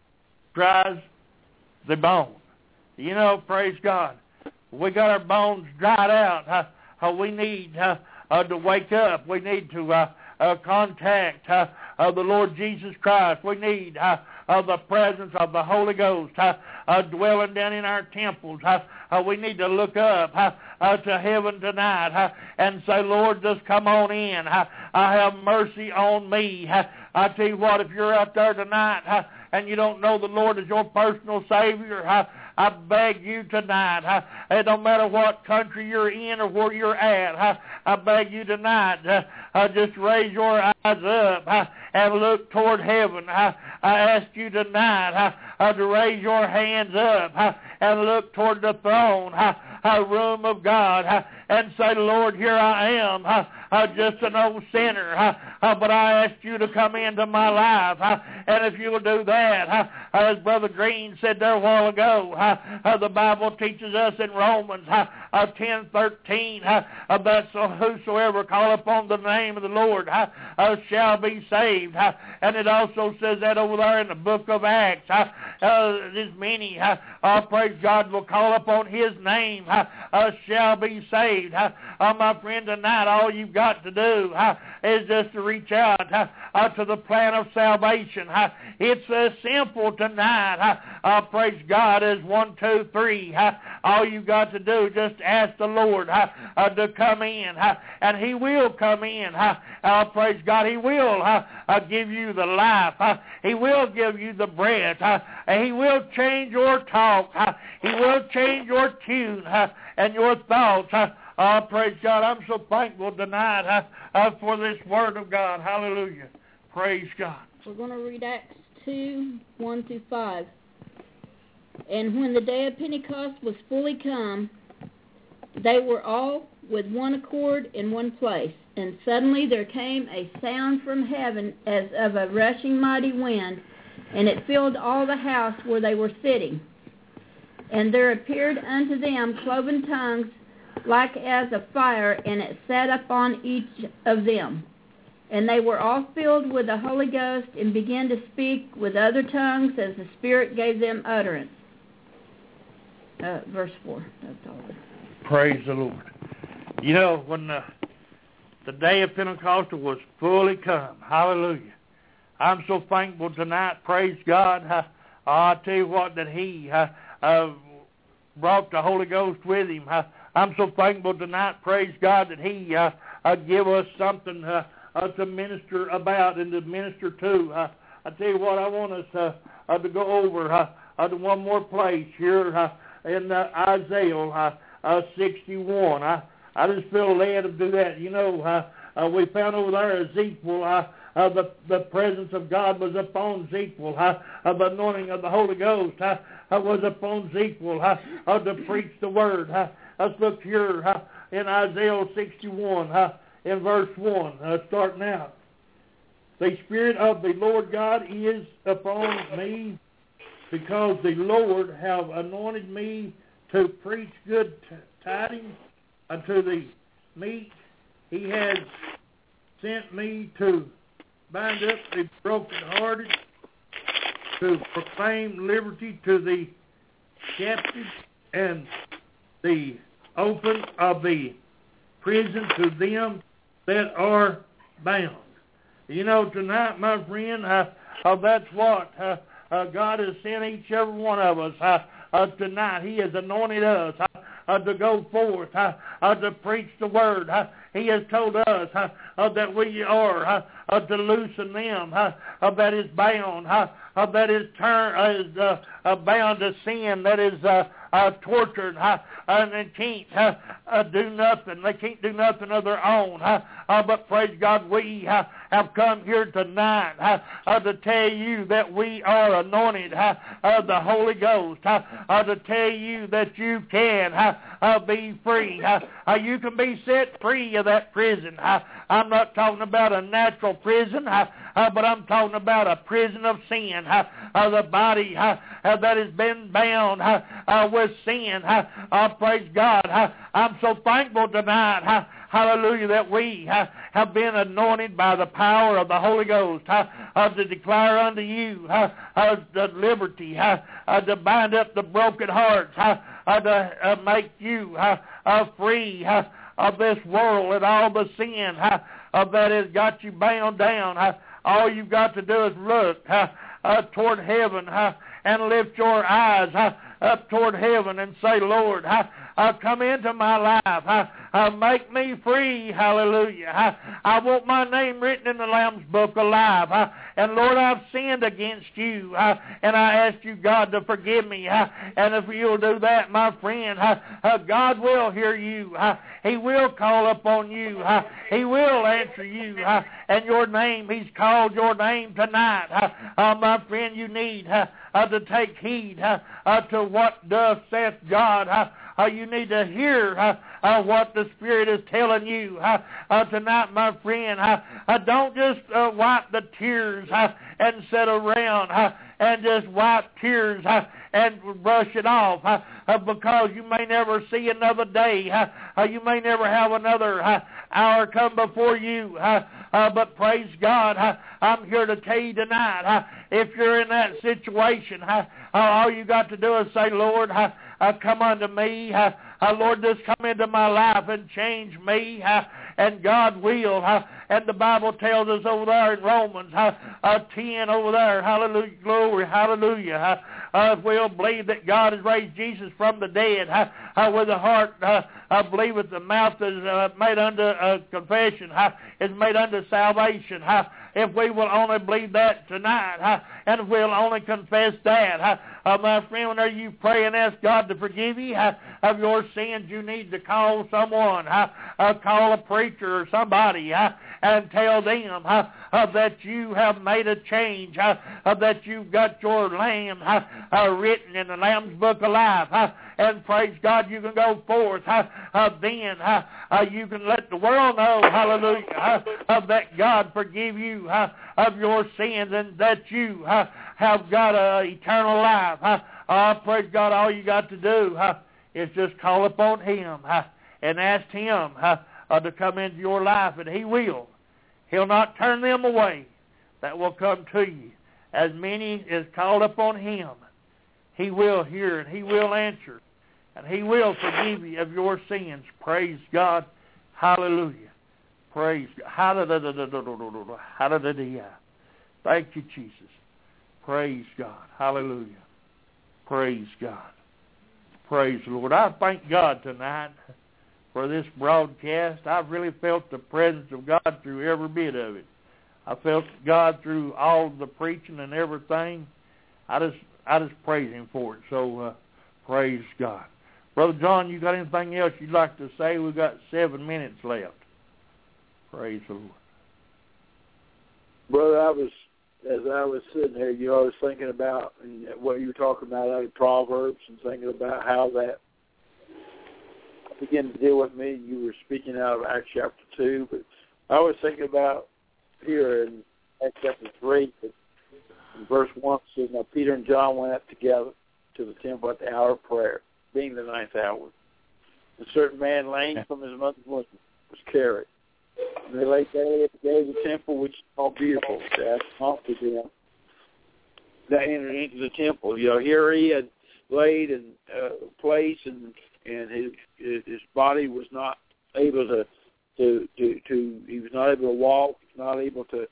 dries the bone. You know, praise God. We got our bones dried out. How, how we need... Uh, Uh, to wake up. We need to uh, uh, contact uh, uh, the Lord Jesus Christ. We need uh, uh, the presence of the Holy Ghost uh, uh, dwelling down in our temples. Uh, uh, we need to look up uh, uh, to heaven tonight uh, and say, Lord, just come on in. Uh, uh, have mercy on me. Uh, I tell you what, if you're out there tonight uh, and you don't know the Lord as your personal Savior, uh, I beg you tonight, uh, it don't matter what country you're in or where you're at, uh, I beg you tonight, uh, uh, just raise your eyes up uh, and look toward heaven. Uh, I ask you tonight uh, uh, to raise your hands up uh, and look toward the throne, uh, uh, room of God, uh, and say, Lord, here I am, uh, uh, just an old sinner, uh, uh, but I ask you to come into my life, uh, and if you will do that, uh, as Brother Green said there a while ago, uh, uh, the Bible teaches us in Romans uh, uh, ten thirteen uh, uh, that so whosoever call upon the name of the Lord uh, uh, shall be saved, uh, and it also says that over there in the book of Acts, uh, uh, as many, uh, uh, praise God, will call upon His name, uh, uh, shall be saved. Uh, uh, my friend, tonight all you've got to do uh, is just to reach out uh, uh, to the plan of salvation. Uh, it's uh, simple tonight. Uh, uh, praise God, as one, two, three. Uh, all you've got to do is just ask the Lord uh, uh, to come in, uh, and He will come in. Uh, uh, praise God, He will uh, uh, give you the life. Uh, he will give you the breath. Uh, he will change your talk. Uh, he will change your tune uh, and your thoughts. Uh, uh, praise God, I'm so thankful tonight uh, uh, for this Word of God. Hallelujah. Praise God. We're going to read Acts two, one through five. And when the day of Pentecost was fully come, they were all with one accord in one place. And suddenly there came a sound from heaven as of a rushing mighty wind, and it filled all the house where they were sitting. And there appeared unto them cloven tongues like as of fire, and it sat upon each of them. And they were all filled with the Holy Ghost, and began to speak with other tongues as the Spirit gave them utterance. Uh, verse four. That's all. Praise the Lord. You know, when the, the day of Pentecost was fully come, hallelujah, I'm so thankful tonight, praise God. Uh, I tell you what, that He uh, uh, brought the Holy Ghost with Him. Uh, I'm so thankful tonight, praise God, that He uh, uh, give us something uh, uh, to minister about and to minister to. Uh, I tell you what, I want us uh, uh, to go over uh, uh, to one more place here uh, in uh, Isaiah uh, uh, sixty-one. I, I just feel led to do that. You know, uh, uh, we found over there Ezekiel, uh, uh, the, the presence of God was upon Ezekiel. Uh, uh, the anointing of the Holy Ghost uh, uh, was upon Ezekiel uh, uh, to preach the word. Uh, let's look here uh, in Isaiah sixty-one, uh, in verse one, uh, starting out. The Spirit of the Lord God is upon me, because the Lord have anointed me to preach good t- tidings unto the meek. He has sent me to bind up the brokenhearted, to proclaim liberty to the captives, and the open of the prison to them that are bound. You know, tonight, my friend, uh, uh, that's what uh, uh, God has sent each every one of us. Uh, uh, tonight, He has anointed us uh, uh, to go forth, uh, uh, to preach the word. Uh, he has told us uh, uh, that we are uh, uh, to loosen them uh, uh, that is bound, uh, uh, that is, turn, uh, is uh, uh, bound to sin, that is uh, uh, tortured, uh, and they can't uh, uh, do nothing. They can't do nothing of their own. Uh, uh, but praise God, we uh, have come here tonight uh, uh, to tell you that we are anointed uh, of the Holy Ghost, uh, uh, to tell you that you can uh, uh, be free. Uh, uh, you can be set free of that prison. Uh, I'm not talking about a natural prison, uh, uh, but I'm talking about a prison of sin. Uh, uh, the body uh, uh, that has been bound uh, uh, with sin. Uh, uh, praise God. Uh, I'm so thankful tonight. Uh, Hallelujah, that we uh, have been anointed by the power of the Holy Ghost uh, uh, to declare unto you uh, uh, the liberty, uh, uh, to bind up the broken hearts, uh, uh, to uh, make you uh, uh, free uh, of this world and all the sin uh, uh, that has got you bound down. Uh, all you've got to do is look uh, uh, toward heaven uh, and lift your eyes uh, up toward heaven and say, Lord, uh, uh, come into my life. Uh, uh, make me free. Hallelujah. Uh, I want my name written in the Lamb's Book alive. Uh, and Lord, I've sinned against you. Uh, and I ask you, God, to forgive me. Uh, and if you'll do that, my friend, uh, uh, God will hear you. Uh, he will call upon you. Uh, he will answer you. Uh, and your name, He's called your name tonight. Uh, uh, my friend, you need uh, uh, to take heed uh, uh, to what doth saith God. Uh, uh, you need to hear uh, uh, what the Spirit is telling you uh, uh, tonight, my friend. Uh, uh, don't just uh, wipe the tears uh, and sit around uh, and just wipe tears uh, and brush it off uh, uh, because you may never see another day. Uh, uh, you may never have another uh, hour come before you. Uh, uh, but praise God, uh, I'm here to tell you tonight, uh, if you're in that situation, uh, uh, all you got to do is say, Lord, uh, uh, come unto me. Uh, uh, Lord, just come into my life and change me. Uh, and God will. Uh, and the Bible tells us over there in Romans uh, uh, ten over there, hallelujah, glory, hallelujah. Uh, uh, if we'll believe that God has raised Jesus from the dead, uh, uh, with the heart, uh, uh, believe with the mouth is uh, made unto uh, confession, uh, is made unto salvation. Uh, if we will only believe that tonight, uh, and if we'll only confess that, uh, uh, my friend, whenever you pray and ask God to forgive you uh, of your sins, you need to call someone, uh, uh, call a preacher or somebody, uh, and tell them uh, uh, that you have made a change, uh, uh, that you've got your name uh, uh, written in the Lamb's Book of Life, uh, and praise God, you can go forth. Uh, uh, then uh, uh, you can let the world know, hallelujah, uh, uh, that God forgive you uh, of your sins and that you uh, have got an eternal life. Uh, uh, praise God, all you got to do uh, is just call upon Him uh, and ask Him uh, uh, to come into your life, and He will. He'll not turn them away that will come to you. As many as called upon Him, He will hear and He will answer. And He will forgive you of your sins. Praise God. Hallelujah. Praise God. Hallelujah. Thank you, Jesus. Praise God. Hallelujah. Praise God. Praise the Lord. I thank God tonight for this broadcast. I've really felt the presence of God through every bit of it. I felt God through all the preaching and everything. I just I just praise Him for it. So uh, praise God. Brother John, you got anything else you'd like to say? We've got seven minutes left. Praise the Lord. Brother, I was, as I was sitting here, you know, I was thinking about what you were talking about out of Proverbs and thinking about how that began to deal with me. You were speaking out of Acts chapter two, but I was thinking about here in Acts chapter three, in verse one, it says, now Peter and John went up together to the temple at the hour of prayer, being the ninth hour. A certain man lame from his mother's womb was carried. And they laid daily at the gate of the temple, which is called Beautiful, to ask not to them that entered into the temple. You know, here he had laid in a uh, place, and and his his body was not able to to to, to he was not able to walk, he was not able to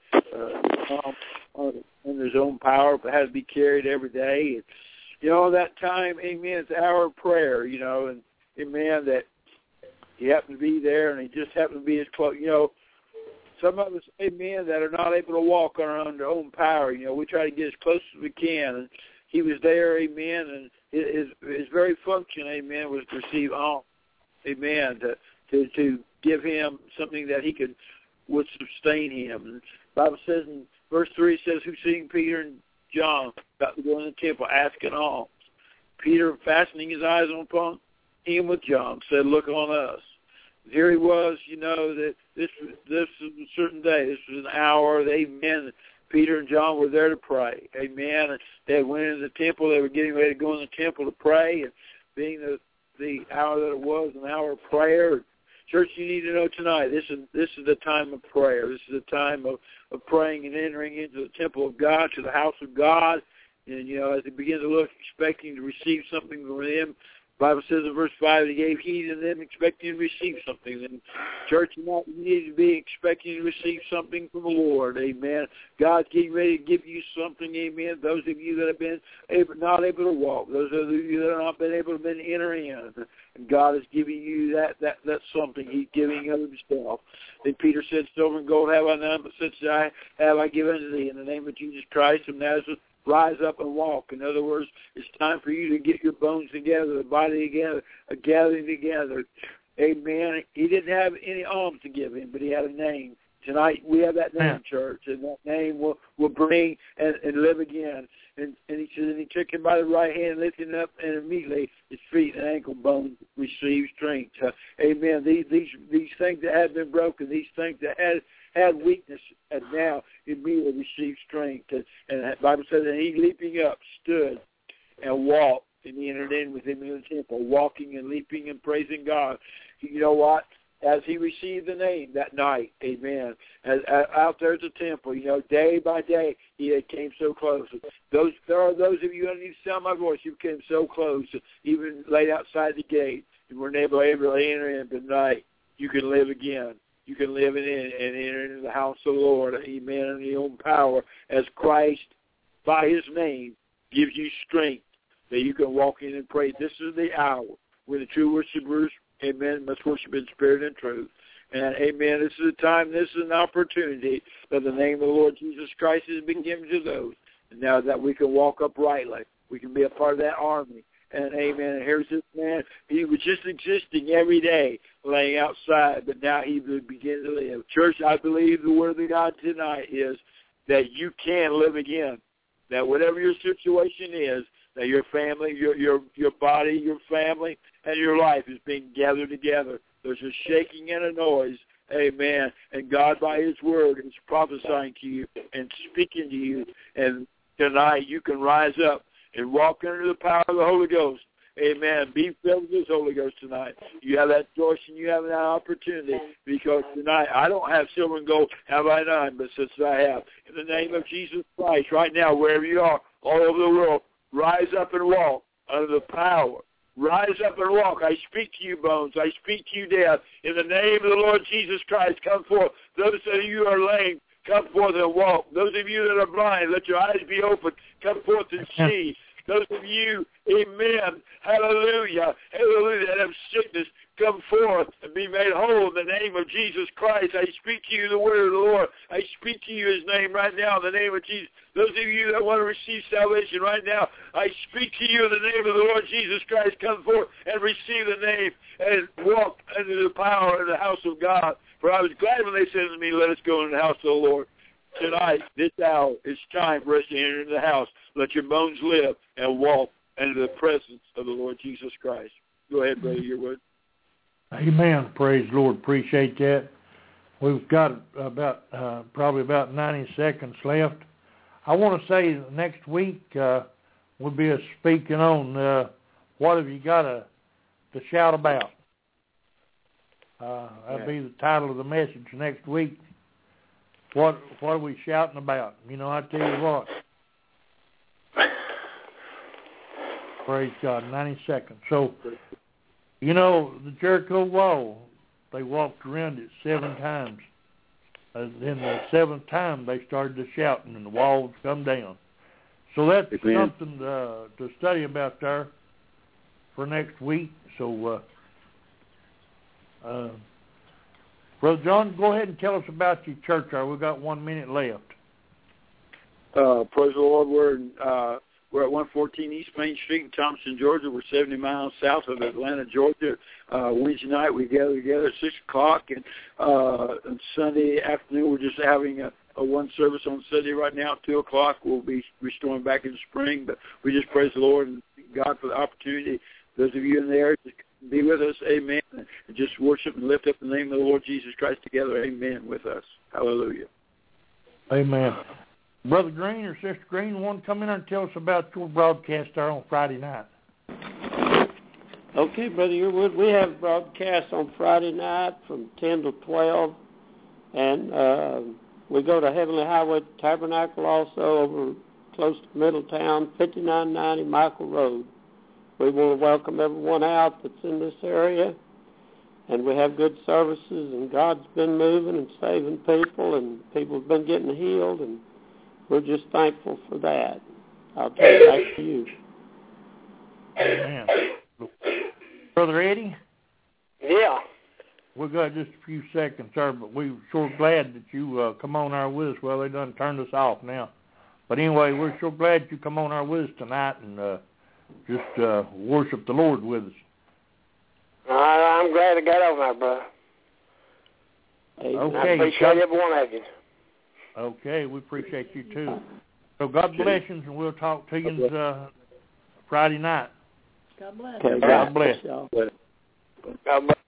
uh, come in his own power, but had to be carried every day. And, you know, that time, amen, it's the hour of prayer, you know, and amen, that he happened to be there, and he just happened to be as close. You know, some of us, amen, that are not able to walk on our own power. You know, we try to get as close as we can. And he was there, amen, and his his very function, amen, was to receive alms, amen, to to to give him something that he could would sustain him. And the Bible says in verse three, it says, who seeing Peter and John about to go in the temple asking alms, Peter, fastening his eyes upon him with John, said, look on us. Here he was, you know, that this this was a certain day. This was an hour. Amen. Peter and John were there to pray. Amen. And they went into the temple. They were getting ready to go in the temple to pray. And being the the hour that it was, an hour of prayer. Church, you need to know tonight, this is this is the time of prayer. This is the time of, of praying and entering into the temple of God, to the house of God. And, you know, as they begin to look, expecting to receive something from him, the Bible says in verse five, he gave heed to them, expecting to receive something. And church, you know, you need to be expecting to receive something from the Lord. Amen. God's getting ready to give you something. Amen. Those of you that have been able, not able to walk, those of you that have not been able to enter in, and God is giving you that that that something. He's giving of himself. Then Peter said, silver and gold have I none, but such as I have I given unto thee. In the name of Jesus Christ of Nazareth, rise up and walk. In other words, it's time for you to get your bones together, the body together, a gathering together. Amen. He didn't have any alms to give him, but he had a name. Tonight we have that name, church, and that name will, will bring and, and live again. And, and he said, and he took him by the right hand, lifted him up, and immediately his feet and ankle bones received strength. Uh, amen. These these these things that had been broken, these things that had had weakness, and now immediately received strength. And, and the Bible says that he, leaping up, stood and walked, and he entered in with him in the temple, walking and leaping and praising God. You know what? As he received the name that night, amen, as, as, out there at the temple, you know, day by day, he came so close. Those There are those of you, underneath the sound of my voice, you came so close, even laid outside the gate, and were able, able to enter in. But tonight, you can live again. You can live in and enter into the house of the Lord, amen, in your own power, as Christ, by his name, gives you strength that you can walk in and pray. This is the hour when the true worshipers, amen, must worship in spirit and truth. And, amen, this is a time, this is an opportunity that the name of the Lord Jesus Christ has been given to those. And now that we can walk uprightly, we can be a part of that army. And, amen, and here's this man, he was just existing every day, laying outside, but now he would begin to live. Church, I believe the word of God tonight is that you can live again, that whatever your situation is, that your family, your your your body, your family, and your life is being gathered together. There's a shaking and a noise, amen, and God by his word is prophesying to you and speaking to you, and tonight you can rise up and walk under the power of the Holy Ghost. Amen. Be filled with this Holy Ghost tonight. You have that choice and you have that opportunity, because tonight I don't have silver and gold, have I none, but since I have. In the name of Jesus Christ, right now, wherever you are, all over the world, rise up and walk under the power. Rise up and walk. I speak to you, bones. I speak to you, death. In the name of the Lord Jesus Christ, come forth. Those of you who are lame, come forth and walk. Those of you that are blind, let your eyes be open. Come forth and see. Those of you, amen, hallelujah, hallelujah, that have sickness, come forth and be made whole in the name of Jesus Christ. I speak to you the word of the Lord. I speak to you his name right now in the name of Jesus. Those of you that want to receive salvation right now, I speak to you in the name of the Lord Jesus Christ. Come forth and receive the name and walk under the power of the house of God. For I was glad when they said to me, let us go into the house of the Lord. Tonight, this hour, it's time for us to enter into the house. Let your bones live and walk into the presence of the Lord Jesus Christ. Go ahead, Brother Yearwood. Amen. Praise the Lord. Appreciate that. We've got about uh, probably about ninety seconds left. I want to say next week uh, we'll be speaking on uh, what have you got to, to shout about. Uh, that'll be the title of the message next week. What what are we shouting about? You know, I tell you what. Praise God. ninety seconds. So, you know, the Jericho Wall, they walked around it seven times. And then the seventh time they started to shouting and the walls come down. So that's Amen. something to, to study about there for next week. So, uh, uh, Brother John, go ahead and tell us about your church. We've got one minute left. Uh, praise the Lord. We're in, uh, we're at one fourteen East Main Street in Thompson, Georgia. We're seventy miles south of Atlanta, Georgia. Uh, Wednesday night we gather together at six o'clock, and uh, on Sunday afternoon we're just having a, a one service on Sunday right now at two o'clock. We'll be restoring back in the spring, but we just praise the Lord and God for the opportunity. Those of you in there, just be with us, amen, and just worship and lift up the name of the Lord Jesus Christ together, amen, with us. Hallelujah. Amen. Brother Green or Sister Green, want to come in and tell us about your broadcast there on Friday night? Okay, Brother Yearwood, we have broadcasts on Friday night from ten to twelve, and uh, we go to Heavenly Highway Tabernacle also over close to Middletown, fifty-nine ninety Michael Road. We want to welcome everyone out that's in this area, and we have good services, and God's been moving and saving people, and people have been getting healed, and we're just thankful for that. I'll take it back to you. Amen. Brother Eddie? Yeah. We've got just a few seconds, sir, but we're sure glad that you uh, come on our with us. Well, they done turned us off now. But anyway, we're sure glad you come on our with us tonight and uh, just uh, worship the Lord with us. Uh, I'm glad I got over there, brother. Okay. I appreciate every one of you. Okay, we appreciate you too. So God bless you, and we'll talk to you uh, Friday night. God bless. Okay, God bless. y'all. God bless.